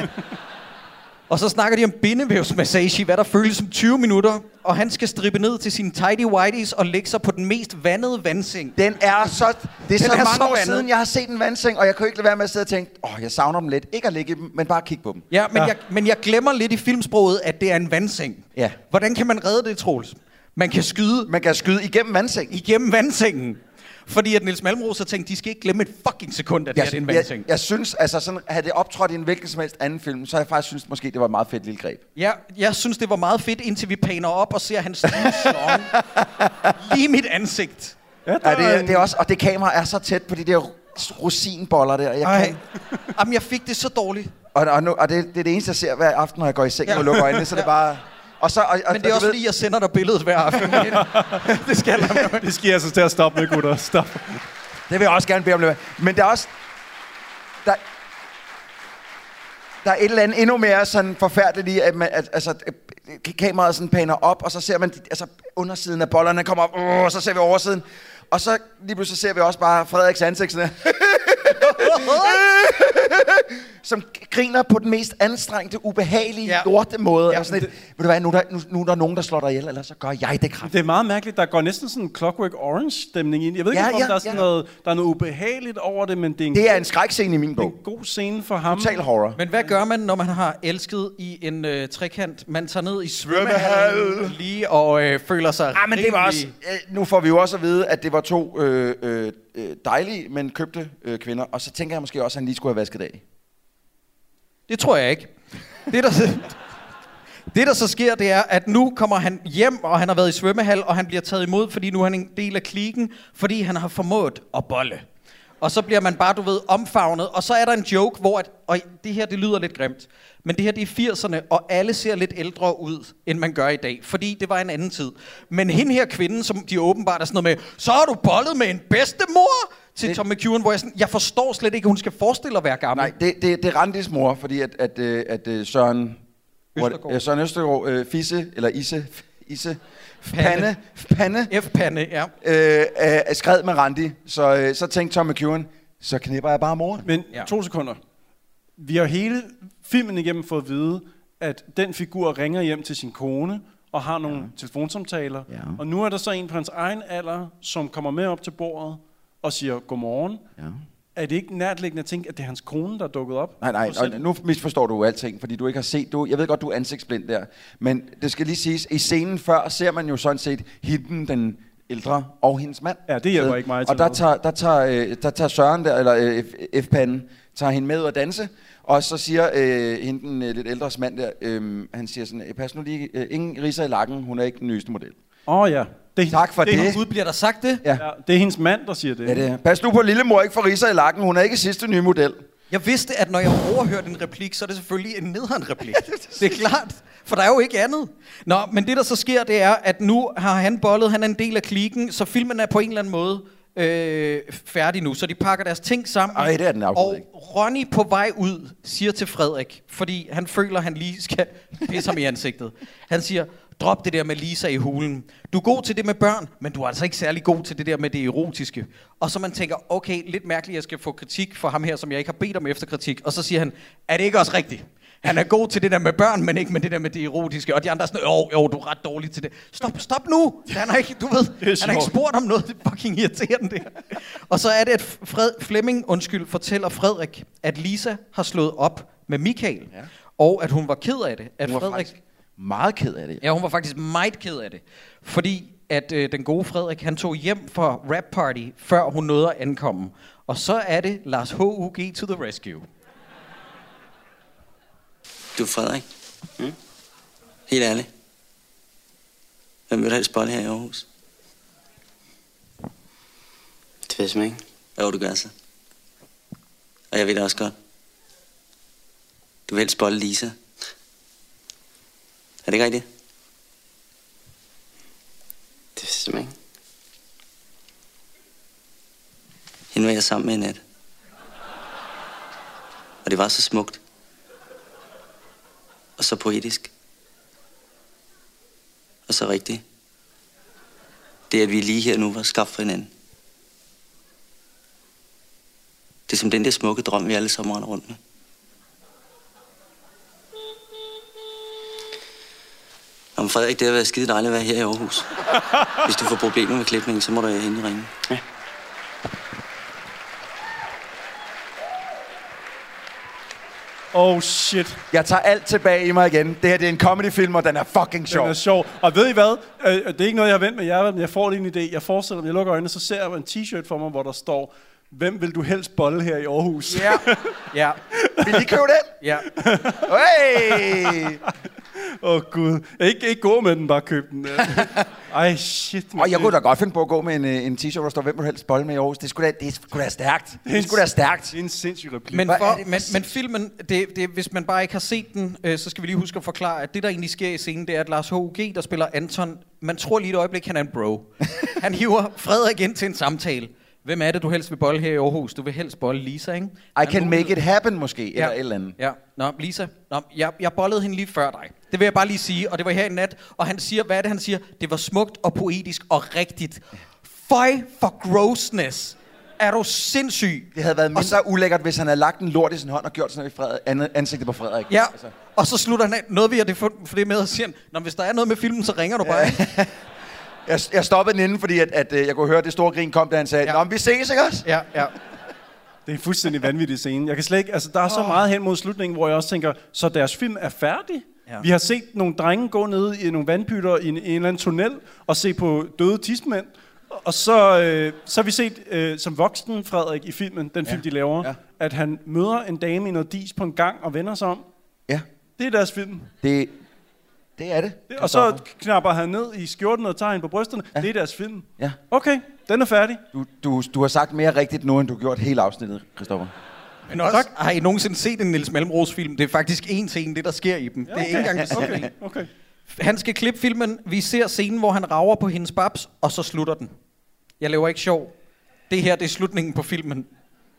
[SPEAKER 1] Og så snakker de om bindevævsmassage, hvad der føles som tyve minutter, og han skal strippe ned til sine tidy whities og lægge sig på den mest vandede vandseng.
[SPEAKER 5] Den er så... Det er så
[SPEAKER 1] er
[SPEAKER 5] mange
[SPEAKER 1] så
[SPEAKER 5] år
[SPEAKER 1] vandet.
[SPEAKER 5] siden, jeg har set en vandseng, og jeg kunne ikke lade være med at sidde og tænke, åh, oh, jeg savner dem lidt. Ikke at ligge i dem, men bare kigge på dem.
[SPEAKER 1] Ja, men, ja. Jeg, men jeg glemmer lidt i filmsproget, at det er en vandseng.
[SPEAKER 5] Ja.
[SPEAKER 1] Hvordan kan man redde det, Troels? Man kan skyde...
[SPEAKER 5] Man kan skyde igennem vandsengen.
[SPEAKER 1] Igennem vandsengen. Fordi at Niels Malmros har tænkt, de skal ikke glemme et fucking sekund, at det
[SPEAKER 5] jeg,
[SPEAKER 1] er det en vandseng.
[SPEAKER 5] Jeg, jeg synes, altså sådan, havde det optrådt i en hvilken som helst anden film, så har jeg faktisk synes måske, det var et meget fedt lille greb.
[SPEAKER 1] Ja, jeg synes, det var meget fedt, indtil vi paner op og ser hans stive slong lige i mit ansigt.
[SPEAKER 5] Ja, ja det, det er også, og det kamera er så tæt på de der rosinboller der. Jeg, kan...
[SPEAKER 1] Jamen, jeg fik det så dårligt.
[SPEAKER 5] Og, og, nu, og det, det er det eneste, jeg ser hver aften, når jeg går i seng ja. og lukker øjnene, så ja. det er bare... Og så, og, og,
[SPEAKER 1] Men det er også
[SPEAKER 5] ved...
[SPEAKER 1] fordi, jeg sender dig billedet hver aften. Det skal jeg med.
[SPEAKER 6] Det skal jeg altså til at stoppe med, gutter. Stop.
[SPEAKER 5] Det vil jeg også gerne bede om det. Men der er også... Der, der er et eller andet endnu mere sådan forfærdeligt i, at, man, at altså, kameraet sådan paner op, og så ser man altså, undersiden af bollerne kommer op, uh, og så ser vi oversiden. Og så lige pludselig ser vi også bare Frederiks ansigt sådan som griner på den mest anstrengte, ubehagelige, ja. lorte måde. Ja, sådan et, det... Ved du hvad, nu, der, nu, nu er der nogen, der slår dig ihjel, eller så gør jeg det kraftigt.
[SPEAKER 6] Det er meget mærkeligt. Der går næsten sådan en Clockwork Orange-stemning ind. Jeg ved ikke, ja, om ja, der er sådan ja. noget, der er noget ubehageligt over det, men det er en,
[SPEAKER 5] det er en skrækscene i min bog.
[SPEAKER 6] En god scene for ham.
[SPEAKER 5] Total horror.
[SPEAKER 1] Men hvad gør man, når man har elsket i en øh, trekant? Man tager ned i svømmehallen lige og øh, føler sig
[SPEAKER 5] ah, men det var også, øh, nu får vi jo også at vide, at det var to øh, øh, dejlige, men købte øh, kvinder. Og så tænker jeg måske også, at han lige skulle have vasket af.
[SPEAKER 1] Det tror jeg ikke. Det der, det, der så sker, det er, at nu kommer han hjem, og han har været i svømmehal, og han bliver taget imod, fordi nu er han en del af kliken, fordi han har formået at bolle. Og så bliver man bare, du ved, omfavnet. Og så er der en joke, hvor at, og det her, det lyder lidt grimt, men det her, det er firserne, og alle ser lidt ældre ud, end man gør i dag, fordi det var en anden tid. Men hende her kvinde, som de åbenbart er sådan noget med, så har du bollet med en bedstemor til det... Tom McEwan, hvor jeg sådan, jeg forstår slet ikke, at hun skal forestille at være gammel.
[SPEAKER 5] Nej, det, det, det er Randis mor, fordi at, at, at, at Søren Østergaard, ja, Søren Østergaard øh, Fisse, eller Isse, Isse, Pande, Pande,
[SPEAKER 1] F-Pande, ja.
[SPEAKER 5] Øh, er skrevet med Randi, så, øh, så tænkte Tom McEwan, så knipper jeg bare mor.
[SPEAKER 6] Men ja. to sekunder. Vi har hele filmen igennem fået at vide, at den figur ringer hjem til sin kone, og har nogle ja. telefonsamtaler. Ja. Og nu er der så en på hans egen alder, som kommer med op til bordet, og siger godmorgen. Ja. Er det ikke nærtliggende at tænke, at det er hans kone, der er dukket op?
[SPEAKER 5] Nej, nej, og nu misforstår du alting, fordi du ikke har set... Du, jeg ved godt, du er ansigtsblind der, men det skal lige siges, i scenen før ser man jo sådan set hende, den ældre, og hendes mand.
[SPEAKER 6] Ja, det hjælper ikke meget til
[SPEAKER 5] og der tager, der, tager, der tager Søren der, eller F-Panden, tager hende med ud at danse, og så siger øh, hende, den øh, lidt ældres mand der, øh, han siger sådan, pas nu lige, øh, ingen ridser i lakken, hun er ikke den nyeste model.
[SPEAKER 6] Åh oh, ja.
[SPEAKER 5] Det, tak for det.
[SPEAKER 1] det. Gud, bliver der sagt det?
[SPEAKER 6] Ja. Ja, det er hendes mand, der siger det.
[SPEAKER 5] Ja, det er. Pas nu på lillemor, ikke for ridser i lakken, hun er ikke sidste nye model.
[SPEAKER 1] Jeg vidste, at når jeg overhørte en replik, så er det selvfølgelig en nederen replik. Det er klart, for der er jo ikke andet. Nå, men det der så sker, det er, at nu har han bollet, han er en del af kliken, så filmen er på en eller anden måde øh, færdig nu. Så de pakker deres ting sammen.
[SPEAKER 5] Ej, det er den
[SPEAKER 1] og Ronny på vej ud siger til Frederik, fordi han føler, han lige skal pisse ham i ansigtet. Han siger, drop det der med Lisa i hulen. Du er god til det med børn, men du er altså ikke særlig god til det der med det erotiske. Og så man tænker, okay, lidt mærkeligt, jeg skal få kritik for ham her, som jeg ikke har bedt om efterkritik. Og så siger han, er det ikke også rigtigt? Han er god til det der med børn, men ikke med det der med det erotiske. Og de andre er sådan, jo, jo, du er ret dårlig til det. Stop, stop nu! Han har ikke, du ved, han har ikke spurgt om noget, det fucking irriterende det her. Og så er det, at Fred, Flemming, undskyld, fortæller Frederik, at Lisa har slået op med Michael. Ja. Og at hun var ked af det. At
[SPEAKER 5] Hun var
[SPEAKER 1] Frederik...
[SPEAKER 5] faktisk meget ked af det.
[SPEAKER 1] Ja, hun var faktisk meget ked af det. Fordi at øh, den gode Frederik, han tog hjem fra rap party, før hun nåede at ankomme. Og så er det Lars H U G to the rescue.
[SPEAKER 4] Du er Frederik. Mm? Helt ærligt. Hvem vil du helst bolle her i Aarhus? Det ved jeg ikke. Jo, du gør så. Og jeg ved det også godt. Du vil helst bolle Lisa. Er det ikke rigtigt? Det ved jeg simpelthen ikke. Hende var jeg sammen med i nat. Og det var så smukt. Og så poetisk. Og så rigtigt. Det, at vi lige her nu var skabt for hinanden. Det er som den der smukke drøm, vi alle sammen render rundt med. Nå, Frederik, det har været skide dejligt at være her i Aarhus. Hvis du får problemer med klipningen, så må du hen i ringe. Ja.
[SPEAKER 6] Oh shit.
[SPEAKER 5] Jeg tager alt tilbage i mig igen. Det her det er en comedyfilm, og den er fucking sjov.
[SPEAKER 6] Den er sjov. Og ved I hvad? Øh, det er ikke noget, jeg har vendt med jer, men jeg får lige en idé. Jeg forestiller mig, jeg lukker øjnene, så ser jeg en t-shirt for mig, hvor der står: hvem vil du helst bolle her i Aarhus?
[SPEAKER 1] Ja. Ja.
[SPEAKER 5] Vil I købe den?
[SPEAKER 1] Ja.
[SPEAKER 5] Hey!
[SPEAKER 6] Åh oh, gud. Jeg ikke, ikke gå med den, bare køb den. Ej, shit.
[SPEAKER 5] Og jeg kunne da godt finde på at gå med en, en t-shirt, hvor der står: hvem vil du helst bolle med i Aarhus? Det skulle da, det skulle da stærkt. Det skulle da stærkt.
[SPEAKER 6] Det er en sindssyg replik.
[SPEAKER 1] Men, for, men, men filmen, det, det, hvis man bare ikke har set den, øh, så skal vi lige huske at forklare, at det, der egentlig sker i scenen, det er, at Lars H U G, der spiller Anton, man tror lige et øjeblik, han er en bro. Han hiver Frederik ind til en samtale. Hvem er det, du helst vil bolle her i Aarhus? Du vil helst bolle Lisa, ikke?
[SPEAKER 5] I can make it happen, måske, ja. Eller et eller andet.
[SPEAKER 1] Ja. Nå, Lisa, Nå, jeg, jeg bollede hende lige før dig. Det vil jeg bare lige sige, og det var her i nat. Og han siger, hvad er det, han siger? Det var smukt og poetisk og rigtigt. Føj for grossness. Er du sindssyg?
[SPEAKER 5] Det havde været mindre så ulækkert, hvis han havde lagt en lort i sin hånd og gjort sådan noget i Frederik, ansigtet på Frederik.
[SPEAKER 1] Ja, altså. Og så slutter han af. Noget ved jeg det for, for det med at sige, Nå, hvis der er noget med filmen, så ringer du bare. Ja.
[SPEAKER 5] Jeg, jeg stoppede den inden, fordi at, at, at jeg kunne høre, at det store grin kom, da han sagde: ja. Nå, vi ses, ikke også?
[SPEAKER 1] Ja, ja.
[SPEAKER 6] Det er en fuldstændig vanvittig scene. Jeg kan slet ikke, altså, der er så meget hen mod slutningen, hvor jeg også tænker, så deres film er færdig? Ja. Vi har set nogle drenge gå ned i nogle vandpytter i en, en eller anden tunnel og se på døde tidsmænd. Og så, øh, så har vi set, øh, som voksen Frederik i filmen, den film, ja. de laver, ja. at han møder en dame i noget dis på en gang og vender sig om.
[SPEAKER 5] Ja.
[SPEAKER 6] Det er deres film.
[SPEAKER 5] Det Det er det.
[SPEAKER 6] Og så knapper han ned i skjorten og tager hende på brysterne. Ja. Det er deres film.
[SPEAKER 5] Ja.
[SPEAKER 6] Okay, den er færdig.
[SPEAKER 5] Du, du, du har sagt mere rigtigt nu, end du har gjort hele afsnittet, Christoffer.
[SPEAKER 1] Men også, tak. Har I nogensinde set en Niels Malmros film? Det er faktisk en til en, det der sker i dem. Ja, okay. Det er ikke engang det okay. okay. Han skal klippe filmen. Vi ser scenen, hvor han rager på hendes babs, og så slutter den. Jeg laver ikke sjov. Det her, det er slutningen på filmen.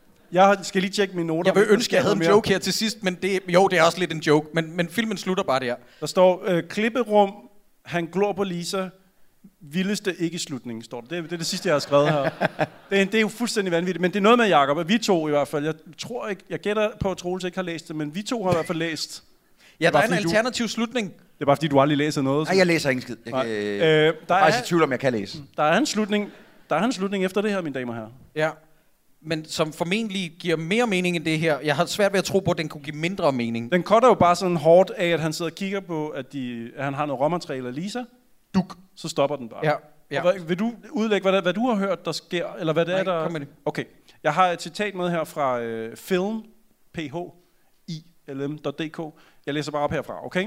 [SPEAKER 6] Jeg skal lige tjekke mine noter.
[SPEAKER 1] Jeg vil ønske, jeg havde en joke her til sidst, men det, jo, det er også lidt en joke. Men, men filmen slutter bare der.
[SPEAKER 6] Der står, øh, klipperum, han glor på Lisa, vildeste ikke slutningen, står der. Det, det er det sidste, jeg har skrevet her. Det er, det er jo fuldstændig vanvittigt, men det er noget med Jacob, og vi to i hvert fald. Jeg tror ikke, jeg gætter på, at Troels ikke har læst det, men vi to har i hvert fald læst.
[SPEAKER 1] Ja, der er en alternativ du... slutning.
[SPEAKER 6] Det er bare fordi, du aldrig læser noget. Så...
[SPEAKER 5] Nej, jeg læser ingen skid. Jeg, kan, øh,
[SPEAKER 6] der
[SPEAKER 5] jeg er faktisk
[SPEAKER 6] er...
[SPEAKER 5] i tvivl om, jeg kan læse.
[SPEAKER 6] Der er en slutning, der er en slutning efter det her, mine damer og herrer.
[SPEAKER 1] Ja. Men som formentlig giver mere mening end det her. Jeg har svært ved at tro på, at den kunne give mindre mening.
[SPEAKER 6] Den cutter jo bare sådan hårdt af, at han sidder og kigger på, at, de, at han har noget råmateriale af Lisa. Duk, så stopper den bare.
[SPEAKER 1] Ja, ja.
[SPEAKER 6] Hvad, vil du udlægge, hvad, hvad du har hørt, der sker? Eller hvad det
[SPEAKER 1] Nej,
[SPEAKER 6] er, der...
[SPEAKER 1] kom med det.
[SPEAKER 6] Okay. Jeg har et citat med her fra øh, film, p h i l m punktum d k. Jeg læser bare op herfra, okay?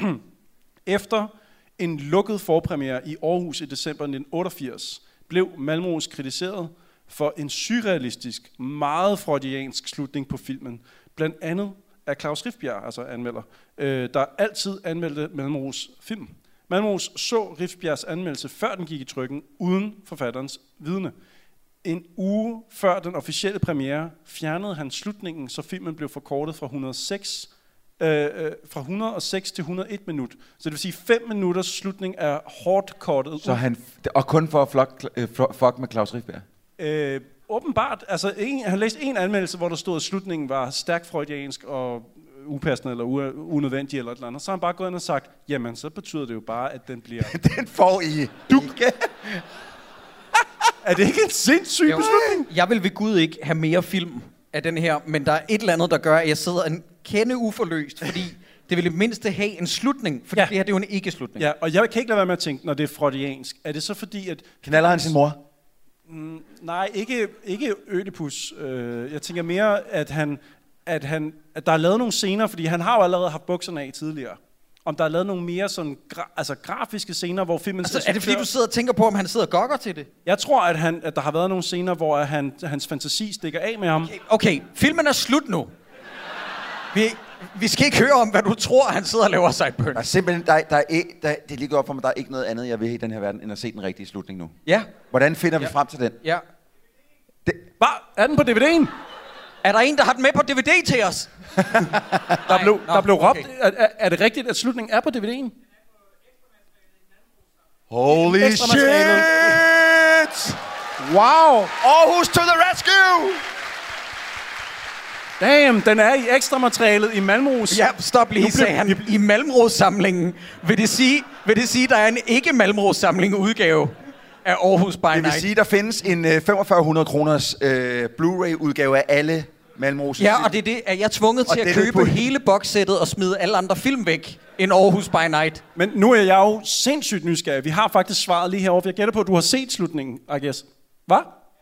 [SPEAKER 6] Efter en lukket forpremiere i Aarhus i december nitten otteogfirs, blev Malmros kritiseret for en surrealistisk, meget freudiansk slutning på filmen. Blandt andet af Claus Rifbjerg, altså anmelder, øh, der altid anmeldte Malmros film. Malmros så Rifbjergs anmeldelse, før den gik i trykken, uden forfatterens vidne. En uge før den officielle premiere fjernede han slutningen, så filmen blev forkortet fra hundrede og seks, øh, øh, fra hundrede og seks til hundrede og et minut. Så det vil sige, fem minutters slutning er hårdt kortet.
[SPEAKER 5] Så han, og kun for at fuck, øh, fuck med Claus Rifbjerg?
[SPEAKER 6] Øh, åbenbart, altså en, han læste en anmeldelse, hvor der stod, at slutningen var stærkt freudiansk og upassende eller unødvendig eller et eller andet. Så har han bare gået ind og sagt, jamen så betyder det jo bare, at den bliver...
[SPEAKER 5] den får I...
[SPEAKER 6] Duk! Er det ikke en sindssyg beslutning?
[SPEAKER 1] Jeg vil ved Gud ikke have mere film af den her, men der er et eller andet, der gør, at jeg sidder en kende uforløst, fordi det vil i mindste have en slutning, fordi ja. det her det er jo en ikke-slutning.
[SPEAKER 6] Ja, og jeg kan ikke lade være med at tænke, når det er freudiansk. Er det så fordi, at...
[SPEAKER 5] Knaller han sin mor?
[SPEAKER 6] Mm, nej, ikke, ikke Ødipus. Øh, jeg tænker mere, at, han, at, han, at der er lavet nogle scener, fordi han har jo allerede haft bukserne af tidligere. Om der er lavet nogle mere sådan gra- altså grafiske scener, hvor filmen...
[SPEAKER 1] Altså, er det fordi, du sidder og tænker på, om han sidder og gokker til det?
[SPEAKER 6] Jeg tror, at, han, at der har været nogle scener, hvor han, hans fantasi stikker af med ham.
[SPEAKER 1] Okay, okay. Filmen er slut nu. Vi, vi skal ikke høre om, hvad du tror, han sidder og laver sideburns.
[SPEAKER 5] Der er simpelthen, der, der er ikke, der, det er lige godt for mig, der er ikke noget andet, jeg vil i den her verden, end at se den rigtige slutning nu.
[SPEAKER 1] Ja.
[SPEAKER 5] Hvordan finder vi
[SPEAKER 1] ja.
[SPEAKER 5] frem til den?
[SPEAKER 1] Ja.
[SPEAKER 6] Det... Hvad? Er den på D V D'en?
[SPEAKER 1] Er der en, der har den med på D V D til os?
[SPEAKER 6] der blev, der blev råbt. Okay. Er, er det rigtigt, at slutningen er på D V D'en?
[SPEAKER 5] Holy shit!
[SPEAKER 6] Wow!
[SPEAKER 5] Aarhus to the rescue!
[SPEAKER 6] Damn, den er i ekstra materialet i Malmros.
[SPEAKER 1] Ja, stop lige, sagde han. I Malmros-samlingen. Vil det sige, vil det sige, der er en ikke Malmros-samling udgave af Aarhus by Night?
[SPEAKER 5] Det vil sige, der findes en uh, femogfyrre hundrede kroners uh, Blu-ray-udgave af alle Malmros.
[SPEAKER 1] Ja, og det er det, at jeg er tvunget til at købe på hele boxsættet og smide alle andre film væk end Aarhus by Night.
[SPEAKER 6] Men nu er jeg jo sindssygt nysgerrig. Vi har faktisk svaret lige herovre. Jeg gætter på, at du har set slutningen, I guess. Hvad?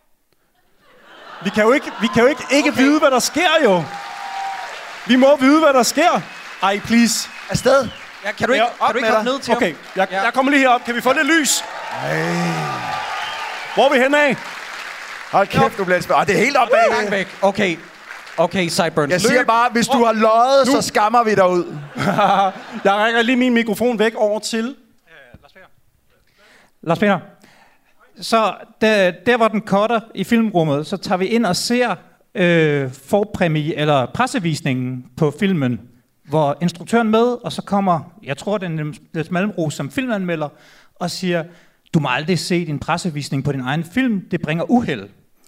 [SPEAKER 6] Vi kan jo ikke, vi kan jo ikke, ikke okay. vide, hvad der sker, jo. Vi må vide, hvad der sker. Ej, please.
[SPEAKER 5] Afsted.
[SPEAKER 1] Ja, kan du ikke,
[SPEAKER 6] ja,
[SPEAKER 1] kan du ikke komme ned til
[SPEAKER 6] okay.
[SPEAKER 1] ham?
[SPEAKER 6] Jeg, ja. jeg kommer lige herop. Kan vi få lidt lys?
[SPEAKER 5] Ej.
[SPEAKER 6] Hvor er vi henne af?
[SPEAKER 5] Hold kæft, du bliver spændt. Ah, det er helt op bag.
[SPEAKER 1] Langt væk. Okay. Okay, sideburns.
[SPEAKER 5] Jeg siger bare, hvis du har løjet, så skammer vi dig ud.
[SPEAKER 6] Jeg rækker lige min mikrofon væk over til... Uh,
[SPEAKER 10] Lars Peter. Lars Peter. Så der, der hvor den cutter i filmrummet, så tager vi ind og ser øh, forpræmie eller pressevisningen på filmen, hvor instruktøren med, og så kommer, jeg tror det er Niels Malmros som filmanmelder, og siger, du må aldrig se din pressevisning på din egen film, det bringer uheld.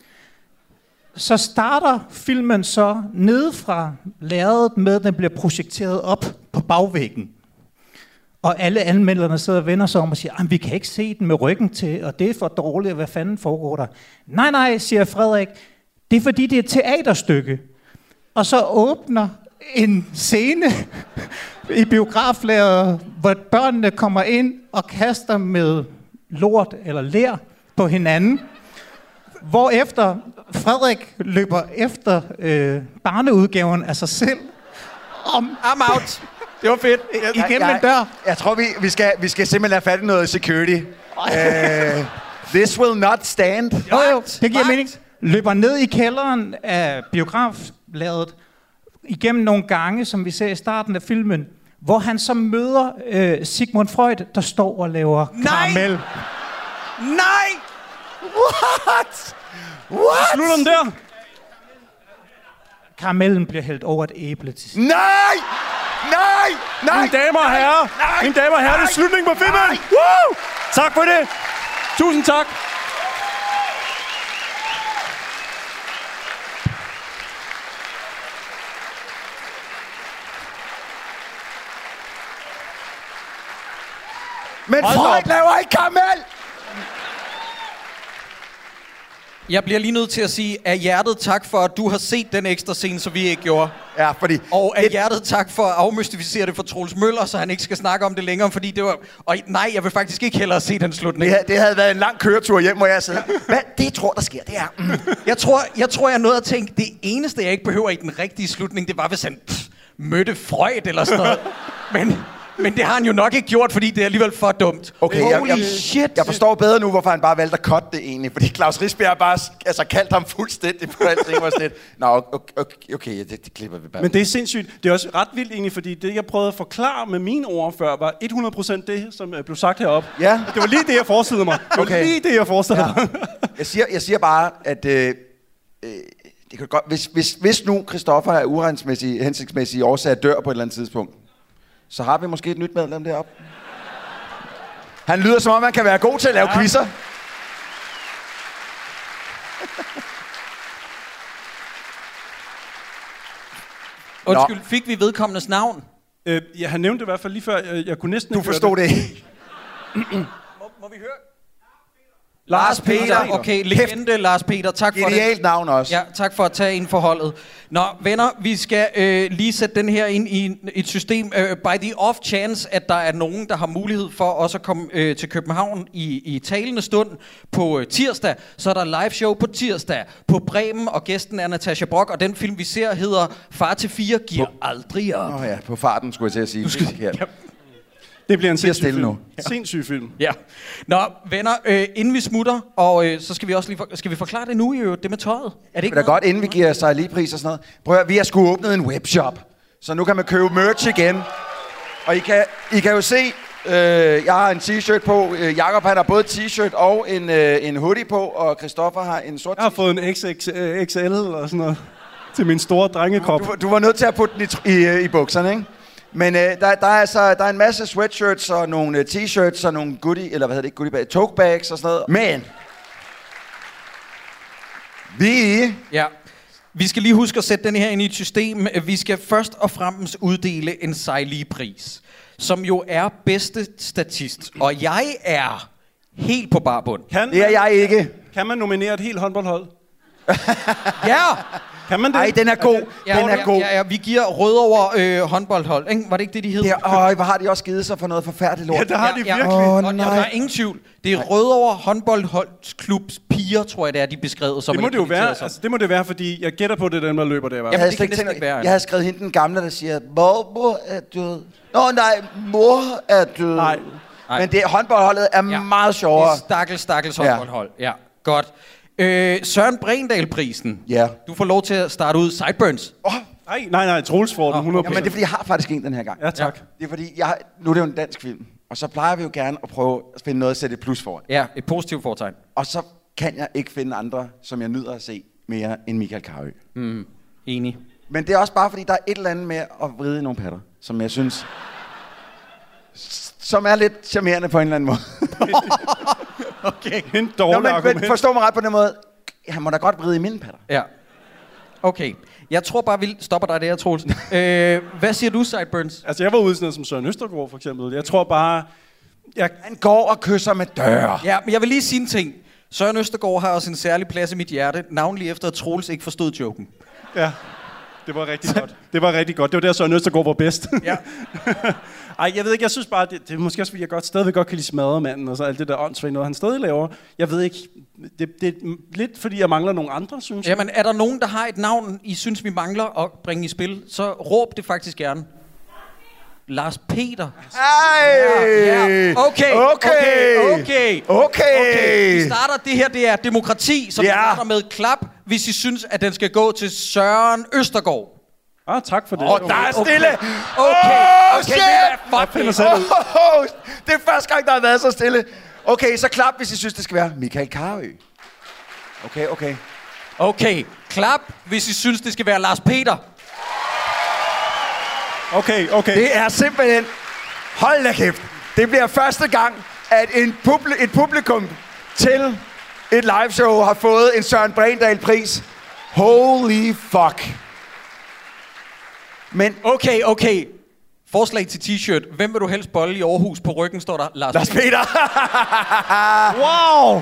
[SPEAKER 10] Så starter filmen så nede fra lærredet med, at den bliver projekteret op på bagvæggen. Og alle anmelderne sidder og vender sig om og siger, vi kan ikke se den med ryggen til, og det er for dårligt, hvad fanden foregår der? Nej, nej, siger Frederik, det er fordi, det er et teaterstykke. Og så åbner en scene i biograflageret, hvor børnene kommer ind og kaster med lort eller ler på hinanden. Hvorefter Frederik løber efter øh, barneudgaven af sig selv. Om
[SPEAKER 1] I'm out. Det var fedt.
[SPEAKER 10] Igennem
[SPEAKER 5] jeg,
[SPEAKER 10] en dør.
[SPEAKER 5] Jeg tror, vi, vi, skal, vi skal simpelthen have fat i noget security. uh, this will not stand.
[SPEAKER 10] Jo, jo, det giver mening. Løber ned i kælderen af biograflaget, igennem nogle gange, som vi ser i starten af filmen, hvor han så møder øh, Sigmund Freud, der står og laver karamel.
[SPEAKER 1] Nej!
[SPEAKER 5] What? What?
[SPEAKER 6] Slutter den der?
[SPEAKER 10] Karamellen bliver hældt over et æble til sidst.
[SPEAKER 5] Nej! Nej! Nej!
[SPEAKER 6] Mine damer og herrer,
[SPEAKER 5] nej,
[SPEAKER 6] mine damer og herrer, det er slutningen på filmen. Woo! Tak for det. Tusind tak.
[SPEAKER 5] Men Freud laver ikke karamel!
[SPEAKER 1] Jeg bliver lige nødt til at sige, af hjertet tak for, at du har set den ekstra scene, så vi ikke gjorde.
[SPEAKER 5] Ja, fordi...
[SPEAKER 1] Og af et... hjertet tak for at afmystificere det for Troels Møller, så han ikke skal snakke om det længere, fordi det var... Og nej, jeg vil faktisk ikke hellere se den slutning.
[SPEAKER 5] Det, det havde været en lang køretur hjem, hvor jeg sidder. Hvad det tror, der sker, det er... Mm.
[SPEAKER 1] Jeg tror, jeg tror, jeg nåede at tænke, det eneste, jeg ikke behøver i den rigtige slutning, det var, hvis han pff, mødte Freud eller sådan noget. Men... Men det har han jo nok ikke gjort, fordi det er alligevel for dumt.
[SPEAKER 5] Okay,
[SPEAKER 1] Holy
[SPEAKER 5] jeg, jeg,
[SPEAKER 1] shit.
[SPEAKER 5] Jeg forstår bedre nu, hvorfor han bare valgte at cutte det egentlig. Fordi Claus Risbjerg har bare altså, kaldt ham fuldstændig på alting. Var sådan lidt, nå, okay, okay, okay det, det klipper vi bare.
[SPEAKER 6] Men det er sindssygt. Det er også ret vildt egentlig, fordi det, jeg prøvede at forklare med mine ord før, var hundrede procent det, som blev sagt heroppe.
[SPEAKER 5] Ja.
[SPEAKER 6] Det var lige det, jeg forestillede mig. Det var
[SPEAKER 5] okay.
[SPEAKER 6] lige det, jeg forestillede mig.
[SPEAKER 5] Ja. Jeg, siger, jeg siger bare, at... Øh, øh, det kan godt, hvis, hvis, hvis nu Christoffer er uregnsmæssig, hensigtsmæssig årsager dør på et eller andet tidspunkt, så har vi måske et nyt medlem deroppe. Han lyder som om, man kan være god til at lave ja. quizzer.
[SPEAKER 1] Undskyld, fik vi vedkommendes navn?
[SPEAKER 6] Øh, ja, han nævnte det i hvert fald lige før. Jeg, jeg kunne næsten
[SPEAKER 5] du
[SPEAKER 6] ikke
[SPEAKER 5] forstod det.
[SPEAKER 1] det. må, må vi høre? Lars Peter. Okay, legende Lars Peter. Tak for det.
[SPEAKER 5] Genialt navn også.
[SPEAKER 1] Ja, tak for at tage ind for holdet. Nå, venner, vi skal øh, lige sætte den her ind i et system. Øh, by the off chance, at der er nogen, der har mulighed for også at komme øh, til København i, i talende stund på øh, tirsdag. Så er der live show på tirsdag på Bremen, og gæsten er Natascha Brock. Og den film, vi ser, hedder Far til fire giver aldrig op.
[SPEAKER 5] Åh oh ja, på farten skulle jeg til at sige.
[SPEAKER 1] Du skal, ja.
[SPEAKER 6] Det bliver en sindssyg film.
[SPEAKER 5] Nu.
[SPEAKER 6] Ja. Sindssyg film.
[SPEAKER 1] Ja. Nå, venner, øh, inden vi smutter, og øh, så skal vi også lige for, skal vi forklare det nu i øvrigt, det med tøjet. Er det ikke
[SPEAKER 5] det er godt, inden vi giver sig lige pris og sådan noget. Prøv at, vi har sgu åbnet en webshop, så nu kan man købe merch igen. Og I kan, I kan jo se, øh, jeg har en t-shirt på. Øh, Jakob han har både t-shirt og en, øh, en hoodie på, og Christoffer har en sort t-shirt.
[SPEAKER 6] Jeg har fået en X X L eller sådan noget til min store drengekrop.
[SPEAKER 5] Du, du var nødt til at putte den i, i, i bukserne, ikke? Men øh, der, der, er altså, der er en masse sweatshirts og nogle uh, t-shirts og nogle goodie, eller hvad hedder det, goodie bag, tote bags og sådan noget. Men vi...
[SPEAKER 1] Ja. Vi skal lige huske at sætte den her ind i et system. Vi skal først og fremmest uddele en Sejli-pris, som jo er bedste statist. Og jeg er helt på barbund.
[SPEAKER 6] Kan
[SPEAKER 5] det er jeg ikke.
[SPEAKER 6] Kan man nominere et helt håndboldhold?
[SPEAKER 1] Ja!
[SPEAKER 6] Kan man det?
[SPEAKER 5] Ej, den er god.
[SPEAKER 1] Ja,
[SPEAKER 5] den er
[SPEAKER 1] ja,
[SPEAKER 5] god.
[SPEAKER 1] Ja, ja, vi giver Rødovre øh, håndboldhold, ikke? Var det ikke det, de hed?
[SPEAKER 5] Åh, hvor har de også givet sig for noget forfærdeligt lort.
[SPEAKER 6] Ja, der har de
[SPEAKER 1] ja,
[SPEAKER 6] virkelig.
[SPEAKER 5] Åh,
[SPEAKER 1] og,
[SPEAKER 5] nej.
[SPEAKER 1] og der er ingen tvivl. Det er Rødovre håndboldholdsklubs piger, tror jeg, det er, de beskrevet som.
[SPEAKER 6] Det må det jo være. Altså, det må det være, fordi jeg gætter på, det er dem, der løber der.
[SPEAKER 5] Jeg havde,
[SPEAKER 1] det
[SPEAKER 5] slet
[SPEAKER 1] kan
[SPEAKER 5] ikke tænkt,
[SPEAKER 1] næsten ikke være.
[SPEAKER 5] jeg havde skrevet hende den gamle, der siger, mor er død. Nå nej, mor er død.
[SPEAKER 6] Nej.
[SPEAKER 5] Men det håndboldholdet er
[SPEAKER 1] Ja.
[SPEAKER 5] meget sjovere.
[SPEAKER 1] Det er stakkels, stakkels håndboldhold. Ja, godt. Øh, Søren Brendal-prisen.
[SPEAKER 5] Ja.
[SPEAKER 1] Du får lov til at starte ud. Sideburns.
[SPEAKER 5] Oh,
[SPEAKER 6] Nej, nej, nej, Troels får den hundrede procent.
[SPEAKER 5] Jamen, det er fordi, jeg har faktisk en den her gang.
[SPEAKER 6] Ja, tak.
[SPEAKER 5] Det er fordi, jeg, nu er det jo en dansk film. Og så plejer vi jo gerne at prøve at finde noget at sætte et plus foran.
[SPEAKER 1] Ja, et positivt fortegn.
[SPEAKER 5] Og så kan jeg ikke finde andre, som jeg nyder at se mere end Michael Carøe.
[SPEAKER 1] Mm, enig.
[SPEAKER 5] Men det er også bare fordi, der er et eller andet med at vride i nogle patter, som jeg synes... som er lidt charmerende på en eller anden måde.
[SPEAKER 6] Okay. En dårlig
[SPEAKER 5] Nå, men,
[SPEAKER 6] argument.
[SPEAKER 5] men forstå mig ret på den måde. Han må da godt vride i mine patter.
[SPEAKER 1] Ja. Okay. Jeg tror bare, vi stopper dig der, Troels. øh, hvad siger du, Sideburns?
[SPEAKER 6] Altså, jeg var ude sådan noget som Søren Østergaard, for eksempel. Jeg tror bare... Jeg...
[SPEAKER 5] Han går og kysser med døre.
[SPEAKER 1] Ja, men jeg vil lige sige en ting. Søren Østergaard har også en særlig plads i mit hjerte, navnlig efter at Troels ikke forstod joken.
[SPEAKER 6] Ja, det var rigtig godt. Det var rigtig godt. Det var der, Søren Østergaard var bedst.
[SPEAKER 1] Ja.
[SPEAKER 6] Ej, jeg ved ikke, jeg synes bare, det, det er måske også, fordi jeg godt, stadigvæk godt kan lide Smadremanden, og så alt det der åndssvagt noget, han stadig laver. Jeg ved ikke, det, det er lidt, fordi jeg mangler nogle andre, synes jeg.
[SPEAKER 1] Jamen, er der nogen, der har et navn, I synes, vi mangler at bringe i spil, så råb det faktisk gerne. Lars Peter.
[SPEAKER 5] Ej!
[SPEAKER 1] Ja, ja. Okay,
[SPEAKER 5] Okay.
[SPEAKER 1] okay, okay,
[SPEAKER 5] Okay.
[SPEAKER 1] okay. Vi starter, det her, det er demokrati, som
[SPEAKER 5] Ja.
[SPEAKER 1] vi starter med klap, hvis I synes, at den skal gå til Søren Østergaard.
[SPEAKER 6] Ah, tak for det.
[SPEAKER 5] Og der er stille.
[SPEAKER 1] Okay, okay,
[SPEAKER 5] Oh, shit!
[SPEAKER 1] fuck
[SPEAKER 6] finder
[SPEAKER 1] det.
[SPEAKER 6] selv ud.
[SPEAKER 5] Oh, oh, det er første gang, der har været så stille. Okay, så klap, hvis I synes, det skal være Michael Carøe. Okay, okay.
[SPEAKER 1] Okay, klap, hvis I synes, det skal være Lars Peter.
[SPEAKER 6] Okay, okay.
[SPEAKER 5] Det er simpelthen... Hold da kæft. Det bliver første gang, at en publi- et publikum til et liveshow har fået en Søren Brendal-pris. Holy fuck. Men
[SPEAKER 1] Okay, okay. Forslag til t-shirt. Hvem vil du helst bolle i Aarhus? På ryggen står der Lars,
[SPEAKER 5] Lars Peter.
[SPEAKER 6] Wow!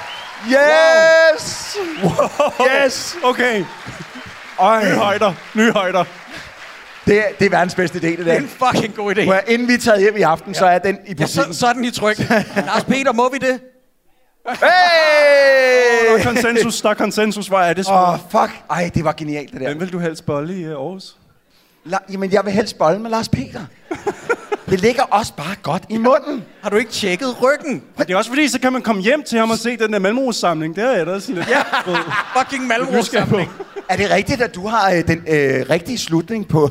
[SPEAKER 5] Yes!
[SPEAKER 6] Wow!
[SPEAKER 5] Yes!
[SPEAKER 6] Okay.
[SPEAKER 5] Øj,
[SPEAKER 6] Nye højder. Nye højder.
[SPEAKER 5] det, er, det er verdens bedste idé, det
[SPEAKER 1] det er
[SPEAKER 5] der.
[SPEAKER 1] en fucking god idé.
[SPEAKER 5] Prøv at, inden vi er taget hjem i aften, ja. så er den i
[SPEAKER 1] Ja,
[SPEAKER 5] butikken.
[SPEAKER 1] så, så er den i tryk. Lars Peter, må vi det?
[SPEAKER 5] Hey!
[SPEAKER 6] Der er konsensus, der er konsensus. Hvor er det
[SPEAKER 5] Åh,
[SPEAKER 6] smukt.
[SPEAKER 5] oh, fuck. Ej, det var genialt, det der.
[SPEAKER 6] Hvem vil du helst bolle i uh, Aarhus?
[SPEAKER 5] La- Jamen, jeg vil helst bolle med Lars Peter. Det ligger også bare godt i munden.
[SPEAKER 1] Har du ikke tjekket ryggen?
[SPEAKER 6] Og det er også fordi, så kan man komme hjem til ham og se den der Malmros-samling. Det er jeg da sådan lidt...
[SPEAKER 1] Ja, fucking Malmros-samling.
[SPEAKER 5] Er det rigtigt, at du har øh, den øh, rigtige slutning på...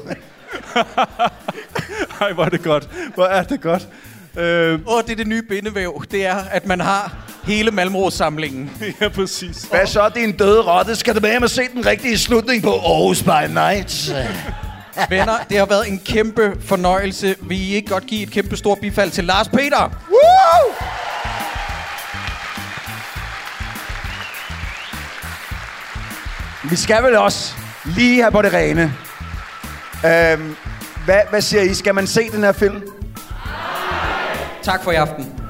[SPEAKER 6] Ej, hvor er det godt. Hvor er det godt. Øh,
[SPEAKER 1] Åh, det er det nye bindevæv. Det er, at man har hele Malmros-samlingen.
[SPEAKER 6] ja, præcis.
[SPEAKER 5] Hvad så, din døde rotte? Skal du med at se den rigtige slutning på Aarhus by Night?
[SPEAKER 1] Venner, det har været en kæmpe fornøjelse. Vil I ikke godt give et kæmpe stort bifald til Lars Peter?
[SPEAKER 5] Woo! Vi skal vel også lige have på det rene. Øhm, hvad, hvad siger I? Skal man se den her film?
[SPEAKER 1] Tak for i aften.